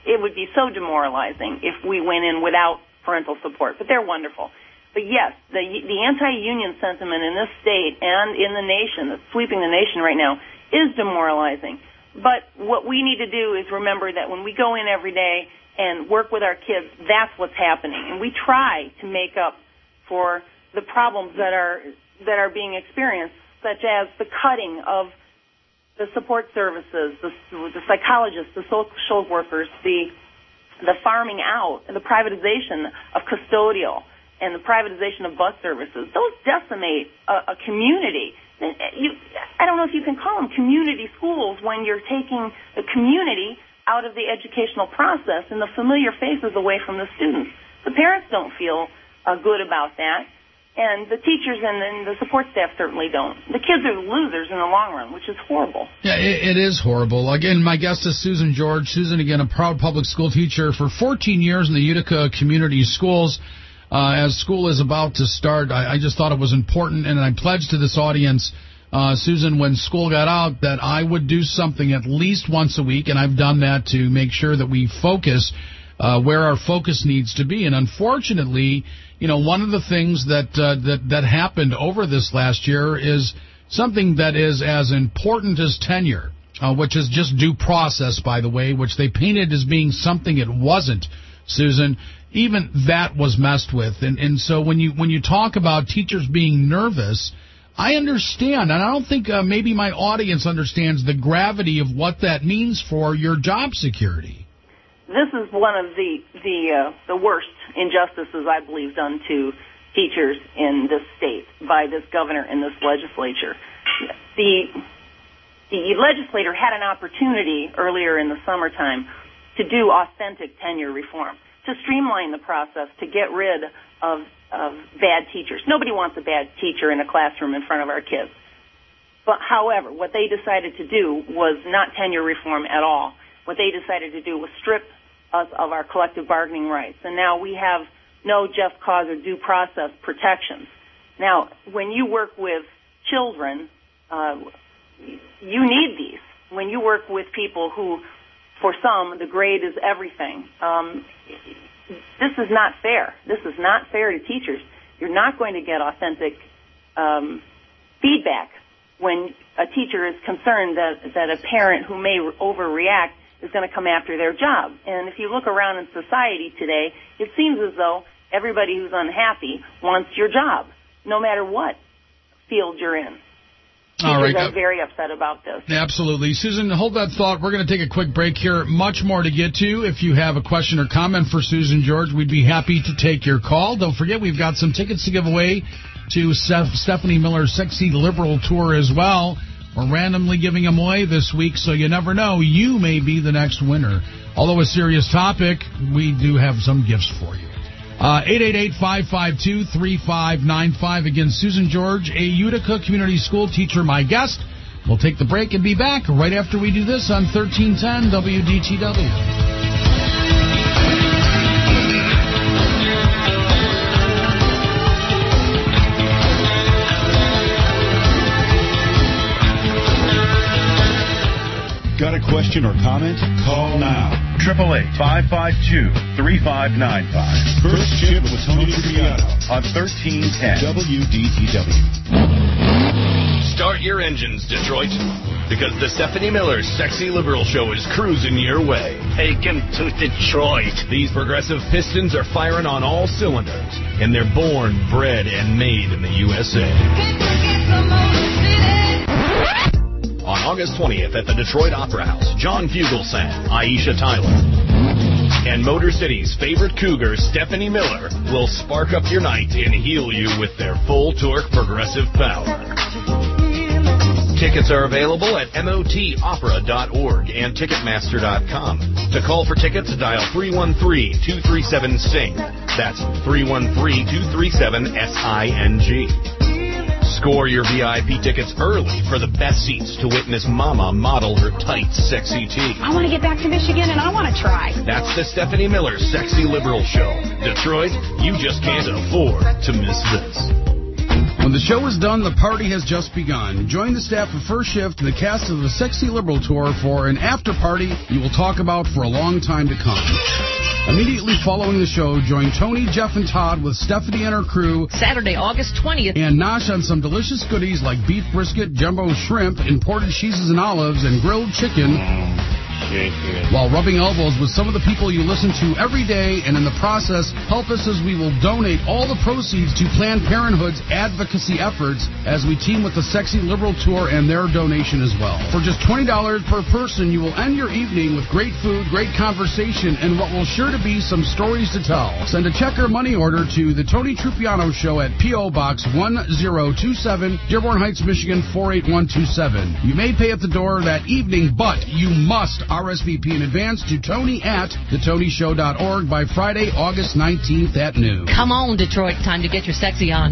it would be so demoralizing if we went in without parental support. But they're wonderful. But yes, the the anti-union sentiment in this state and in the nation, that's sweeping the nation right now, is demoralizing. But what we need to do is remember that when we go in every day and work with our kids, that's what's happening. And we try to make up for the problems that are that are being experienced, such as the cutting of the support services, the, the psychologists, the social workers, the the farming out, the privatization of custodial, and the privatization of bus services. Those decimate a, a community. You, I don't know if you can call them community schools when you're taking the community out of the educational process and the familiar faces away from the students. The parents don't feel uh, good about that, and the teachers and, and the support staff certainly don't. The kids are losers in the long run, which is horrible. Yeah, it, it is horrible. Again, my guest is Susan George. Susan, again, a proud public school teacher for fourteen years in the Utica Community Schools. Uh, as school is about to start, I, I just thought it was important, and I pledged to this audience, uh, Susan, when school got out, that I would do something at least once a week, and I've done that to make sure that we focus uh, where our focus needs to be. And unfortunately, you know, one of the things that uh, that that happened over this last year is something that is as important as tenure, uh, which is just due process, by the way, which they painted as being something it wasn't, Susan. Even that was messed with. And, and so when you when you talk about teachers being nervous, I understand, and I don't think uh, maybe my audience understands the gravity of what that means for your job security. This is one of the the uh, the worst injustices, I believe, done to teachers in this state by this governor and this legislature. The the legislator had an opportunity earlier in the summertime to do authentic tenure reform, to streamline the process, to get rid of, of bad teachers. Nobody wants a bad teacher in a classroom in front of our kids. But however, what they decided to do was not tenure reform at all. What they decided to do was strip us of our collective bargaining rights. And now we have no just cause or due process protections. Now, when you work with children, uh, you need these. When you work with people who, for some, the grade is everything, um, this is not fair. This is not fair to teachers. You're not going to get authentic um, feedback when a teacher is concerned that, that a parent who may overreact is going to come after their job. And if you look around in society today, it seems as though everybody who's unhappy wants your job, no matter what field you're in. All right. I'm very upset about this. Absolutely. Susan, hold that thought. We're going to take a quick break here. Much more to get to. If you have a question or comment for Susan George, we'd be happy to take your call. Don't forget, we've got some tickets to give away to Stephanie Miller's Sexy Liberal Tour as well. We're randomly giving them away this week, so you never know. You may be the next winner. Although a serious topic, we do have some gifts for you. Uh, eight eight eight, five five two, three five nine five. Again, Susan George, a Utica Community School teacher, my guest. We'll take the break and be back right after we do this on thirteen ten W D T W. Got a question or comment? Call now. triple eight, five five two, three five nine five. First Shift with Tony Trippiano on thirteen ten W D T W. Start your engines, Detroit, because the Stephanie Miller Sexy Liberal Show is cruising your way. Take him to Detroit. These progressive pistons are firing on all cylinders, and they're born, bred, and made in the U S A. On August twentieth at the Detroit Opera House, John Fugelsang, Aisha Tyler, and Motor City's favorite cougar, Stephanie Miller, will spark up your night and heal you with their full torque progressive power. Tickets are available at M O T opera dot org and Ticketmaster dot com. To call for tickets, dial three one three, two three seven, S I N G. That's three one three, two three seven, S I N G. Score your V I P tickets early for the best seats to witness Mama model her tight, sexy tee. I want to get back to Michigan, and I want to try. That's the Stephanie Miller Sexy Liberal Show. Detroit, you just can't afford to miss this. When the show is done, the party has just begun. Join the staff of First Shift and the cast of the Sexy Liberal Tour for an after party you will talk about for a long time to come. Immediately following the show, join Tony, Jeff, and Todd with Stephanie and her crew Saturday, August twentieth. And Nosh on some delicious goodies like beef brisket, jumbo shrimp, imported cheeses and olives, and grilled chicken. While rubbing elbows with some of the people you listen to every day, and in the process, help us as we will donate all the proceeds to Planned Parenthood's advocacy efforts as we team with the Sexy Liberal Tour and their donation as well. For just twenty dollars per person, you will end your evening with great food, great conversation, and what will sure to be some stories to tell. Send a check or money order to the Tony Trupiano Show at P O. Box one zero two seven, Dearborn Heights, Michigan four eight one two seven. You may pay at the door that evening, but you must R S V P in advance to Tony at the tony show dot org by Friday, August nineteenth at noon. Come on, Detroit. Time to get your sexy on.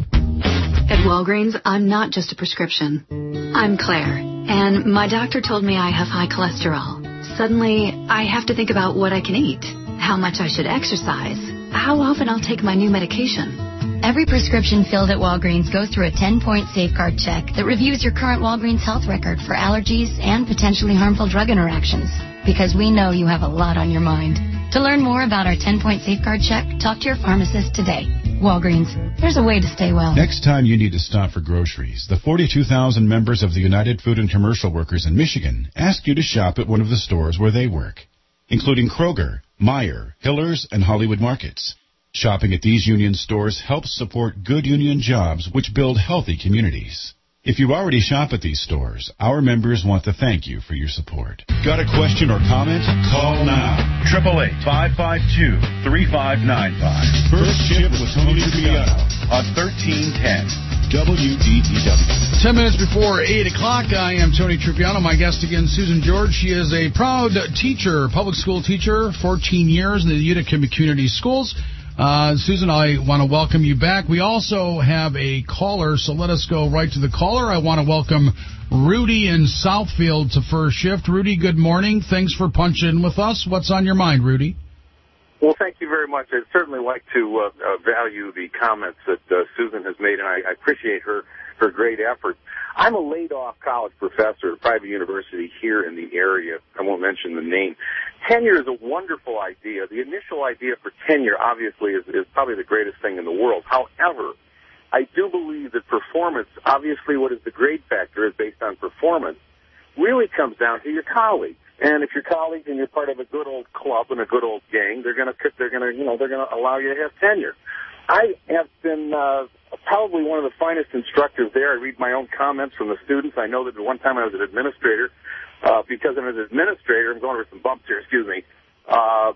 At Walgreens, I'm not just a prescription. I'm Claire, and my doctor told me I have high cholesterol. Suddenly, I have to think about what I can eat, how much I should exercise, how often I'll take my new medication. Every prescription filled at Walgreens goes through a ten-point safeguard check that reviews your current Walgreens health record for allergies and potentially harmful drug interactions, because we know you have a lot on your mind. To learn more about our ten-point safeguard check, talk to your pharmacist today. Walgreens, there's a way to stay well. Next time you need to stop for groceries, the forty-two thousand members of the United Food and Commercial Workers in Michigan ask you to shop at one of the stores where they work, including Kroger, Meijer, Hiller's, and Hollywood Markets. Shopping at these union stores helps support good union jobs which build healthy communities. If you already shop at these stores, our members want to thank you for your support. Got a question or comment? Call now. eight eight eight, five five two, three five nine five. First Shift with Tony Trupiano on thirteen ten. W D T W. Ten minutes before eight o'clock, I am Tony Trupiano. My guest again, Susan George. She is a proud teacher, public school teacher, fourteen years in the Utica Community Schools. Uh, Susan, I want to welcome you back. We also have a caller, so let us go right to the caller. I want to welcome Rudy in Southfield to First Shift. Rudy, good morning. Thanks for punching in with us. What's on your mind, Rudy? Well, thank you very much. I'd certainly like to uh, uh, value the comments that uh, Susan has made, and I, I appreciate her, her great effort. I'm a laid-off college professor at a private university here in the area. I won't mention the name. Tenure is a wonderful idea. The initial idea for tenure, obviously, is, is probably the greatest thing in the world. However, I do believe that performance, obviously what is the grade factor is based on performance, really comes down to your colleagues. And if your colleagues and you're part of a good old club and a good old gang, they're going to, they're going to, you know, they're going to allow you to have tenure. I have been uh, probably one of the finest instructors there. I read my own comments from the students. I know that one time I was an administrator. Uh, because I'm an administrator, I'm going over some bumps here, excuse me, uh,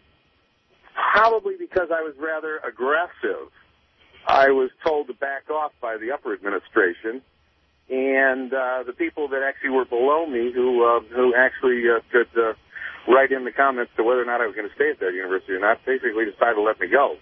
probably because I was rather aggressive. I was told to back off by the upper administration, and uh, the people that actually were below me who uh, who actually uh, could uh, write in the comments to whether or not I was going to stay at that university or not basically decided to let me go.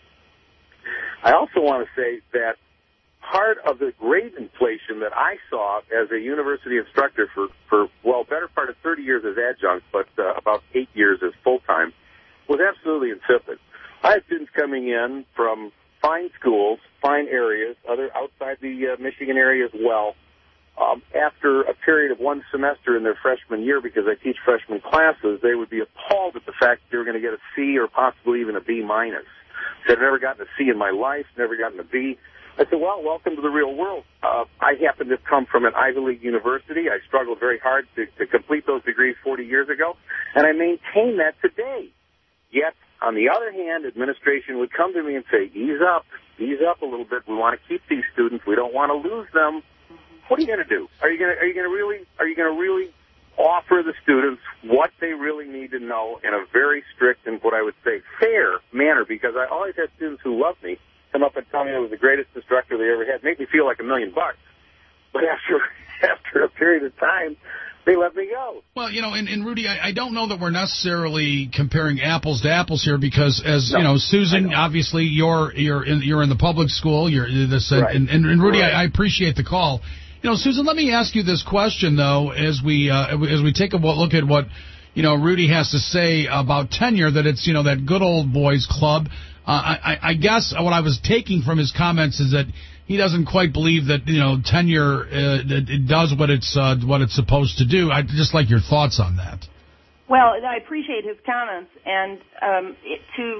I also want to say that part of the grade inflation that I saw as a university instructor for, for well, better part of thirty years as adjunct, but uh, about eight years as full-time, was absolutely insipid. I had students coming in from fine schools, fine areas, other outside the uh, Michigan area as well. Um, after a period of one semester in their freshman year, because I teach freshman classes, they would be appalled at the fact that they were going to get a C or possibly even a B minus. Said, I've never gotten a C in my life, never gotten a B. I said, well, welcome to the real world. Uh, I happen to come from an Ivy League university. I struggled very hard to, to complete those degrees forty years ago, and I maintain that today. Yet, on the other hand, administration would come to me and say, ease up, ease up a little bit. We want to keep these students. We don't want to lose them. What are you going to do? Are you going to, are you going to really, are you going to really offer the students what they really need to know in a very strict and what I would say fair manner? Because I always had students who loved me come up and tell me I was the greatest instructor they ever had. Make me feel like a million bucks. But after after a period of time, they let me go. Well, you know, and, and Rudy, I, I don't know that we're necessarily comparing apples to apples here, because as no, you know, Susan, know. obviously you're you're in you're in the public school. You're this, right. and, and, and Rudy, right. I, I appreciate the call. You know, Susan, let me ask you this question though, as we uh, as we take a look at what you know Rudy has to say about tenure. That it's you know that good old boys club. I, I guess what I was taking from his comments is that he doesn't quite believe that, you know, tenure uh, it, it does what it's uh, what it's supposed to do. I'd just like your thoughts on that. Well, I appreciate his comments, and um, it, to,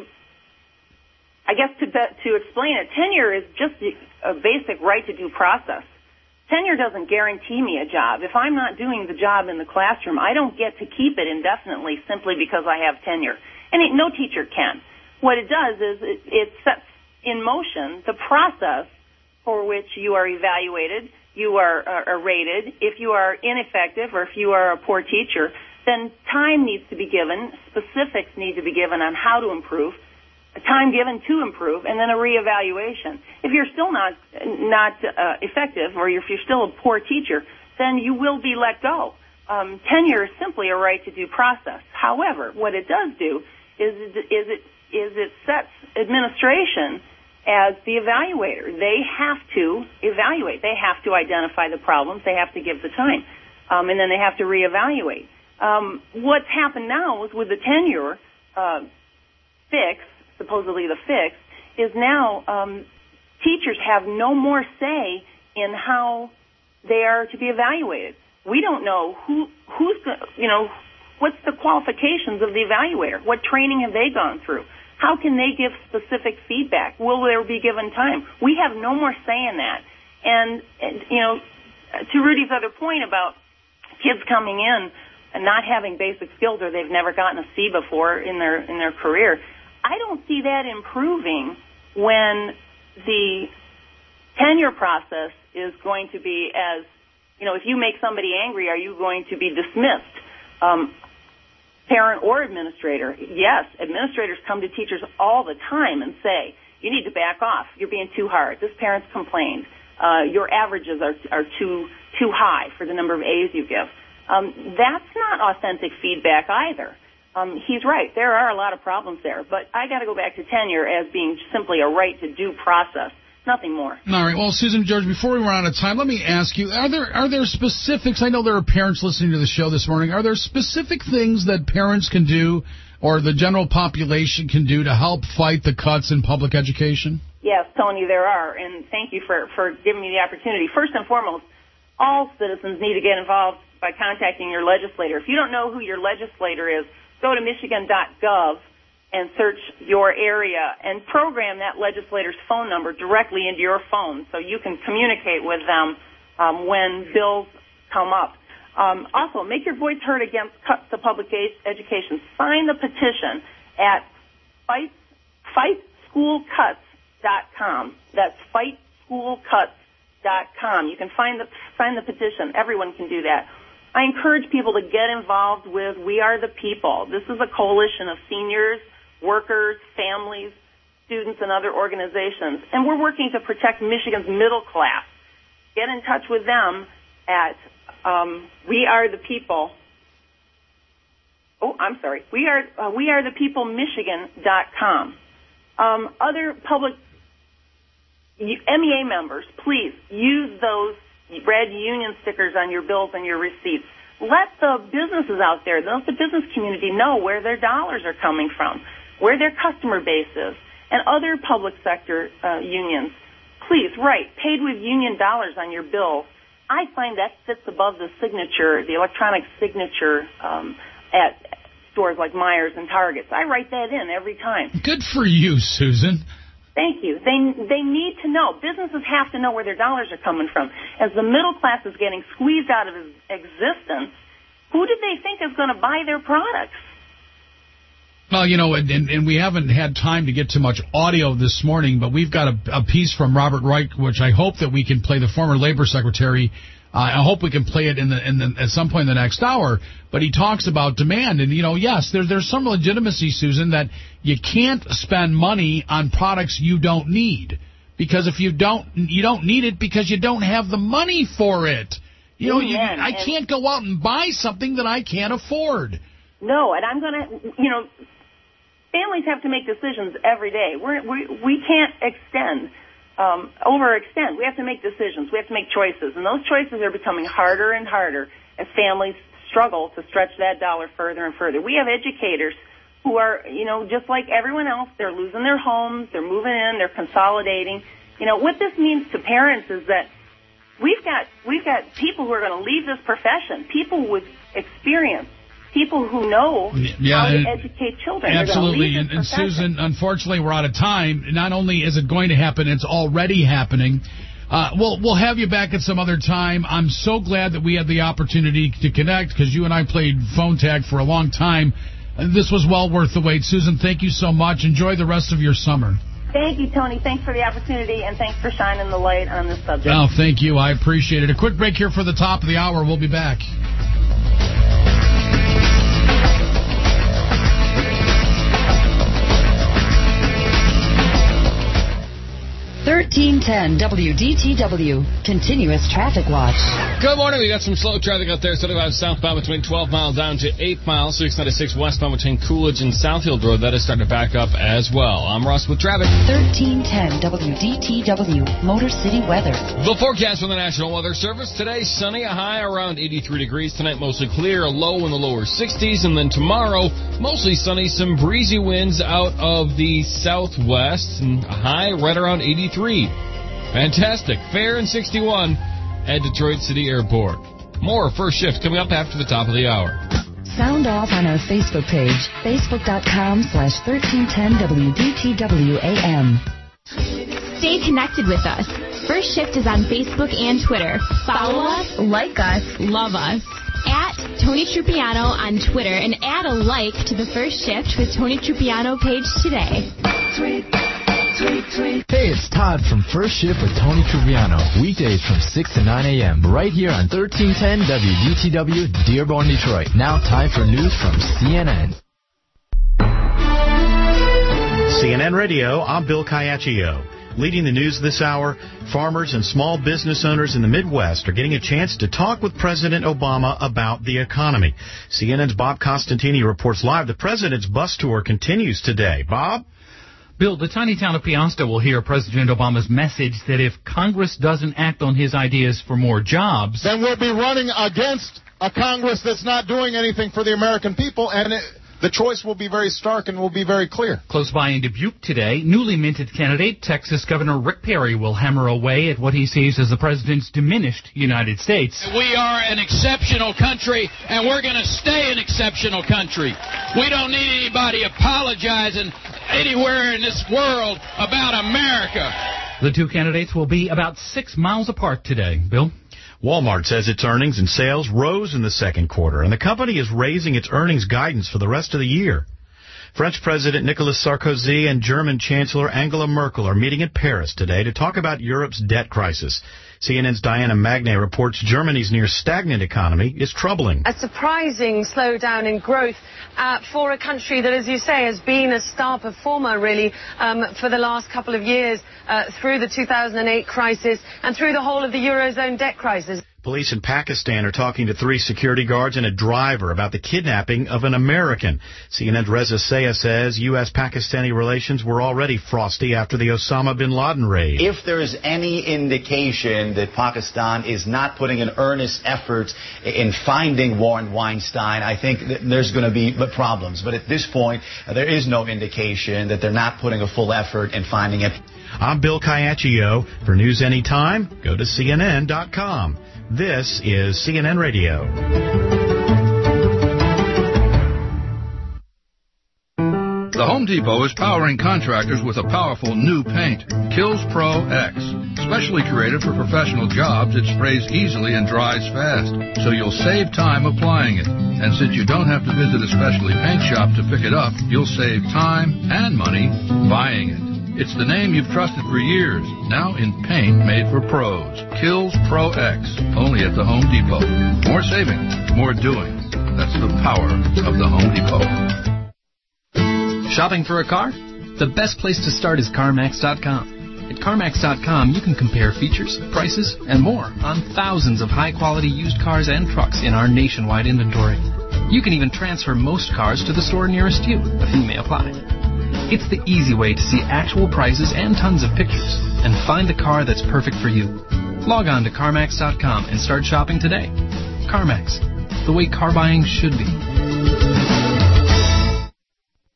I guess to to explain it, tenure is just a basic right to due process. Tenure doesn't guarantee me a job. If I'm not doing the job in the classroom, I don't get to keep it indefinitely simply because I have tenure. And it, no teacher can. What it does is it, it sets in motion the process for which you are evaluated, you are, are, are rated. If you are ineffective or if you are a poor teacher, then time needs to be given, specifics need to be given on how to improve, time given to improve, and then a reevaluation. If you're still not not uh, effective, or if you're still a poor teacher, then you will be let go. Um, tenure is simply a right to due process. However, what it does do is is it is it sets administration as the evaluator. They have to evaluate. They have to identify the problems. They have to give the time, um, and then they have to reevaluate. Um, what's happened now is with the tenure uh, fix, supposedly the fix, is now um, teachers have no more say in how they are to be evaluated. We don't know who who's you know what's the qualifications of the evaluator. What training have they gone through? How can they give specific feedback? Will there be given time? We have no more say in that. And, and you know, to Rudy's other point about kids coming in and not having basic skills, or they've never gotten a C before in their in their career, I don't see that improving when the tenure process is going to be as, you know, if you make somebody angry, are you going to be dismissed? Um, parent or administrator. Yes, administrators come to teachers all the time and say, you need to back off. You're being too hard. This parent's complained. Uh, your averages are, are too too high for the number of A's you give. Um, that's not authentic feedback either. Um, he's right. There are a lot of problems there. But I got to go back to tenure as being simply a right to due process. Nothing more. All right. Well, Susan, George, before we run out of time, let me ask you, are there are there specifics? I know there are parents listening to the show this morning. Are there specific things that parents can do or the general population can do to help fight the cuts in public education? Yes, Tony, there are. And thank you for, for giving me the opportunity. First and foremost, all citizens need to get involved by contacting your legislator. If you don't know who your legislator is, go to michigan dot gov and search your area and program that legislator's phone number directly into your phone so you can communicate with them um, when bills come up. Um, also, make your voice heard against cuts to public education. Sign the petition at fight, fight school cuts dot com. That's fight school cuts dot com. You can find the, sign the petition. Everyone can do that. I encourage people to get involved with We Are the People. This is a coalition of seniors, workers, families, students, and other organizations. And we're working to protect Michigan's middle class. Get in touch with them at um, We Are the People. Oh, I'm sorry. We are uh, We Are the People Michigan dot com. Um, other public M E A members, please use those red union stickers on your bills and your receipts. Let the businesses out there, let the business community know where their dollars are coming from, where their customer base is, and other public sector uh, unions. Please, write, paid with union dollars on your bill. I find that sits above the signature, the electronic signature um, at stores like Myers and Targets. I write that in every time. Good for you, Susan. Thank you. They they need to know. Businesses have to know where their dollars are coming from. As the middle class is getting squeezed out of existence, who did they think is going to buy their products? Well, you know, and, and, and we haven't had time to get to much audio this morning, but we've got a, a piece from Robert Reich, which I hope that we can play, the former labor secretary. Uh, I hope we can play it in the, in the, at some point in the next hour. But he talks about demand. And, you know, yes, there, there's some legitimacy, Susan, that you can't spend money on products you don't need. Because if you don't you don't need it because you don't have the money for it. You know, you, I can't go out and buy something that I can't afford. No, and I'm going to, you know, families have to make decisions every day. We're, we we can't extend. Um, overextend. We have to make decisions. We have to make choices. And those choices are becoming harder and harder as families struggle to stretch that dollar further and further. We have educators who are, you know, just like everyone else. They're losing their homes, they're moving in, they're consolidating. You know, what this means to parents is that we've got we've got people who are going to leave this profession, people with experience, people who know yeah, how to and, educate children. Absolutely. And, and Susan, unfortunately, we're out of time. Not only is it going to happen, it's already happening. Uh, we'll, we'll have you back at some other time. I'm so glad that we had the opportunity to connect because you and I played phone tag for a long time. This was well worth the wait. Susan, thank you so much. Enjoy the rest of your summer. Thank you, Tony. Thanks for the opportunity, and thanks for shining the light on this subject. Oh, thank you. I appreciate it. A quick break here for the top of the hour. We'll be back. thirteen ten W D T W, Continuous Traffic Watch. Good morning. We got some slow traffic out there. Starting out southbound between twelve mile down to eight miles. six ninety-six westbound between Coolidge and Southfield Road. That is starting to back up as well. I'm Ross with traffic. thirteen ten W D T W, Motor City Weather. The forecast from the National Weather Service. Today, sunny, a high around eighty-three degrees. Tonight, mostly clear, a low in the lower sixties. And then tomorrow, mostly sunny, some breezy winds out of the southwest, and a high right around eighty-three. Fantastic. Fair and sixty-one at Detroit City Airport. More First Shift coming up after the top of the hour. Sound off on our Facebook page, facebook.com slash 1310 WDTWAM. Stay connected with us. First Shift is on Facebook and Twitter. Follow us, like us, love us. At Tony Trupiano on Twitter and add a like to the First Shift with Tony Trupiano page today. Hey, it's Todd from First Shift with Tony Trupiano. Weekdays from six to nine a.m. right here on thirteen ten W D T W, Dearborn, Detroit. Now time for news from C N N. C N N Radio, I'm Bill Caiaccio. Leading the news this hour, farmers and small business owners in the Midwest are getting a chance to talk with President Obama about the economy. C N N's Bob Costantini reports live. The president's bus tour continues today. Bob? Bill, the tiny town of Peosta will hear President Obama's message that if Congress doesn't act on his ideas for more jobs, then we'll be running against a Congress that's not doing anything for the American people, and it, the choice will be very stark and will be very clear. Close by in Dubuque today, newly minted candidate Texas Governor Rick Perry will hammer away at what he sees as the president's diminished United States. We are an exceptional country, and we're going to stay an exceptional country. We don't need anybody apologizing anywhere in this world about America. The two candidates will be about six miles apart today. Bill? Walmart says its earnings and sales rose in the second quarter, and the company is raising its earnings guidance for the rest of the year. French President Nicolas Sarkozy and German Chancellor Angela Merkel are meeting in Paris today to talk about Europe's debt crisis. C N N's Diana Magnay reports Germany's near-stagnant economy is troubling. A surprising slowdown in growth uh, for a country that, as you say, has been a star performer, really, um, for the last couple of years uh, through the two thousand eight crisis and through the whole of the Eurozone debt crisis. Police in Pakistan are talking to three security guards and a driver about the kidnapping of an American. C N N's Reza Sayah says U S Pakistani relations were already frosty after the Osama bin Laden raid. If there is any indication that Pakistan is not putting an earnest effort in finding Warren Weinstein, I think that there's going to be problems. But at this point, there is no indication that they're not putting a full effort in finding it. I'm Bill Caiaccio. For news anytime, go to C N N dot com. This is C N N Radio. The Home Depot is powering contractors with a powerful new paint, Kills Pro X. Specially created for professional jobs, it sprays easily and dries fast, so you'll save time applying it. And since you don't have to visit a specialty paint shop to pick it up, you'll save time and money buying it. It's the name you've trusted for years, now in paint made for pros. Kills Pro X, only at the Home Depot. More saving, more doing. That's the power of the Home Depot. Shopping for a car? The best place to start is CarMax dot com. At CarMax dot com, you can compare features, prices, and more on thousands of high-quality used cars and trucks in our nationwide inventory. You can even transfer most cars to the store nearest you. A fee may apply. It's the easy way to see actual prices and tons of pictures and find the car that's perfect for you. Log on to CarMax dot com and start shopping today. CarMax, the way car buying should be.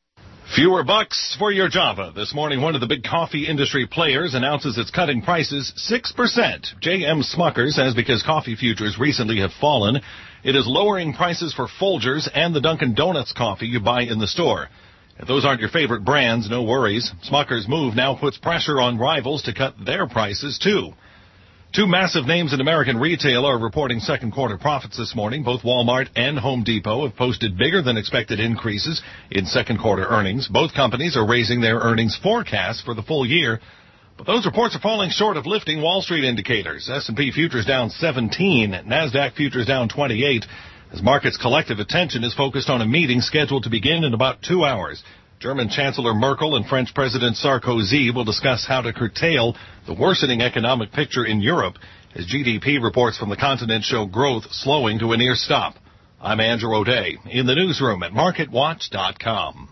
Fewer bucks for your Java. This morning, one of the big coffee industry players announces it's cutting prices six percent. J M Smucker says because coffee futures recently have fallen, it is lowering prices for Folgers and the Dunkin' Donuts coffee you buy in the store. If those aren't your favorite brands, no worries. Smucker's move now puts pressure on rivals to cut their prices, too. Two massive names in American retail are reporting second quarter profits this morning. Both Walmart and Home Depot have posted bigger than expected increases in second quarter earnings. Both companies are raising their earnings forecasts for the full year. But those reports are falling short of lifting Wall Street indicators. S and P futures down seventeen, NASDAQ futures down twenty-eight, as markets' collective attention is focused on a meeting scheduled to begin in about two hours. German Chancellor Merkel and French President Sarkozy will discuss how to curtail the worsening economic picture in Europe as G D P reports from the continent show growth slowing to a near stop. I'm Andrew O'Day in the newsroom at market watch dot com.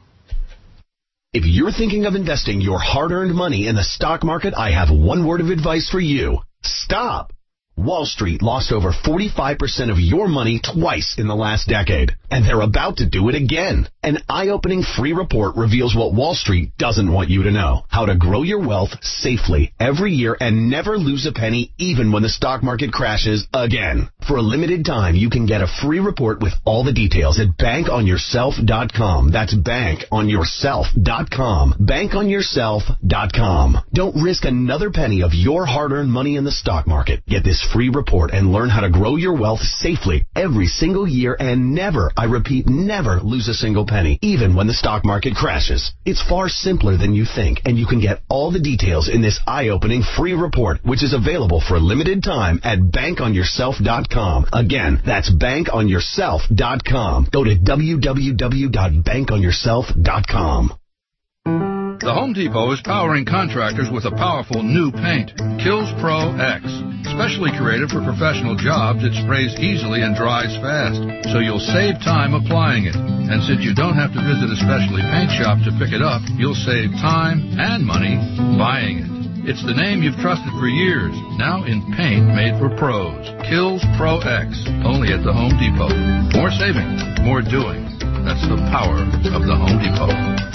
If you're thinking of investing your hard-earned money in the stock market, I have one word of advice for you. Stop! Wall Street lost over forty-five percent of your money twice in the last decade, and they're about to do it again. An eye-opening free report reveals what Wall Street doesn't want you to know. How to grow your wealth safely every year and never lose a penny even when the stock market crashes again. For a limited time, you can get a free report with all the details at bank on yourself dot com. That's bank on yourself dot com. bank on yourself dot com. Don't risk another penny of your hard-earned money in the stock market. Get this free report and learn how to grow your wealth safely every single year and never, I repeat, never lose a single penny, even when the stock market crashes. It's far simpler than you think, and you can get all the details in this eye-opening free report, which is available for a limited time at bank on yourself dot com. Again, that's bank on yourself dot com. Go to w w w dot bank on yourself dot com. The Home Depot is powering contractors with a powerful new paint, Kills Pro X. Specially created for professional jobs, it sprays easily and dries fast, so you'll save time applying it. And since you don't have to visit a specialty paint shop to pick it up, you'll save time and money buying it. It's the name you've trusted for years, now in paint made for pros. Kills Pro X, only at the Home Depot. More saving, more doing. That's the power of the Home Depot.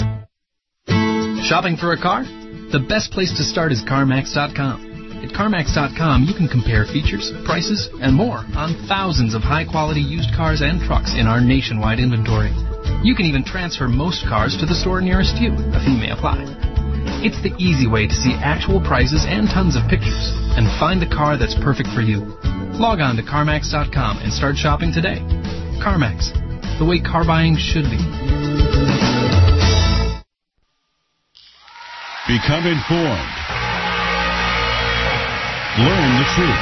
Shopping for a car? The best place to start is CarMax dot com. At CarMax dot com, you can compare features, prices, and more on thousands of high-quality used cars and trucks in our nationwide inventory. You can even transfer most cars to the store nearest you. A fee may apply. It's the easy way to see actual prices and tons of pictures and find the car that's perfect for you. Log on to CarMax dot com and start shopping today. CarMax, the way car buying should be. Become informed. Learn the truth.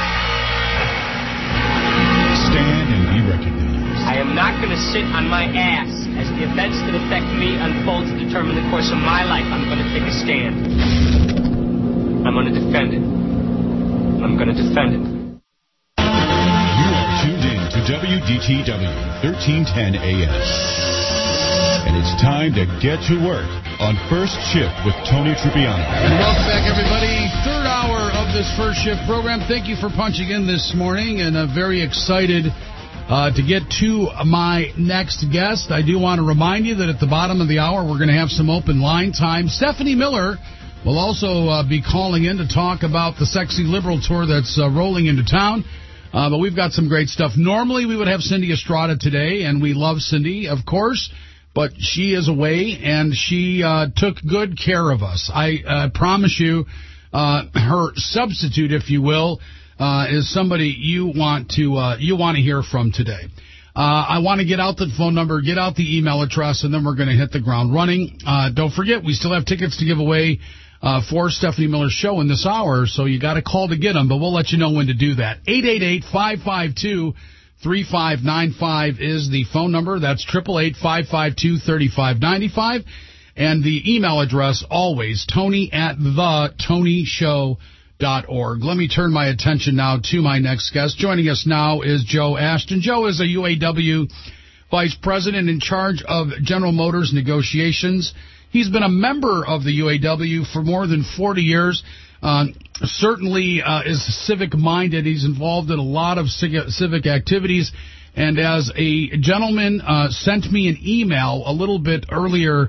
Stand and be recognized. I am not going to sit on my ass as the events that affect me unfold to determine the course of my life. I'm going to take a stand. I'm going to defend it. I'm going to defend it. You are tuned in to W D T W, thirteen ten A M. And it's time to get to work on First Shift with Tony Trippiano. And welcome back, everybody. Third hour of this First Shift program. Thank you for punching in this morning, and I'm very excited uh, to get to my next guest. I do want to remind you that at the bottom of the hour, we're going to have some open line time. Stephanie Miller will also uh, be calling in to talk about the Sexy Liberal Tour that's uh, rolling into town. Uh, but we've got some great stuff. Normally, we would have Cindy Estrada today, and we love Cindy, of course. But she is away, and she uh, took good care of us. I uh, promise you, uh, her substitute, if you will, uh, is somebody you want to uh, you want to hear from today. Uh, I want to get out the phone number, get out the email address, and then we're going to hit the ground running. Uh, don't forget, we still have tickets to give away uh, for Stephanie Miller's show in this hour, so you got to call to get them, but we'll let you know when to do that. eight eight eight, five five two, three five nine five is the phone number. That's eight eight eight, five five two, three five nine five. And the email address, always, Tony at the Tony Show dot org. Let me turn my attention now to my next guest. Joining us now is Joe Ashton. Joe is a U A W Vice President in charge of General Motors negotiations. He's been a member of the U A W for more than forty years. Uh, certainly uh, is civic-minded. He's involved in a lot of civic activities. And as a gentleman uh, sent me an email a little bit earlier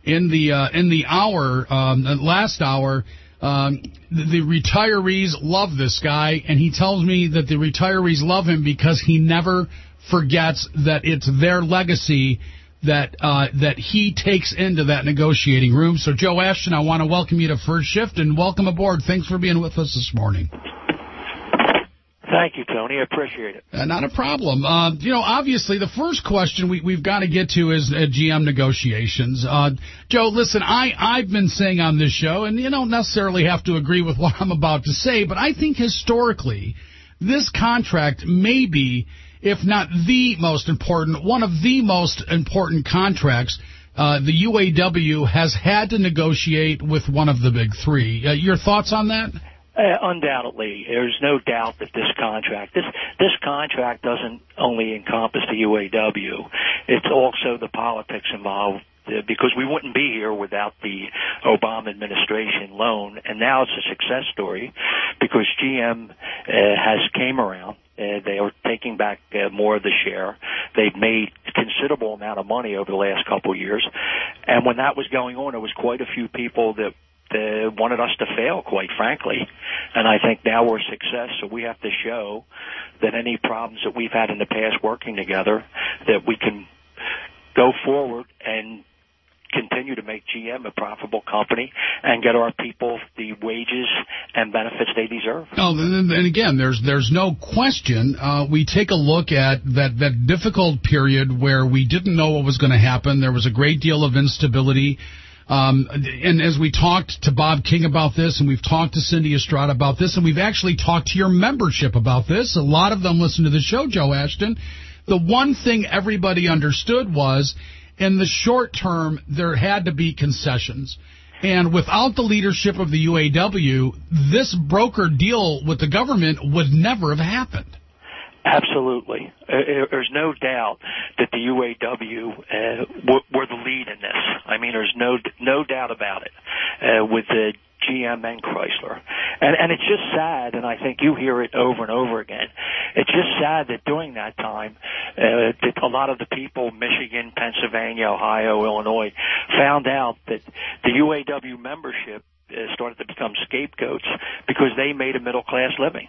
in the uh, in the hour, um, last hour, um, the, the retirees love this guy, and he tells me that the retirees love him because he never forgets that it's their legacy that uh, that he takes into that negotiating room. So, Joe Ashton, I want to welcome you to First Shift, and welcome aboard. Thanks for being with us this morning. Thank you, Tony. I appreciate it. Uh, not a problem. Uh, you know, obviously, the first question we, we've got to get to is uh, G M negotiations. Uh, Joe, listen, I, I've been saying on this show, and you don't necessarily have to agree with what I'm about to say, but I think historically, this contract may be, if not the most important, one of the most important contracts uh, the U A W has had to negotiate with one of the big three. Uh, your thoughts on that? Uh, undoubtedly, there's no doubt that this contract, this this contract doesn't only encompass the U A W, it's also the politics involved, uh, because we wouldn't be here without the Obama administration loan, and now it's a success story because G M uh, has came around. Uh, they are taking back uh, more of the share. They've made considerable amount of money over the last couple of years, and when that was going on, there was quite a few people that Uh, wanted us to fail, quite frankly. And I think now we're a success, so we have to show that any problems that we've had in the past working together, that we can go forward and continue to make G M a profitable company and get our people the wages and benefits they deserve. Oh, and again, there's there's no question. Uh, we take a look at that, that difficult period where we didn't know what was going to happen. There was a great deal of instability. Um, and as we talked to Bob King about this, and we've talked to Cindy Estrada about this, and we've actually talked to your membership about this, a lot of them listen to the show, Joe Ashton, the one thing everybody understood was, in the short term, there had to be concessions. And without the leadership of the U A W, this broker deal with the government would never have happened. Absolutely. Uh, there's no doubt that the U A W uh, w- were the lead in this. I mean, there's no no doubt about it uh, with the G M and Chrysler. And, and it's just sad, and I think you hear it over and over again, it's just sad that during that time, uh, that a lot of the people, Michigan, Pennsylvania, Ohio, Illinois, found out that the U A W membership uh, started to become scapegoats because they made a middle-class living.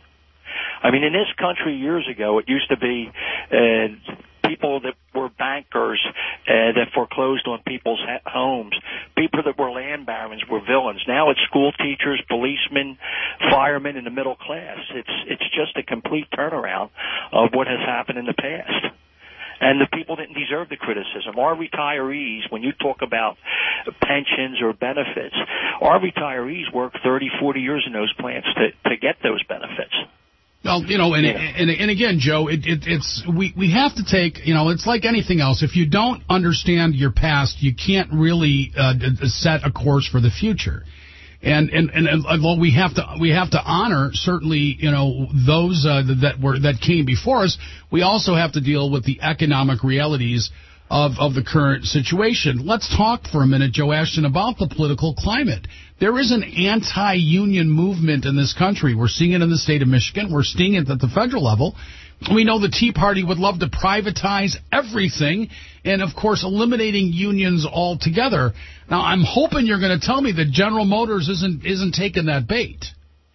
I mean, in this country years ago, it used to be uh, people that were bankers uh, that foreclosed on people's ha- homes. People that were land barons were villains. Now it's school teachers, policemen, firemen in the middle class. It's it's just a complete turnaround of what has happened in the past. And the people didn't deserve the criticism. Our retirees, when you talk about pensions or benefits, our retirees work thirty, forty years in those plants to, to get those benefits. Well, you know, and, yeah. and and again, Joe, it, it, it's we, we have to take, you know, it's like anything else. If you don't understand your past, you can't really uh, set a course for the future. And and and, and although we have to we have to honor certainly, you know, those uh, that were that came before us, we also have to deal with the economic realities of of the current situation. Let's talk for a minute, Joe Ashton, about the political climate. There is an anti-union movement in this country. We're seeing it in the state of Michigan. We're seeing it at the federal level. We know the Tea Party would love to privatize everything and, of course, eliminating unions altogether. Now, I'm hoping you're going to tell me that General Motors isn't isn't taking that bait.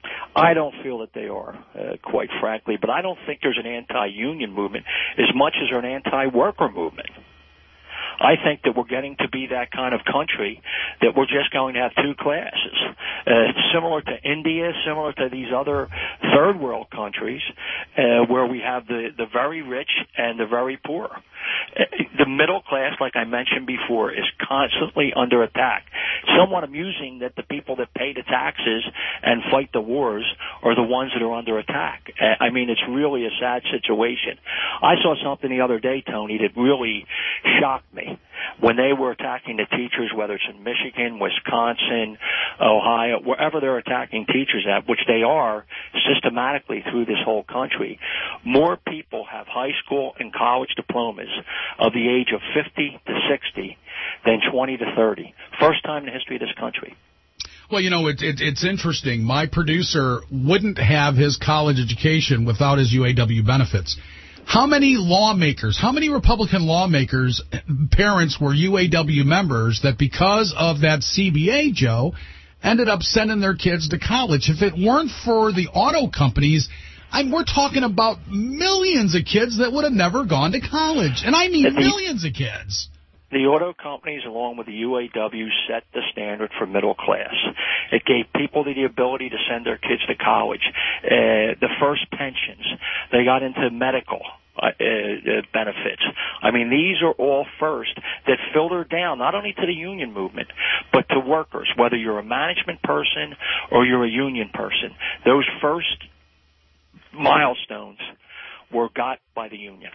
I don't feel that they are, uh, quite frankly, but I don't think there's an anti-union movement as much as there's an anti-worker movement. I think that we're getting to be that kind of country that we're just going to have two classes, uh, similar to India, similar to these other third world countries, uh, where we have the, the very rich and the very poor. Uh, the middle class, like I mentioned before, is constantly under attack. Somewhat amusing that the people that pay the taxes and fight the wars are the ones that are under attack. Uh, I mean, it's really a sad situation. I saw something the other day, Tony, that really shocked me. When they were attacking the teachers, whether it's in Michigan, Wisconsin, Ohio, wherever they're attacking teachers at, which they are systematically through this whole country, more people have high school and college diplomas of the age of fifty to sixty than twenty to thirty. First time in the history of this country. Well, you know, it, it, it's interesting. My producer wouldn't have his college education without his U A W benefits. How many lawmakers, how many Republican lawmakers, parents were U A W members that because of that C B A, Joe, ended up sending their kids to college? If it weren't for the auto companies, I'm, we're talking about millions of kids that would have never gone to college. And I mean the, millions of kids. The auto companies, along with the U A W, set the standard for middle class. It gave people the ability to send their kids to college. Uh, the first pensions, they got into medical uh, uh, benefits. I mean, these are all first that filter down not only to the union movement, but to workers, whether you're a management person or you're a union person. Those first milestones were got by the union.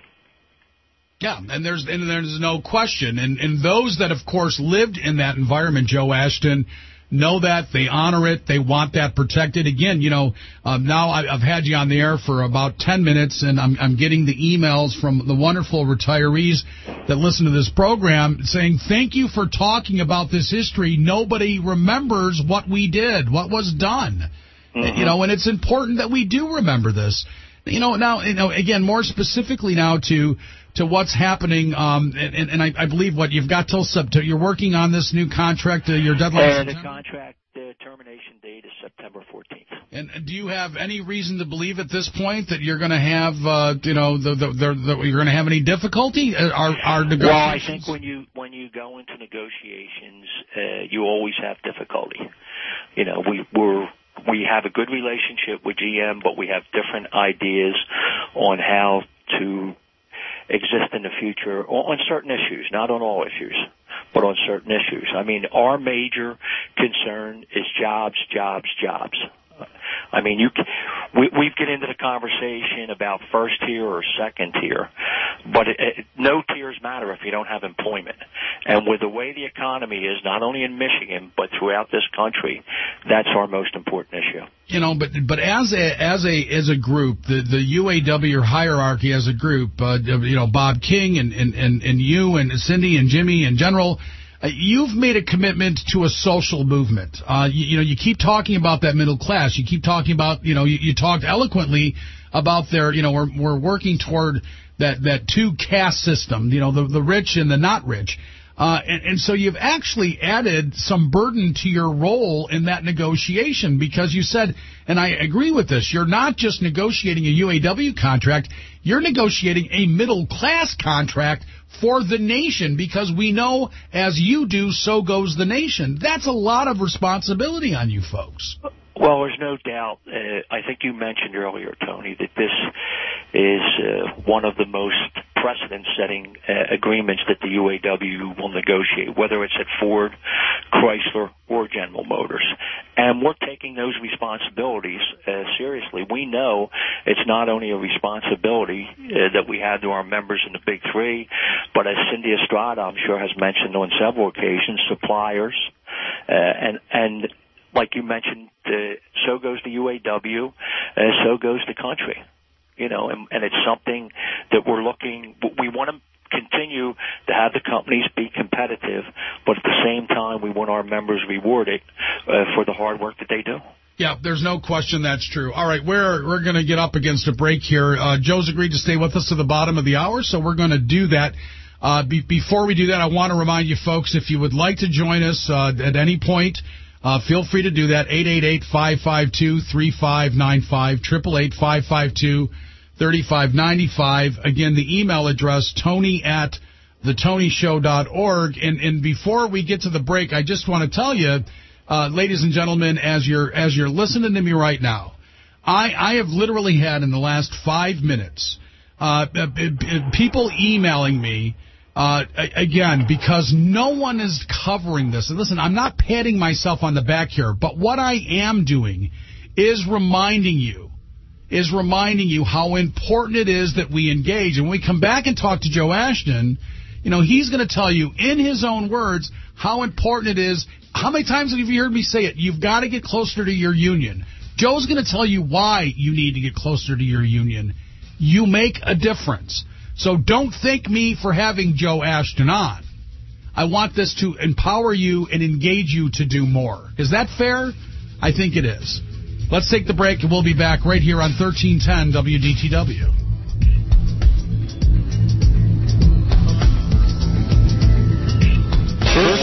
Yeah, and there's and there's no question. And, and those that, of course, lived in that environment, Joe Ashton, know that. They honor it. They want that protected. Again, you know, um, now I've had you on the air for about ten minutes, and I'm, I'm getting the emails from the wonderful retirees that listen to this program saying, thank you for talking about this history. Nobody remembers what we did, what was done. Mm-hmm. You know, and it's important that we do remember this. You know, now, you know, again, more specifically now to to what's happening, um, and, and I, I believe what you've got till September. You're working on this new contract. Uh, your deadline. Uh, the contract uh, termination date is September fourteenth. And do you have any reason to believe at this point that you're going to have, uh, you know, the, the, the, the, you're going to have any difficulty? Are, are negotiations? Well, I think when you when you go into negotiations, uh, you always have difficulty. You know, we we're. We have a good relationship with G M, but we have different ideas on how to exist in the future on certain issues, not on all issues, but on certain issues. I mean, our major concern is jobs, jobs, jobs. I mean, you we we get into the conversation about first tier or second tier, but it, it, no tiers matter if you don't have employment. And with the way the economy is, not only in Michigan but throughout this country, that's our most important issue. You know, but but as a as a as a group, the the U A W hierarchy as a group, uh, you know, Bob King and and and, and you and Cindy and Jimmy in general. Uh, you've made a commitment to a social movement. Uh, you, you know, you keep talking about that middle class. You keep talking about, you know, you, you talked eloquently about their, you know, we're we're working toward that that two caste system. You know, the the rich and the not rich. Uh, and, and so you've actually added some burden to your role in that negotiation because you said, and I agree with this, you're not just negotiating a U A W contract, you're negotiating a middle-class contract for the nation because we know as you do, so goes the nation. That's a lot of responsibility on you folks. Well, there's no doubt. Uh, I think you mentioned earlier, Tony, that this is uh, one of the most precedent-setting uh, agreements that the U A W will negotiate, whether it's at Ford, Chrysler, or General Motors. And we're taking those responsibilities uh, seriously. We know it's not only a responsibility uh, that we have to our members in the Big Three, but as Cindy Estrada, I'm sure, has mentioned on several occasions, suppliers, uh, and and like you mentioned, uh, so goes the U A W, uh, so goes the country. You know, and, and it's something that we're looking, we want to continue to have the companies be competitive, but at the same time, we want our members rewarded uh, for the hard work that they do. Yeah, there's no question that's true. All right, we're we're going to get up against a break here. Uh, Joe's agreed to stay with us to the bottom of the hour, so we're going to do that. Uh, be, before we do that, I want to remind you folks, if you would like to join us uh, at any point, Uh, feel free to do that. eight eight eight, five five two, three five nine five, eight eight eight, five five two, three five nine five. Again, the email address, Tony at the tony show dot org. And, and before we get to the break, I just want to tell you, uh, ladies and gentlemen, as you're, as you're listening to me right now, I, I have literally had in the last five minutes, uh, people emailing me, Uh, again, because no one is covering this. And listen, I'm not patting myself on the back here, but what I am doing is reminding you, is reminding you how important it is that we engage. And when we come back and talk to Joe Ashton, you know, he's going to tell you in his own words how important it is. How many times have you heard me say it? You've got to get closer to your union. Joe's going to tell you why you need to get closer to your union. You make a difference. So don't thank me for having Joe Ashton on. I want this to empower you and engage you to do more. Is that fair? I think it is. Let's take the break, and we'll be back right here on thirteen ten W D T W.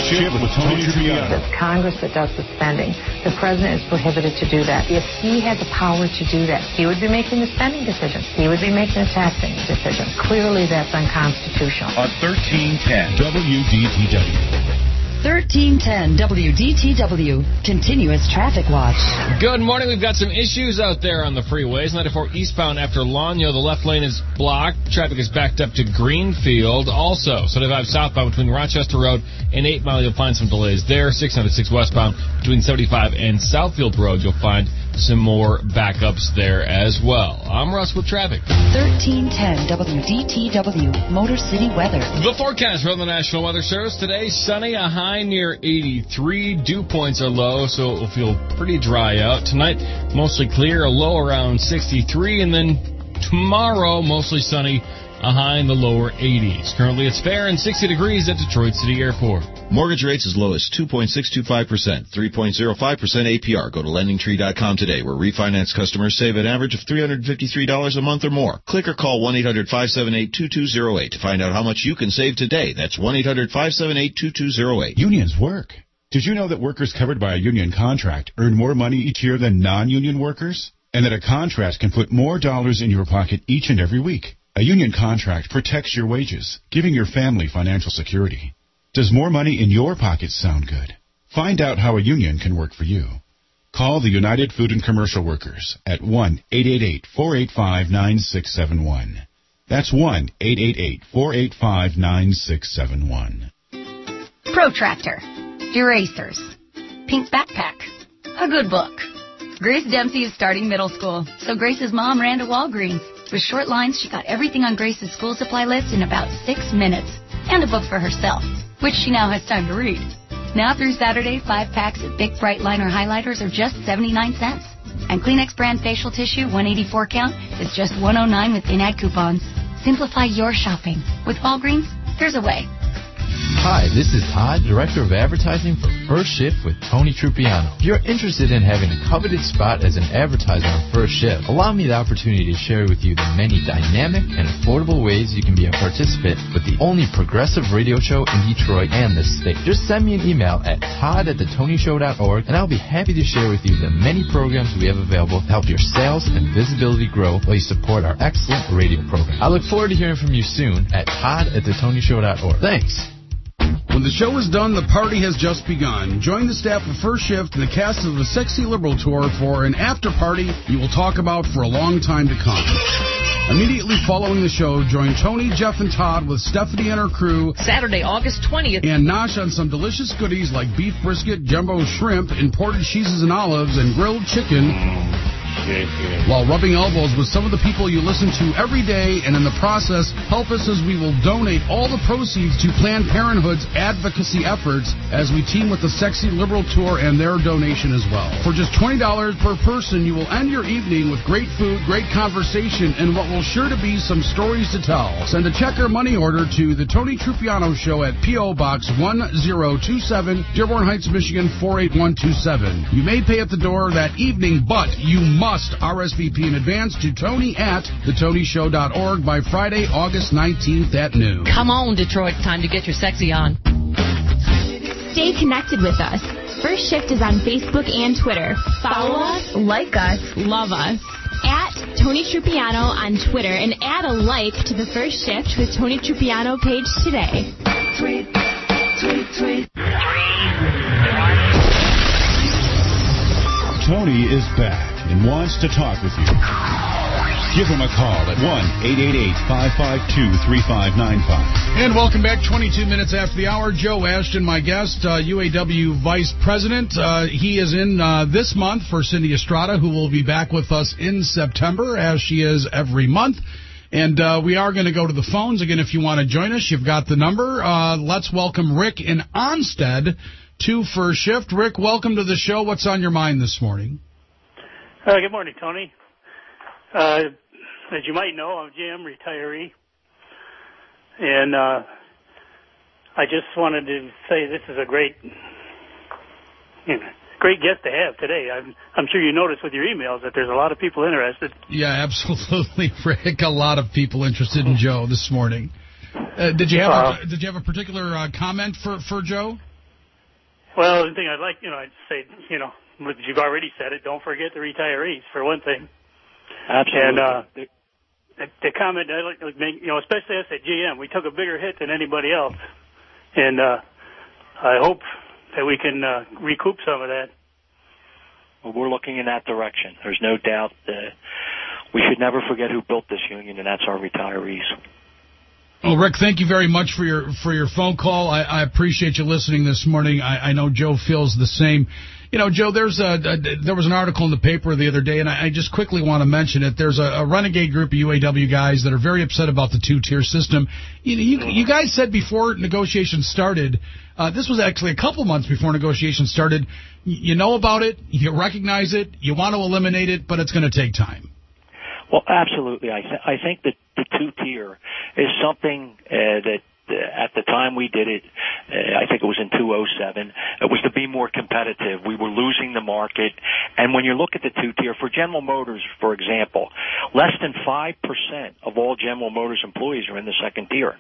Shift with Tony Trippiano. It's Congress that does the spending. The president is prohibited to do that. If he had the power to do that, he would be making the spending decisions. He would be making the taxing decisions. Clearly, that's unconstitutional. On thirteen ten W D T W. thirteen ten W D T W, Continuous Traffic Watch. Good morning. We've got some issues out there on the freeways. ninety-four eastbound after Lagno, the left lane is blocked. Traffic is backed up to Greenfield. Also, seventy-five southbound between Rochester Road and eight Mile, you'll find some delays there. six ninety-six westbound between seventy-five and Southfield Road, you'll find some more backups there as well. I'm Russ with traffic. thirteen ten W D T W, Motor City weather. The forecast from the National Weather Service today: sunny, a high near eighty-three. Dew points are low, so it will feel pretty dry out. Tonight, mostly clear, a low around sixty-three, and then tomorrow, mostly sunny, a high in the lower eighties. Currently, it's fair and sixty degrees at Detroit City Airport. Mortgage rates as low as two point six two five percent, three point zero five percent A P R. Go to lending tree dot com today, where refinance customers save an average of three hundred fifty-three dollars a month or more. Click or call one eight hundred five seven eight two two zero eight to find out how much you can save today. That's one eight hundred five seven eight two two zero eight. Unions work. Did you know that workers covered by a union contract earn more money each year than non-union workers? And that a contract can put more dollars in your pocket each and every week? A union contract protects your wages, giving your family financial security. Does more money in your pocket sound good? Find out how a union can work for you. Call the United Food and Commercial Workers at one eight eight eight four eight five nine six seven one. That's one eight eight eight four eight five nine six seven one. Protractor, erasers, pink backpack, a good book. Grace Dempsey is starting middle school, so Grace's mom ran to Walgreens. With short lines, she got everything on Grace's school supply list in about six minutes, and a book for herself, which she now has time to read. Now through Saturday, five packs of Bic Bright Liner highlighters are just seventy-nine cents. And Kleenex brand facial tissue, one eighty-four count, is just one oh nine with in-ad coupons. Simplify your shopping. With Walgreens, there's a way. Hi, this is Todd, Director of Advertising for First Shift with Tony Trippiano. If you're interested in having a coveted spot as an advertiser on First Shift, allow me the opportunity to share with you the many dynamic and affordable ways you can be a participant with the only progressive radio show in Detroit and the state. Just send me an email at todd at the tony show dot org, and I'll be happy to share with you the many programs we have available to help your sales and visibility grow while you support our excellent radio program. I look forward to hearing from you soon at todd at the tony show dot org. Thanks. When the show is done, the party has just begun. Join the staff of First Shift and the cast of the Sexy Liberal Tour for an after party you will talk about for a long time to come. Immediately following the show, join Tony, Jeff, and Todd with Stephanie and her crew Saturday, August twentieth. And Nosh on some delicious goodies like beef brisket, jumbo shrimp, imported cheeses and olives, and grilled chicken. While rubbing elbows with some of the people you listen to every day, and in the process, help us as we will donate all the proceeds to Planned Parenthood's advocacy efforts as we team with the Sexy Liberal Tour and their donation as well. For just twenty dollars per person, you will end your evening with great food, great conversation, and what will sure to be some stories to tell. Send a check or money order to the Tony Trippiano Show at P O. Box one zero two seven, Dearborn Heights, Michigan four eight one two seven. You may pay at the door that evening, but you must R S V P in advance to Tony at the tony show dot org by Friday, August nineteenth at noon. Come on, Detroit. Time to get your sexy on. Stay connected with us. First Shift is on Facebook and Twitter. Follow us, like us, love us. At Tony Trippiano on Twitter, and add a like to the First Shift with Tony Trippiano page today. Tweet, tweet, tweet. Tony is back and wants to talk with you. Give him a call at one eight eight eight, five five two, three five nine five. And welcome back, twenty-two minutes after the hour. Joe Ashton, my guest, uh, U A W Vice President. Uh, he is in uh, this month for Cindy Estrada, who will be back with us in September, as she is every month. And uh, we are going to go to the phones. Again, if you want to join us, you've got the number. Uh, let's welcome Rick in Onstead to First Shift. Rick, welcome to the show. What's on your mind this morning? Uh, good morning, Tony. Uh, as you might know, I'm a G M retiree, and uh, I just wanted to say this is a great, you know, great guest to have today. I'm, I'm sure you noticed with your emails that there's a lot of people interested. Yeah, absolutely, Rick. A lot of people interested in Joe this morning. Uh, did you have uh, a, did you have a particular uh, comment for, for Joe? Well, the thing I'd like, you know, I'd say, you know, you've already said it, don't forget the retirees, for one thing. Absolutely. And uh, the, the comment I'd like to make, you know, especially us at G M, we took a bigger hit than anybody else. And uh, I hope that we can uh, recoup some of that. Well, we're looking in that direction. There's no doubt that we should never forget who built this union, and that's our retirees. Well, Rick, thank you very much for your for your phone call. I, I appreciate you listening this morning. I, I know Joe feels the same. You know, Joe, there's a, a there was an article in the paper the other day, and I, I just quickly want to mention it. There's a, a renegade group of U A W guys that are very upset about the two-tier system. You, you, you guys said before negotiations started, uh, this was actually a couple months before negotiations started, you know about it, you recognize it, you want to eliminate it, but it's going to take time. Well, absolutely. I, th- I think that the two-tier is something uh, that uh, at the time we did it, uh, I think it was in two thousand seven, it was to be more competitive. We were losing the market. And when you look at the two-tier, for General Motors, for example, less than five percent of all General Motors employees are in the second tier.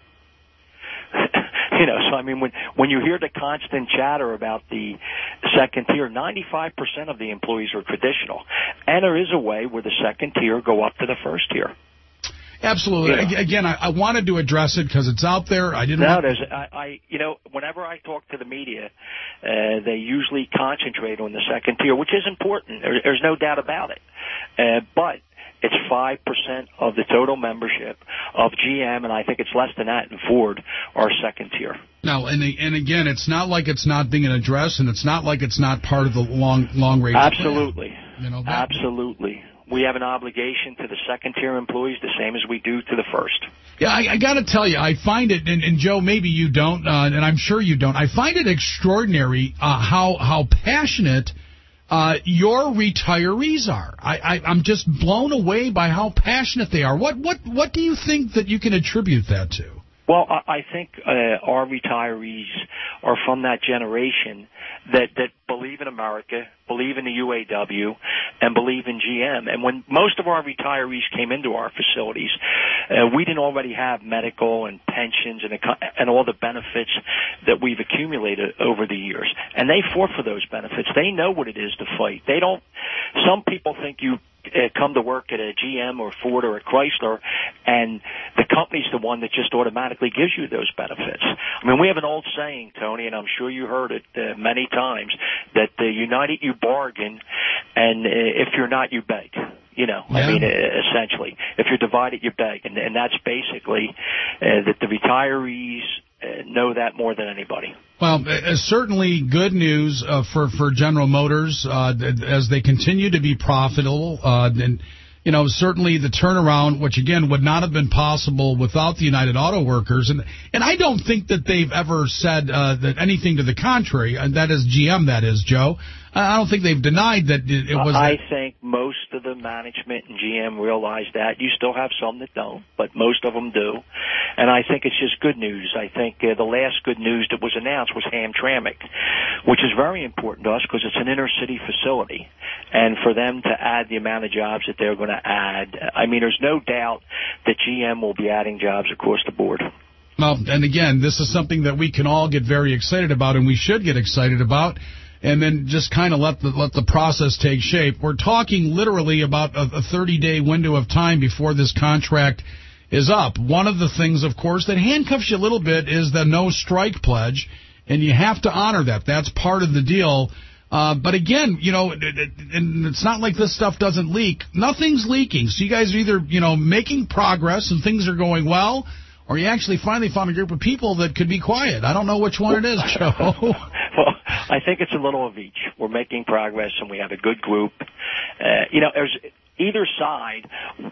You know, so I mean, when when you hear the constant chatter about the second tier, ninety-five percent of the employees are traditional, and there is a way where the second tier go up to the first tier. Absolutely. You know. Again, I, I wanted to address it because it's out there. I didn't. No, want... there's I, I. You know, whenever I talk to the media, uh, they usually concentrate on the second tier, which is important. There, there's no doubt about it. Uh, but it's five percent of the total membership of G M, and I think it's less than that in Ford, are second tier. No, and and again, it's not like it's not being addressed, and it's not like it's not part of the long long range. Absolutely, plan. You know, that, absolutely. We have an obligation to the second tier employees the same as we do to the first. Yeah, I, I got to tell you, I find it, and, and Joe, maybe you don't, uh, and I'm sure you don't. I find it extraordinary uh, how how passionate Uh, your retirees are. I, I, I'm just blown away by how passionate they are. What what what do you think that you can attribute that to? Well, I, I think uh, our retirees are from that generation that, that believe in America, believe in the U A W, and believe in G M. And when most of our retirees came into our facilities, uh, we didn't already have medical and pensions and, and all the benefits that we've accumulated over the years. And they fought for those benefits. They know what it is to fight. They don't. Some people think you Uh, come to work at a G M or Ford or a Chrysler, and the company's the one that just automatically gives you those benefits. I mean, we have an old saying, Tony, and I'm sure you heard it uh, many times, that uh, united you bargain, and uh, if you're not, you beg. You know, yeah. I mean, uh, essentially, if you're divided, you beg, and, and that's basically uh, that the retirees uh, know that more than anybody. Well, uh, certainly good news uh, for for General Motors uh, as they continue to be profitable, uh, and you know, certainly the turnaround, which again would not have been possible without the United Auto Workers, and and I don't think that they've ever said uh, that anything to the contrary. And that is G M, that is Joe. I don't think they've denied that it, it was. I think most of the management in G M realize that. You still have some that don't, but most of them do. And I think it's just good news. I think uh, the last good news that was announced was Hamtramck, which is very important to us because it's an inner-city facility. And for them to add the amount of jobs that they're going to add, I mean, there's no doubt that G M will be adding jobs across the board. Well, and again, this is something that we can all get very excited about, and we should get excited about. And then just kind of let the let the process take shape. We're talking literally about a thirty-day window of time before this contract is up. One of the things, of course, that handcuffs you a little bit is the no strike pledge, and you have to honor that. That's part of the deal. Uh, but again, you know, it, it, and it's not like this stuff doesn't leak. Nothing's leaking. So you guys are either, you know, making progress and things are going well, or you actually finally found a group of people that could be quiet. I don't know which one it is, Joe. Well, I think it's a little of each. We're making progress, and we have a good group. Uh, you know, there's either side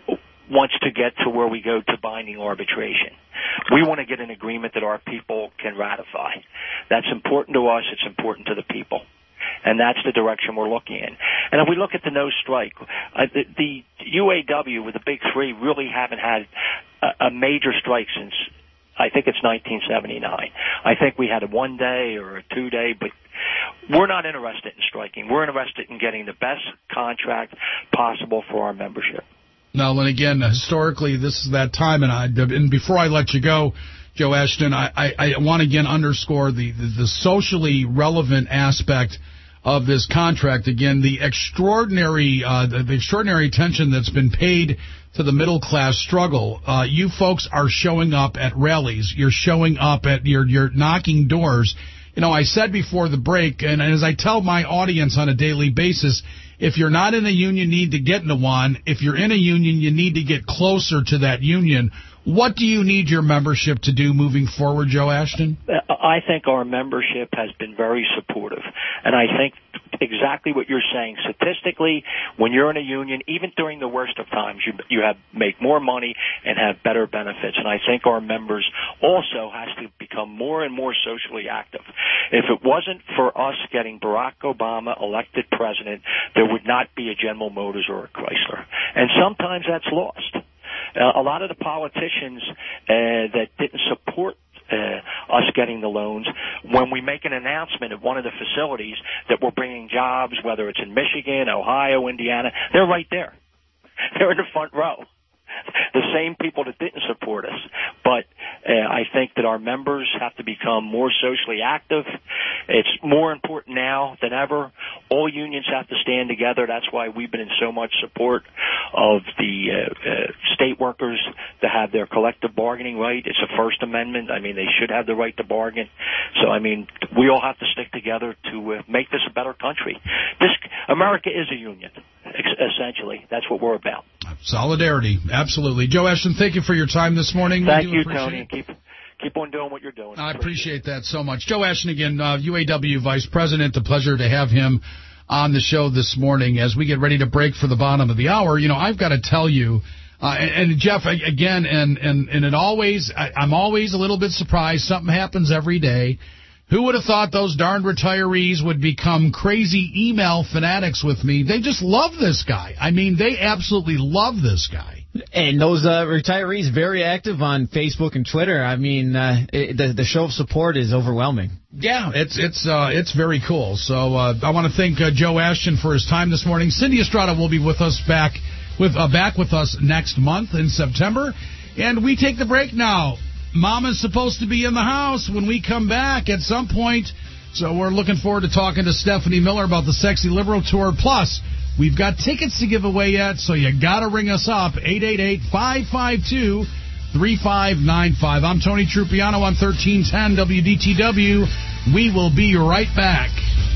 wants to get to where we go to binding arbitration. We want to get an agreement that our people can ratify. That's important to us. It's important to the people. And that's the direction we're looking in. And if we look at the no strike, uh, the, the U A W with the big three really haven't had a, a major strike since, I think it's nineteen seventy-nine. I think we had a one day or a two day, but we're not interested in striking. We're interested in getting the best contract possible for our membership. Now, and again, historically, this is that time, and, I, and before I let you go, Joe Ashton, I, I, I want to again underscore the, the, the socially relevant aspect of this contract. Again, the extraordinary uh, the, the extraordinary attention that's been paid to the middle class struggle. Uh, you folks are showing up at rallies. You're showing up at you're you're knocking doors. You know, I said before the break, and as I tell my audience on a daily basis, if you're not in a union, you need to get into one. If you're in a union, you need to get closer to that union. What do you need your membership to do moving forward, Joe Ashton? I think our membership has been very supportive, and I think exactly what you're saying. Statistically, when you're in a union, even during the worst of times, you you have make more money and have better benefits. And I think our members also has to become more and more socially active. If it wasn't for us getting Barack Obama elected president, there would not be a General Motors or a Chrysler. And sometimes that's lost. Uh, a lot of the politicians uh, that didn't support Uh, us getting the loans, when we make an announcement at one of the facilities that we're bringing jobs, whether it's in Michigan, Ohio, Indiana, they're right there. They're in the front row. The same people that didn't support us. But uh, I think that our members have to become more socially active. It's more important now than ever. All unions have to stand together. That's why we've been in so much support of the uh, uh, state workers to have their collective bargaining right. It's a First Amendment. I mean, they should have the right to bargain. So, I mean, we all have to stick together to uh, make this a better country. This America is a union, essentially. That's what we're about. Solidarity, absolutely. Joe Ashton, thank you for your time this morning. Thank you, Tony. Keep keep on doing what you're doing. I appreciate that so much. Joe Ashton again, uh, U A W Vice President. A pleasure to have him on the show this morning. As we get ready to break for the bottom of the hour, you know, I've got to tell you, uh, and, and Jeff, again, and, and, and it always, I, I'm always a little bit surprised. Something happens every day. Who would have thought those darned retirees would become crazy email fanatics with me? They just love this guy. I mean, they absolutely love this guy. And those uh, retirees very active on Facebook and Twitter. I mean, uh, it, the, the show of support is overwhelming. Yeah, it's it's uh, it's very cool. So uh, I want to thank uh, Joe Ashton for his time this morning. Cindy Estrada will be with us back with uh, back with us next month in September, and we take the break now. Mama's supposed to be in the house when we come back at some point. So we're looking forward to talking to Stephanie Miller about the Sexy Liberal Tour. Plus, we've got tickets to give away yet, so you got to ring us up, eight eight eight, five five two, three five nine five. I'm Tony Trupiano on thirteen ten W D T W. We will be right back.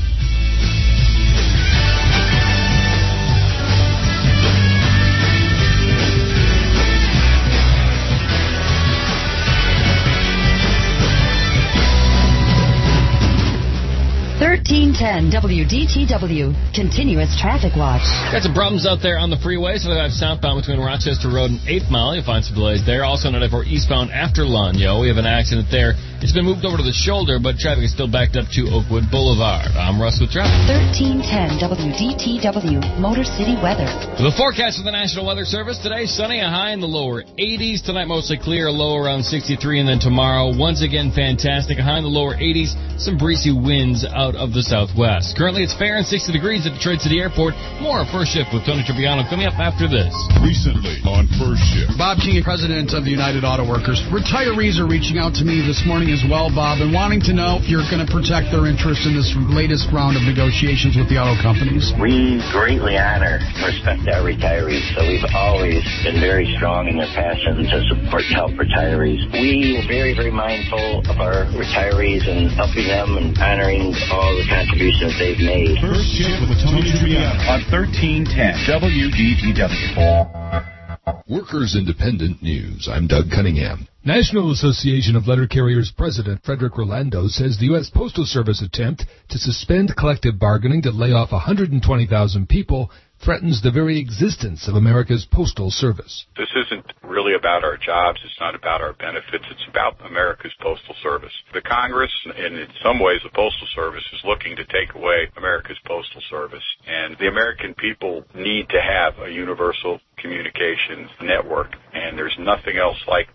thirteen ten W D T W, Continuous Traffic Watch. Got some problems out there on the freeway, so they have southbound between Rochester Road and eighth Mile. You'll find some delays there. Also on ninety-four eastbound after Lanyo. We have an accident there. It's been moved over to the shoulder, but traffic is still backed up to Oakwood Boulevard. I'm Russ with traffic. thirteen ten W D T W, Motor City Weather. The forecast of the National Weather Service today, sunny, a high in the lower eighties. Tonight mostly clear, a low around sixty-three. And then tomorrow, once again, fantastic, a high in the lower eighties. Some breezy winds out of the southwest. Currently, it's fair and sixty degrees at Detroit City Airport. More First Shift with Tony Trupiano coming up after this. Recently on First Shift. Bob King, president of the United Auto Workers. Retirees are reaching out to me this morning as well, Bob, and wanting to know if you're going to protect their interests in this latest round of negotiations with the auto companies. We greatly honor and respect our retirees, so we've always been very strong in their passion to support and help retirees. We are very, very mindful of our retirees and helping them and honoring all the contributions they've made. First Shift with Tony Trupiano on thirteen ten W D T W. Workers Independent News. I'm Doug Cunningham. National Association of Letter Carriers President Frederick Rolando says the U S Postal Service attempt to suspend collective bargaining to lay off one hundred twenty thousand people threatens the very existence of America's Postal Service. This isn't really about our jobs. It's not about our benefits. It's about America's Postal Service. The Congress, and in some ways the Postal Service, is looking to take away America's Postal Service. And the American people need to have a universal communications network. And there's nothing else like this.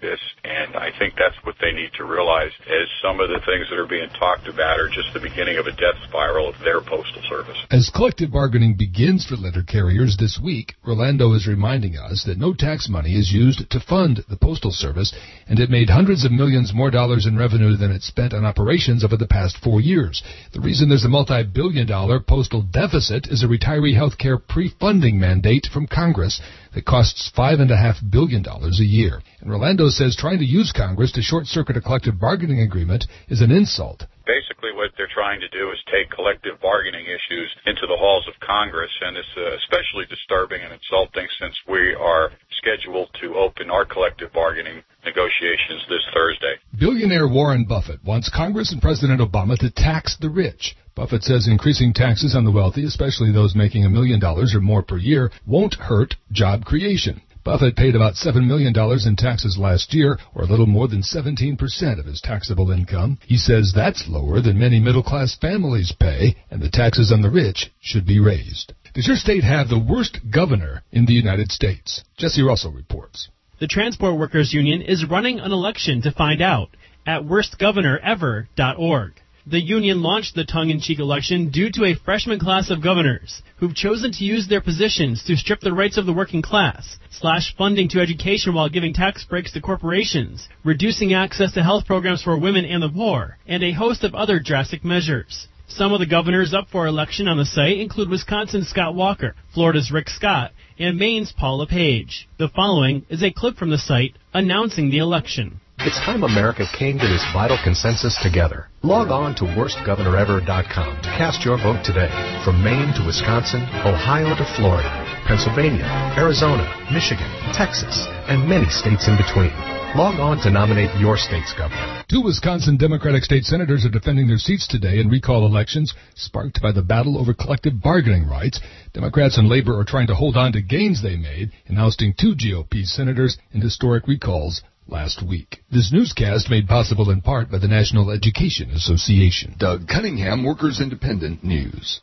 And I think that's what they need to realize, as some of the things that are being talked about are just the beginning of a death spiral of their postal service. As collective bargaining begins for letter carriers this week, Rolando is reminding us that no tax money is used to fund the Postal Service, and it made hundreds of millions more dollars in revenue than it spent on operations over the past four years. The reason there's a multi-billion dollar postal deficit is a retiree health care pre-funding mandate from Congress that costs five point five billion dollars a year. And Rolando says trying to use Congress to short-circuit a collective bargaining agreement is an insult. Basically, what they're trying to do is take collective bargaining issues into the halls of Congress, and it's uh, especially disturbing and insulting since we are scheduled to open our collective bargaining negotiations this Thursday. Billionaire Warren Buffett wants Congress and President Obama to tax the rich. Buffett says increasing taxes on the wealthy, especially those making a million dollars or more per year, won't hurt job creation. Buffett paid about seven million dollars in taxes last year, or a little more than seventeen percent of his taxable income. He says that's lower than many middle-class families pay, and the taxes on the rich should be raised. Does your state have the worst governor in the United States? Jesse Russell reports. The Transport Workers Union is running an election to find out at worst governor ever dot org. The union launched the tongue-in-cheek election due to a freshman class of governors who've chosen to use their positions to strip the rights of the working class, slash funding to education while giving tax breaks to corporations, reducing access to health programs for women and the poor, and a host of other drastic measures. Some of the governors up for election on the site include Wisconsin's Scott Walker, Florida's Rick Scott, and Maine's Paul LePage. The following is a clip from the site announcing the election. It's time America came to this vital consensus together. Log on to worst governor ever dot com to cast your vote today. From Maine to Wisconsin, Ohio to Florida, Pennsylvania, Arizona, Michigan, Texas, and many states in between. Log on to nominate your state's governor. Two Wisconsin Democratic state senators are defending their seats today in recall elections sparked by the battle over collective bargaining rights. Democrats and Labor are trying to hold on to gains they made in ousting two G O P senators in historic recalls last week. This newscast made possible in part by the National Education Association. Doug Cunningham, Workers Independent News.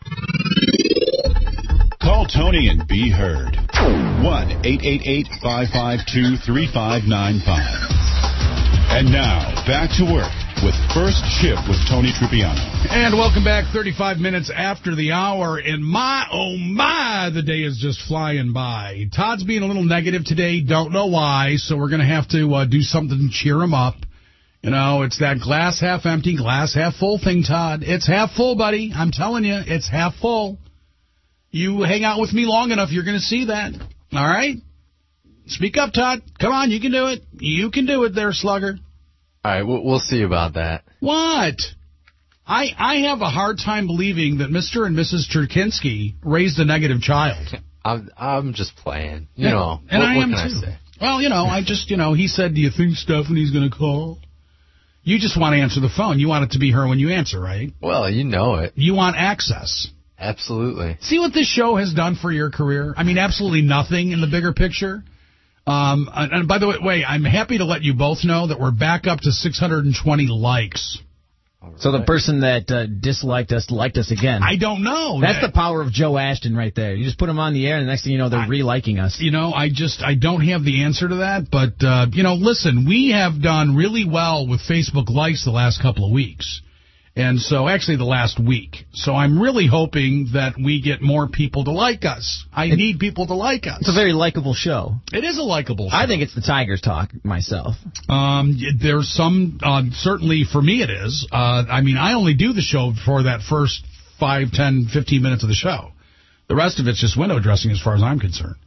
Call Tony and be heard. one eight eight eight, five five two, three five nine five. And now, back to work with First Shift with Tony Trippiano. And welcome back, thirty-five minutes after the hour. And my, oh my, the day is just flying by. Todd's being a little negative today, don't know why, so we're going to have to uh, do something to cheer him up. You know, it's that glass half empty, glass half full thing, Todd. It's half full, buddy. I'm telling you, it's half full. You hang out with me long enough, you're going to see that. All right? Speak up, Todd. Come on, you can do it. You can do it there, slugger. All right, we'll see about that. What? I I have a hard time believing that Mister and Missus Cherkinsky raised a negative child. I'm I'm just playing. You yeah, know, and what, I what am can too. I say? Well, you know, I just, you know, he said, do you think Stephanie's going to call? You just want to answer the phone. You want it to be her when you answer, right? Well, you know it. You want access. Absolutely. See what this show has done for your career? I mean, absolutely nothing in the bigger picture. Um, and, and by the way, I'm happy to let you both know that we're back up to six hundred twenty likes. So the person that uh, disliked us liked us again. I don't know. That's the power of Joe Ashton right there. You just put him on the air, and the next thing you know, they're I, reliking us. You know, I just I don't have the answer to that. But, uh, you know, listen, we have done really well with Facebook likes the last couple of weeks. And so, actually, the last week. So I'm really hoping that we get more people to like us. I it, need people to like us. It's a very likable show. It is a likable show. I think it's the Tigers talk myself. Um, there's some, uh, certainly for me it is. Uh, I mean, I only do the show for that first five, ten, fifteen minutes of the show. The rest of it's just window dressing as far as I'm concerned.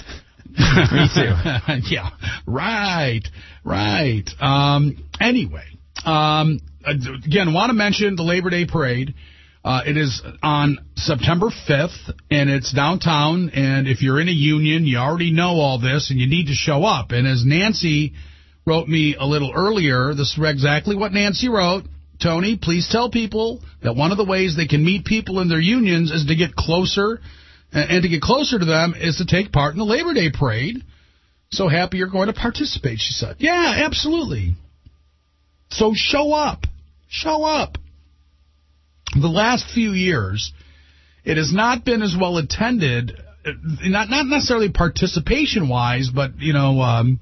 Me too. Yeah, right, right. Um, anyway. Um, Again, want to mention the Labor Day Parade. Uh, it is on September fifth, and it's downtown. And if you're in a union, you already know all this, and you need to show up. And as Nancy wrote me a little earlier, this is exactly what Nancy wrote. Tony, please tell people that one of the ways they can meet people in their unions is to get closer, and to get closer to them is to take part in the Labor Day Parade. So happy you're going to participate, she said. Yeah, absolutely. So show up. Show up. The last few years, it has not been as well attended, not not necessarily participation-wise, but, you know, um,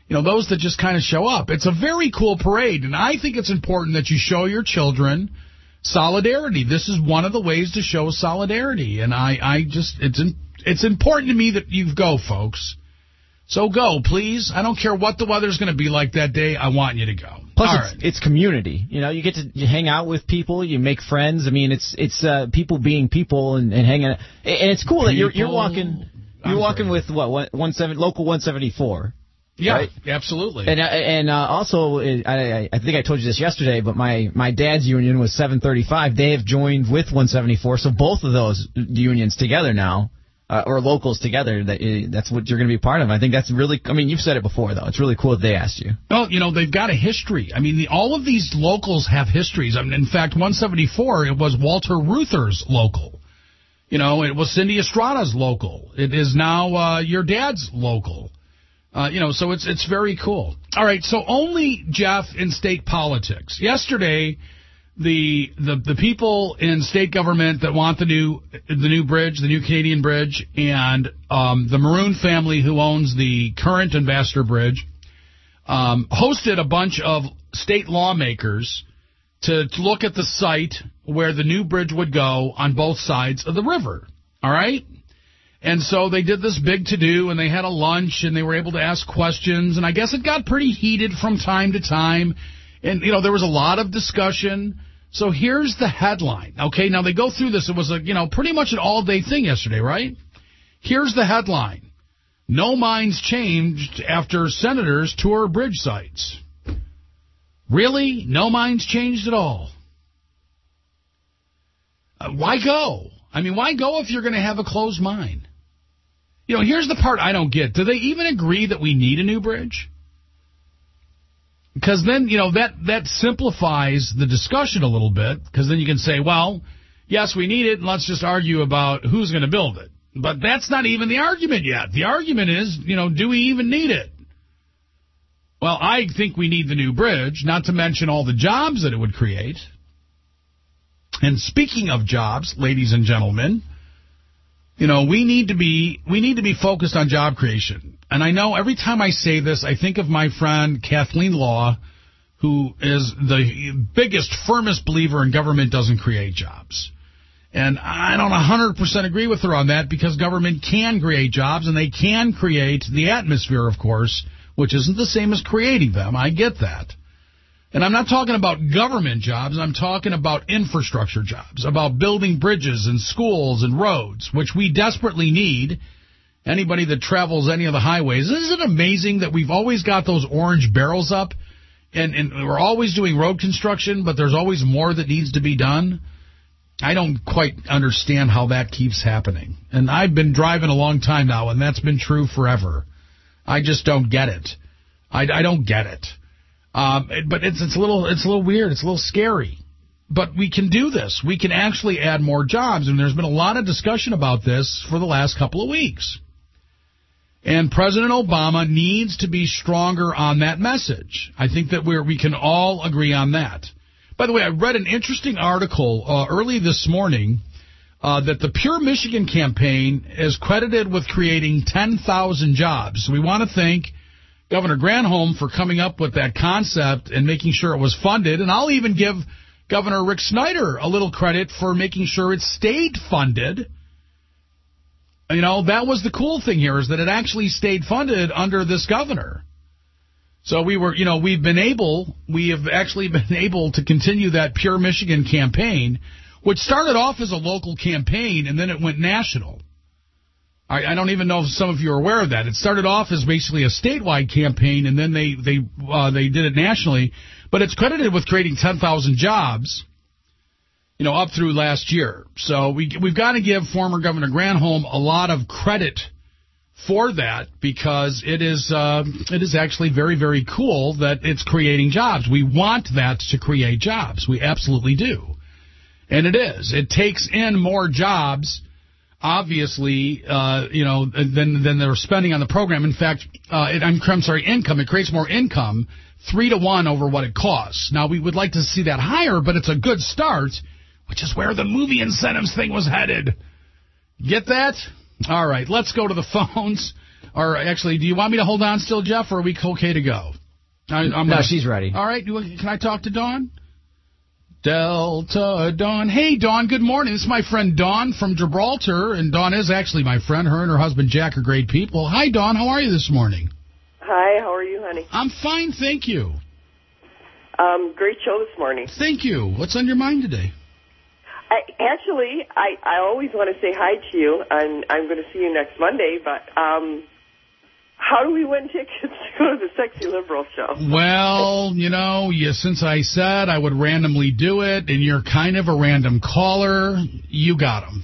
you know, those that just kind of show up. It's a very cool parade, and I think it's important that you show your children solidarity. This is one of the ways to show solidarity, and I, I just, it's it's important to me that you go, folks. So go, please. I don't care what the weather's going to be like that day. I want you to go. Plus, All it's, right. it's community. You know, you get to you hang out with people, you make friends. I mean, it's it's uh, people being people and, and hanging out. And it's cool that you're you're walking you're I'm walking sorry. with what one, one seven local one seventy-four. Yeah, right? absolutely. And uh, and uh, also, I, I I think I told you this yesterday, but my, my dad's union was seven thirty-five. They have joined with one seventy-four, so both of those unions together now, uh, or locals together, that uh, that's what you're going to be part of. I think that's really, I mean, you've said it before, though. It's really cool that they asked you. Well, you know, they've got a history. I mean, the, all of these locals have histories. I mean, in fact, one seventy-four, it was Walter Reuther's local. You know, it was Cindy Estrada's local. It is now uh, your dad's local. Uh, you know, so it's it's very cool. All right, so only Jeff in state politics. Yesterday, the the the people in state government that want the new the new bridge, the new Canadian bridge, and um, the Maroon family who owns the current Ambassador Bridge, um, hosted a bunch of state lawmakers to, to look at the site where the new bridge would go on both sides of the river. All right? And so they did this big to-do, and they had a lunch, and they were able to ask questions, and I guess it got pretty heated from time to time. And, you know, there was a lot of discussion. So here's the headline. Okay, now they go through this. It was, a you know, pretty much an all-day thing yesterday, right? Here's the headline. No minds changed after senators tour bridge sites. Really? No minds changed at all? Uh, why go? I mean, why go if you're going to have a closed mind? You know, here's the part I don't get. Do they even agree that we need a new bridge? Because then, you know, that, that simplifies the discussion a little bit, because then you can say, well, yes, we need it, and let's just argue about who's going to build it. But that's not even the argument yet. The argument is, you know, do we even need it? Well, I think we need the new bridge, not to mention all the jobs that it would create. And speaking of jobs, ladies and gentlemen, you know, we need to be we need to be focused on job creation. And I know every time I say this, I think of my friend Kathleen Law, who is the biggest, firmest believer in government doesn't create jobs. And I don't one hundred percent agree with her on that, because government can create jobs, and they can create the atmosphere, of course, which isn't the same as creating them. I get that. And I'm not talking about government jobs. I'm talking about infrastructure jobs, about building bridges and schools and roads, which we desperately need. Anybody that travels any of the highways, isn't it amazing that we've always got those orange barrels up, and, and we're always doing road construction, but there's always more that needs to be done? I don't quite understand how that keeps happening. And I've been driving a long time now, and that's been true forever. I just don't get it. I, I don't get it. Um, but it's it's a little it's a little weird. It's a little scary. But we can do this. We can actually add more jobs, and there's been a lot of discussion about this for the last couple of weeks. And President Obama needs to be stronger on that message. I think that we're we can all agree on that. By the way, I read an interesting article uh, early this morning uh, that the Pure Michigan campaign is credited with creating ten thousand jobs. So we want to thank Governor Granholm for coming up with that concept and making sure it was funded. And I'll even give Governor Rick Snyder a little credit for making sure it stayed funded. You know, that was the cool thing here, is that it actually stayed funded under this governor. So we were, you know, we've been able, we have actually been able to continue that Pure Michigan campaign, which started off as a local campaign and then it went national. I, I don't even know if some of you are aware of that. It started off as basically a statewide campaign, and then they they uh, they did it nationally. But it's credited with creating ten thousand jobs, you know, up through last year. So we we've got to give former Governor Granholm a lot of credit for that, because it is uh, it is actually very, very cool that it's creating jobs. We want that to create jobs. We absolutely do, and it is. It takes in more jobs, obviously, uh, you know, than than they're spending on the program. In fact, uh, it, I'm, I'm sorry, income. It creates more income, three to one over what it costs. Now, we would like to see that higher, but it's a good start, which is where the movie incentives thing was headed. Get that? All right, let's go to the phones. Or actually, do you want me to hold on still, Jeff, or are we okay to go? I, I'm no, gonna, she's ready. All right. Can I talk to Dawn? Delta Dawn. Hey, Dawn, good morning. This is my friend Dawn from Gibraltar, and Dawn is actually my friend. Her and her husband Jack are great people. Hi, Dawn. How are you this morning? Hi, how are you, honey? I'm fine, thank you. Um, great show this morning. Thank you. What's on your mind today? I, actually, I, I always want to say hi to you, and I'm going to see you next Monday, but um, how do we win tickets to go to the Sexy Liberal show? Well, you know, you, since I said I would randomly do it, and you're kind of a random caller, you got them.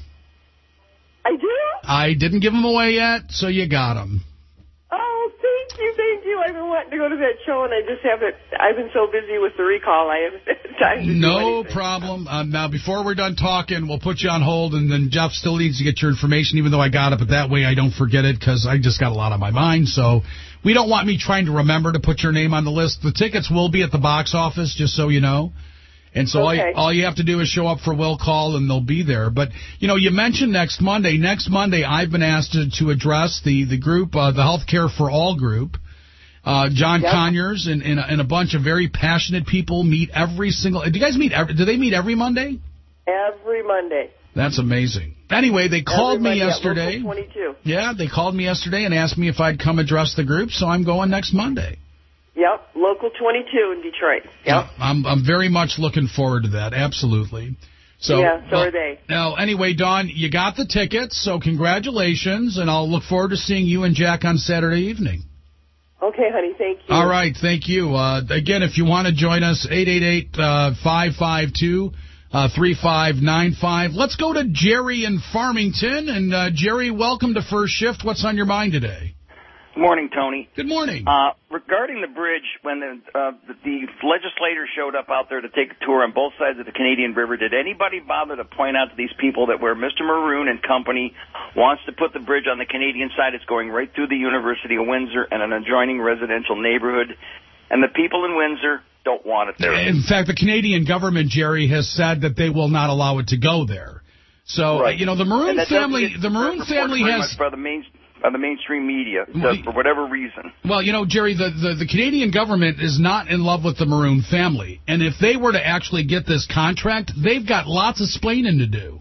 I do? I didn't give them away yet, so you got them. Oh, thank you, thank you. I've been wanting to go to that show, and I just haven't. I've been so busy with the recall, I haven't had time to do No anything. problem. Um, now, before we're done talking, we'll put you on hold, and then Jeff still needs to get your information, even though I got it, but that way I don't forget it, because I just got a lot on my mind, so we don't want me trying to remember to put your name on the list. The tickets will be at the box office, just so you know. And so okay. all, all you have to do is show up for Will Call, and they'll be there. But, you know, you mentioned next Monday. Next Monday, I've been asked to, to address the, the group, uh, the Healthcare for All group. Uh, John yep. Conyers and, and, and a bunch of very passionate people meet every single... Do you guys meet... Every, do they meet every Monday? Every Monday. That's amazing. Anyway, they called every me Monday yesterday. At Local twenty-two. Yeah, they called me yesterday and asked me if I'd come address the group, so I'm going next Monday. Yep, Local twenty-two in Detroit. Yep. Yeah, I'm I'm very much looking forward to that, absolutely. So, yeah, so well, are they. Now, anyway, Dawn, you got the tickets, so congratulations, and I'll look forward to seeing you and Jack on Saturday evening. Okay, honey, thank you. All right, thank you. Uh, again, if you want to join us, eight eight eight, five five two, three five nine five. Let's go to Jerry in Farmington. And, uh, Jerry, welcome to First Shift. What's on your mind today? Good morning, Tony. Good morning. Uh, regarding the bridge, when the, uh, the, the legislators showed up out there to take a tour on both sides of the Canadian River, did anybody bother to point out to these people that where Mister Maroon and company wants to put the bridge on the Canadian side, it's going right through the University of Windsor and an adjoining residential neighborhood, and the people in Windsor don't want it there. In fact, the Canadian government, Jerry, has said that they will not allow it to go there. So, right. you know, the Maroon family, the Maroon family has... By the main, by the mainstream media, well, for whatever reason. Well, you know, Jerry, the, the, the Canadian government is not in love with the Maroon family. And if they were to actually get this contract, they've got lots of splaining to do.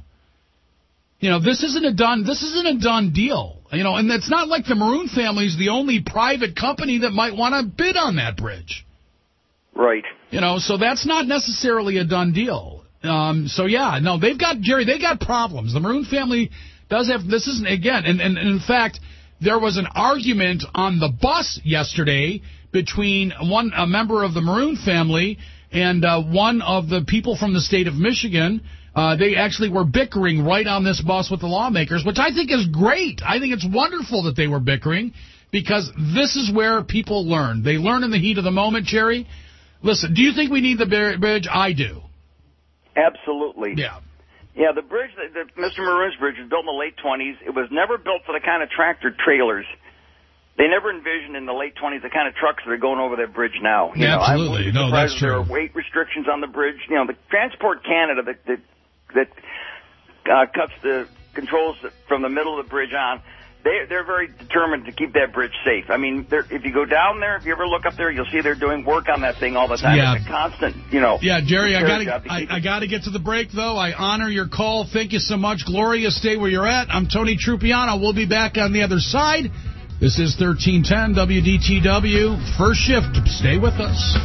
You know, this isn't a done, this isn't a done deal. You know, and it's not like the Maroon family is the only private company that might want to bid on that bridge. Right. You know, so that's not necessarily a done deal. Um, so, yeah, no, they've got, Jerry, they got problems. The Maroon family does have, this isn't, again, and, and, and in fact, there was an argument on the bus yesterday between one a member of the Maroon family and uh, one of the people from the state of Michigan. Uh, they actually were bickering right on this bus with the lawmakers, which I think is great. I think it's wonderful that they were bickering because this is where people learn. They learn in the heat of the moment, Jerry. Listen, do you think we need the bridge? I do. Absolutely. Yeah. Yeah, the bridge, the, the Mister Maroon's bridge was built in the late twenties. It was never built for the kind of tractor trailers. They never envisioned in the late twenties the kind of trucks that are going over that bridge now. You yeah, know, absolutely. No, that's true. There are weight restrictions on the bridge. You know, the Transport Canada that that, that uh, cuts the controls from the middle of the bridge on, they, they're very determined to keep that bridge safe. I mean, if you go down there, if you ever look up there, you'll see they're doing work on that thing all the time. Yeah. It's a constant, you know. Yeah, Jerry, I got to I, I got to get to the break, though. I honor your call. Thank you so much. Gloria, stay where you're at. I'm Tony Trupiano. We'll be back on the other side. This is thirteen ten W D T W. First Shift. Stay with us.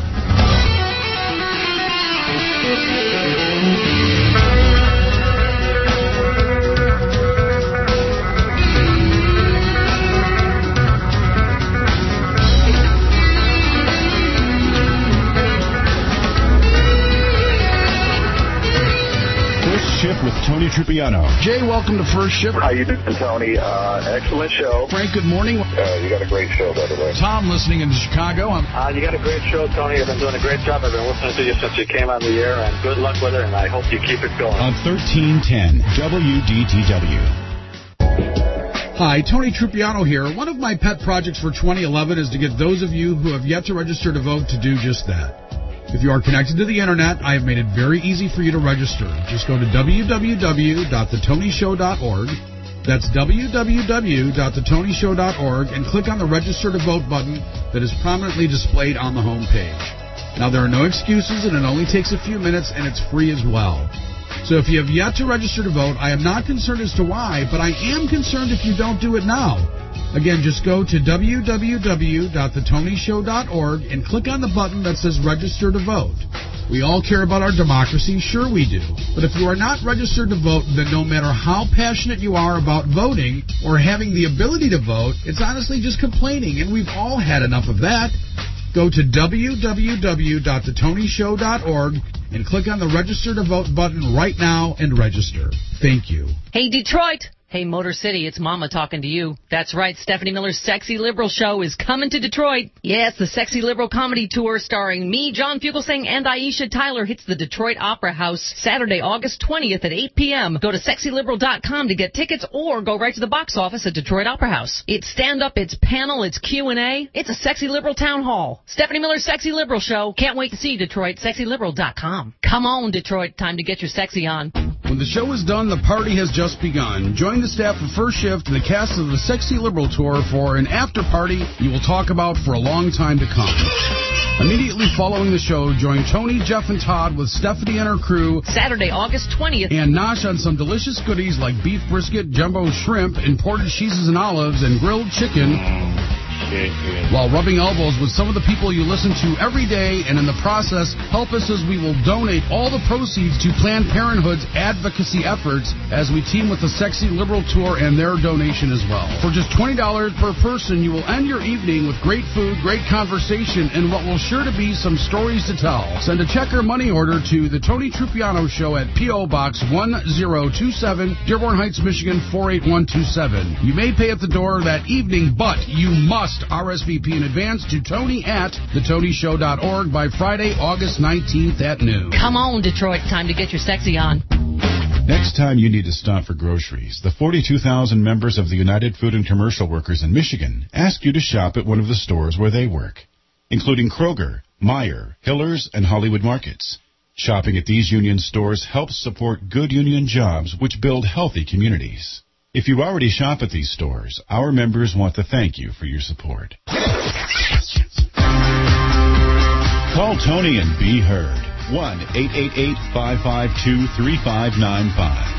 Shift with Tony Trupiano. Jay, welcome to First Shift. How you doing, Tony? Uh, excellent show. Frank, good morning. Uh, you got a great show, by the way. Tom, listening in Chicago. I'm... Uh, you got a great show, Tony. You've been doing a great job. I've been listening to you since you came on the air, and good luck with it, and I hope you keep it going. On thirteen ten W D T W. Hi, Tony Trupiano here. One of my pet projects for twenty eleven is to get those of you who have yet to register to vote to do just that. If you are connected to the Internet, I have made it very easy for you to register. Just go to w w w dot the tony show dot org. That's w w w dot the tony show dot org and click on the Register to Vote button that is prominently displayed on the home page. Now, there are no excuses, and it only takes a few minutes, and it's free as well. So if you have yet to register to vote, I am not concerned as to why, but I am concerned if you don't do it now. Again, just go to w w w dot the tony show dot org and click on the button that says Register to Vote. We all care about our democracy, sure we do. But if you are not registered to vote, then no matter how passionate you are about voting or having the ability to vote, it's honestly just complaining, and we've all had enough of that. Go to w w w dot the tony show dot org and click on the Register to Vote button right now and register. Thank you. Hey, Detroit. Hey, Motor City, it's Mama talking to you. That's right, Stephanie Miller's Sexy Liberal Show is coming to Detroit. Yes, the Sexy Liberal Comedy Tour starring me, John Fugelsang, and Aisha Tyler hits the Detroit Opera House Saturday, August twentieth at eight p.m. Go to sexy liberal dot com to get tickets or go right to the box office at Detroit Opera House. It's stand-up, it's panel, it's Q and A. It's a Sexy Liberal town hall. Stephanie Miller's Sexy Liberal Show. Can't wait to see you, Detroit. sexy liberal dot com. Come on, Detroit. Time to get your sexy on. When the show is done, the party has just begun. Join the staff of First Shift and the cast of the Sexy Liberal Tour for an after party you will talk about for a long time to come. Immediately following the show, join Tony, Jeff, and Todd with Stephanie and her crew Saturday, August twentieth. And Nosh on some delicious goodies like beef brisket, jumbo shrimp, imported cheeses and olives, and grilled chicken. While rubbing elbows with some of the people you listen to every day, and in the process, help us as we will donate all the proceeds to Planned Parenthood's advocacy efforts as we team with the Sexy Liberal Tour and their donation as well. For just twenty dollars per person, you will end your evening with great food, great conversation, and what will sure to be some stories to tell. Send a check or money order to the Tony Trupiano Show at P O. Box one zero two seven, Dearborn Heights, Michigan four eight one two seven. You may pay at the door that evening, but you must R S V P in advance to Tony at the tony show dot org by Friday, August nineteenth at noon. Come on, Detroit. Time to get your sexy on. Next time you need to stop for groceries, the forty-two thousand members of the United Food and Commercial Workers in Michigan ask you to shop at one of the stores where they work, including Kroger, Meijer, Hiller's, and Hollywood Markets. Shopping at these union stores helps support good union jobs which build healthy communities. If you already shop at these stores, our members want to thank you for your support. Call Tony and be heard. one eight eight eight, five five two, three five nine five.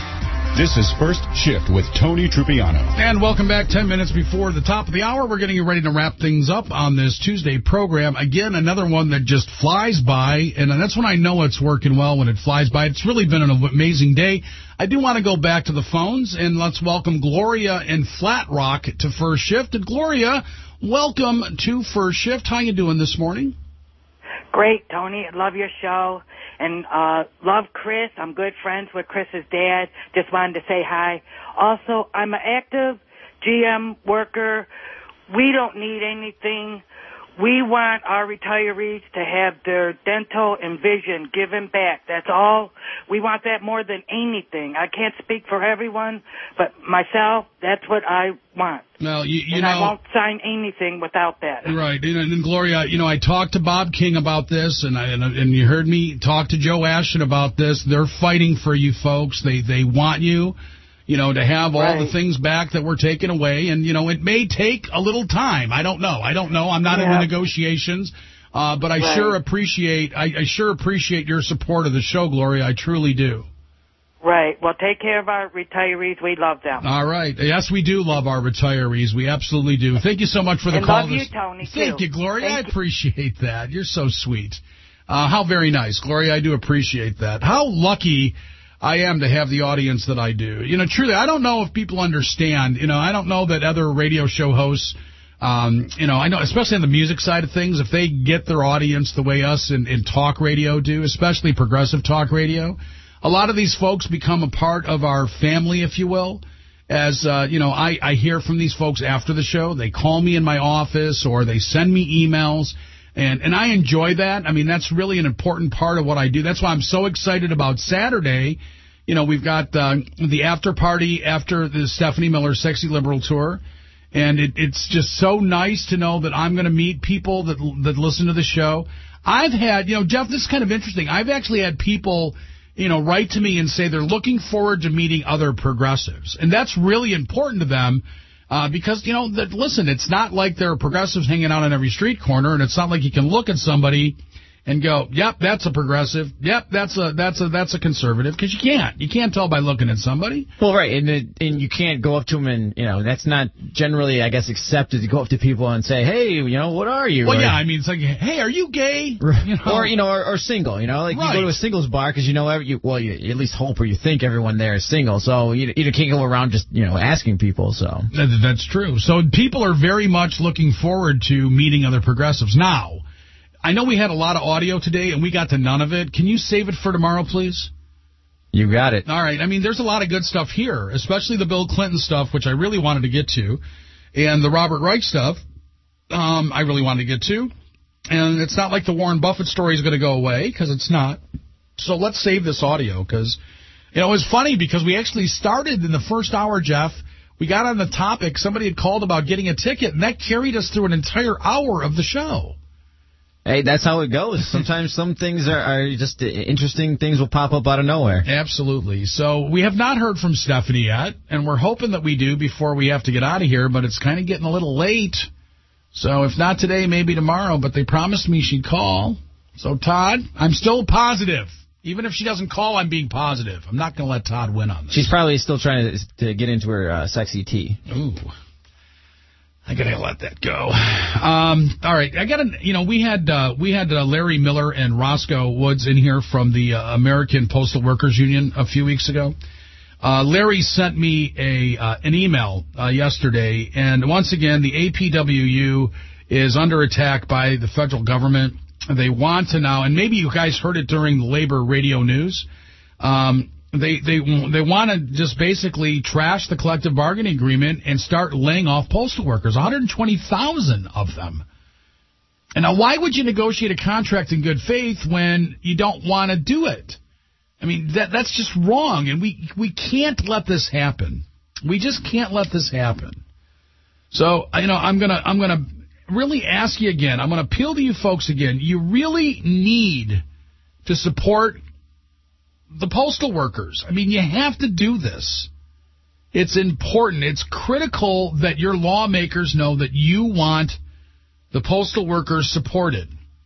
This is First Shift with Tony Trupiano. And welcome back. Ten minutes before the top of the hour, we're getting ready to wrap things up on this Tuesday program. Again, another one that just flies by, and that's when I know it's working well, when it flies by. It's really been an amazing day. I do want to go back to the phones, and let's welcome Gloria in Flat Rock to First Shift. And Gloria, welcome to First Shift. How you doing this morning? Great, Tony. I love your show. And uh love Chris. I'm good friends with Chris's dad. Just wanted to say hi. Also, I'm an active G M worker. We don't need anything. We want our retirees to have their dental and vision given back. That's all. We want that more than anything. I can't speak for everyone, but myself, that's what I want. Well, you, you and know, I won't sign anything without that. Right. And, and Gloria, you know, I talked to Bob King about this, and I, and, and you heard me talk to Joe Ashton about this. They're fighting for you folks. They they want you, you know, to have all Right. the things back that were taken away. And, you know, it may take a little time. I don't know. I don't know. I'm not Yeah. in the negotiations. Uh, but I Right. sure appreciate I, I sure appreciate your support of the show, Gloria. I truly do. Right. Well, take care of our retirees. We love them. All right. Yes, we do love our retirees. We absolutely do. Thank you so much for the And call. love you, this- Tony, Thank too. you, Gloria. Thank I appreciate that. You're so sweet. Uh, how very nice, Gloria. I do appreciate that. How lucky I am to have the audience that I do. You know, truly, I don't know if people understand. You know, I don't know that other radio show hosts, um, you know, I know, especially on the music side of things, if they get their audience the way us in, in talk radio do, especially progressive talk radio, a lot of these folks become a part of our family, if you will. As, uh, you know, I, I hear from these folks after the show. They call me in my office or they send me emails. And, and I enjoy that. I mean, that's really an important part of what I do. That's why I'm so excited about Saturday. You know, we've got uh, the after party after the Stephanie Miller Sexy Liberal Tour. And it, it's just so nice to know that I'm going to meet people that that listen to the show. I've had, you know, Jeff, this is kind of interesting. I've actually had people you know, write to me and say they're looking forward to meeting other progressives. And that's really important to them uh, because, you know, that, listen, it's not like there are progressives hanging out on every street corner, and it's not like you can look at somebody and go, yep, that's a progressive. Yep, that's a that's a that's a conservative, because you can't. You can't tell by looking at somebody. Well, right, and it, and you can't go up to them and, you know, that's not generally, I guess, accepted to go up to people and say, hey, you know, what are you? Well, or, yeah, I mean, it's like, hey, are you gay? You know? Or, you know, or, or single, you know, like right. you go to a singles bar because you know, every, you, well, you, you at least hope or you think everyone there is single, so you, you can't go around just, you know, asking people, so. That, that's true. So people are very much looking forward to meeting other progressives. Now, I know we had a lot of audio today, and we got to none of it. Can you save it for tomorrow, please? You got it. All right. I mean, there's a lot of good stuff here, especially the Bill Clinton stuff, which I really wanted to get to, and the Robert Reich stuff, um, I really wanted to get to. And it's not like the Warren Buffett story is going to go away, because it's not. So let's save this audio, because, you know, it was funny because we actually started in the first hour, Jeff. We got on the topic. Somebody had called about getting a ticket, and that carried us through an entire hour of the show. Hey, that's how it goes. Sometimes some things are, are just interesting things will pop up out of nowhere. Absolutely. So we have not heard from Stephanie yet, and we're hoping that we do before we have to get out of here, but it's kind of getting a little late. So if not today, maybe tomorrow, but they promised me she'd call. So, Todd, I'm still positive. Even if she doesn't call, I'm being positive. I'm not going to let Todd win on this. She's probably still trying to, to get into her uh, sexy tea. Ooh. I gotta let that go. Um, all right, I gotta. You know, we had uh, we had uh, Larry Miller and Roscoe Woods in here from the uh, American Postal Workers Union a few weeks ago. Uh, Larry sent me a uh, an email uh, yesterday, and once again, the A P W U is under attack by the federal government. They want to now, and maybe you guys heard it during the labor radio news. Um, They they they want to just basically trash the collective bargaining agreement and start laying off postal workers, one hundred twenty thousand of them. And now, why would you negotiate a contract in good faith when you don't want to do it? I mean, that that's just wrong, and we we can't let this happen. We just can't let this happen. So, you know, I'm gonna I'm gonna really ask you again. I'm gonna appeal to you folks again. You really need to support the postal workers. I mean, you have to do this. It's important. It's critical that your lawmakers know that you want the postal workers supported.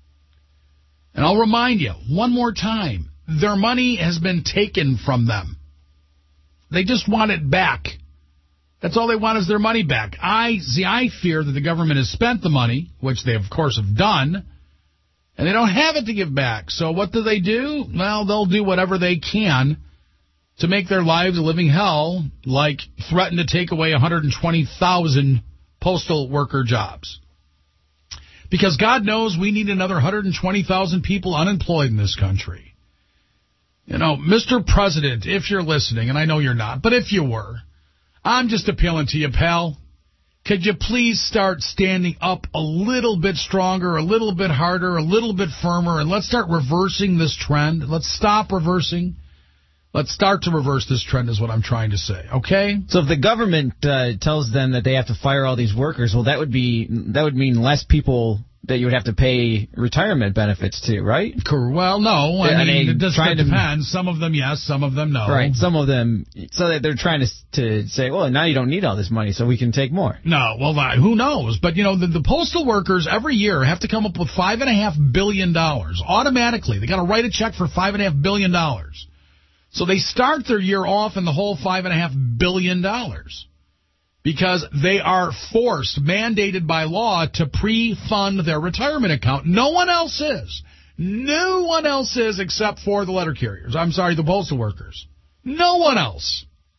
And I'll remind you one more time, their money has been taken from them. They just want it back. That's all they want is their money back. I see. I fear that the government has spent the money, which they, of course, have done, and they don't have it to give back. So what do they do? Well, they'll do whatever they can to make their lives a living hell, like threaten to take away one hundred twenty thousand postal worker jobs. Because God knows we need another one hundred twenty thousand people unemployed in this country. You know, Mister President, if you're listening, and I know you're not, but if you were, I'm just appealing to you, pal. Could you please start standing up a little bit stronger, a little bit harder, a little bit firmer, and let's start reversing this trend. Let's stop reversing. Let's start to reverse this trend is what I'm trying to say, okay? So if the government uh, tells them that they have to fire all these workers, well, that would be that would mean less people that you would have to pay retirement benefits to, right? Well, no. I Are mean, they it does trying to- depend. Some of them, yes. Some of them, no. Right, some of them, so that they're trying to to say, well, now you don't need all this money, so we can take more. No, well, uh, who knows? But, you know, the, the postal workers every year have to come up with five point five billion dollars automatically. They got to write a check for five point five billion dollars. So they start their year off in the whole five point five billion dollars because they are forced, mandated by law, to pre-fund their retirement account. No one else is. No one else is except for the letter carriers. I'm sorry, the postal workers. No one else.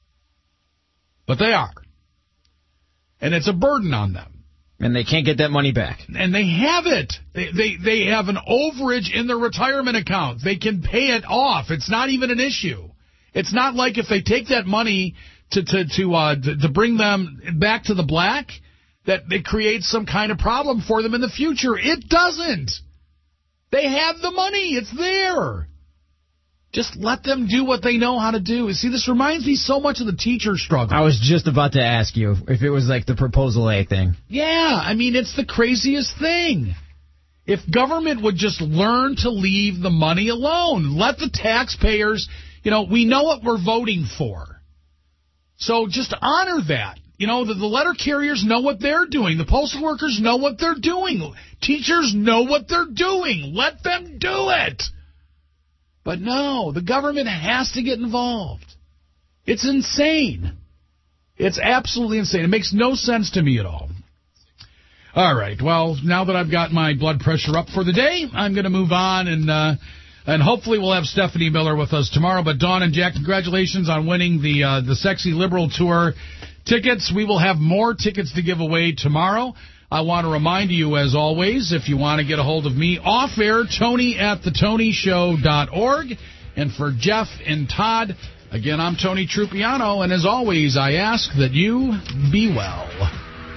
But they are. And it's a burden on them. And they can't get that money back. And they have it. They, they they have an overage in their retirement account. They can pay it off. It's not even an issue. It's not like if they take that money to to to uh to, to bring them back to the black, that it creates some kind of problem for them in the future. It doesn't. They have the money. It's there. Just let them do what they know how to do. See, this reminds me so much of the teacher struggle. I was just about to ask you if it was like the Proposal A thing. Yeah, I mean, it's the craziest thing. If government would just learn to leave the money alone, let the taxpayers, you know, we know what we're voting for. So just honor that. You know, the, the letter carriers know what they're doing. The postal workers know what they're doing. Teachers know what they're doing. Let them do it. But no, the government has to get involved. It's insane. It's absolutely insane. It makes no sense to me at all. All right, well, now that I've got my blood pressure up for the day, I'm going to move on, and uh, and hopefully we'll have Stephanie Miller with us tomorrow. But Dawn and Jack, congratulations on winning the uh, the Sexy Liberal Tour tickets. We will have more tickets to give away tomorrow. I want to remind you, as always, if you want to get a hold of me off air, Tony at the tony show dot org. And for Jeff and Todd, again, I'm Tony Trupiano, and as always, I ask that you be well.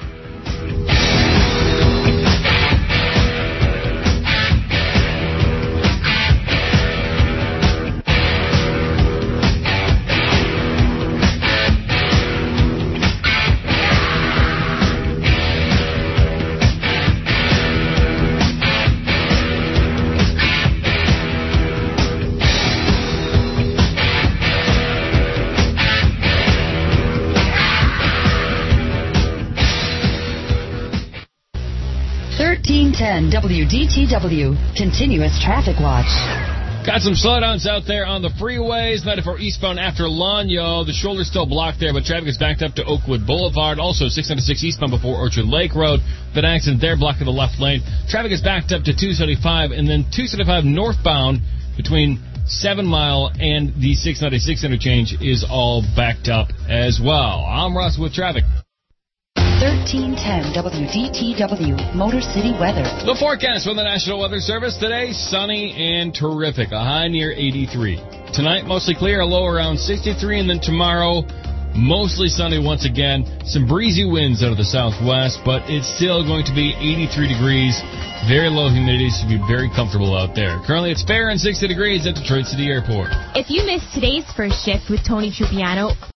thirteen ten W D T W, continuous traffic watch. Got some slowdowns out there on the freeways. ninety-four eastbound after Lanyo. The shoulder's still blocked there, but traffic is backed up to Oakwood Boulevard. Also, six ninety-six eastbound before Orchard Lake Road. That accident there blocking the left lane. Traffic is backed up to two seventy-five, and then two seventy-five northbound between seven mile and the six ninety-six interchange is all backed up as well. I'm Russ with traffic. thirteen ten W D T W, Motor City weather. The forecast from the National Weather Service today, sunny and terrific. A high near eighty-three. Tonight, mostly clear, a low around sixty-three. And then tomorrow, mostly sunny once again. Some breezy winds out of the southwest, but it's still going to be eighty-three degrees. Very low humidity, so be very comfortable out there. Currently, it's fair and sixty degrees at Detroit City Airport. If you missed today's first shift with Tony Trupiano,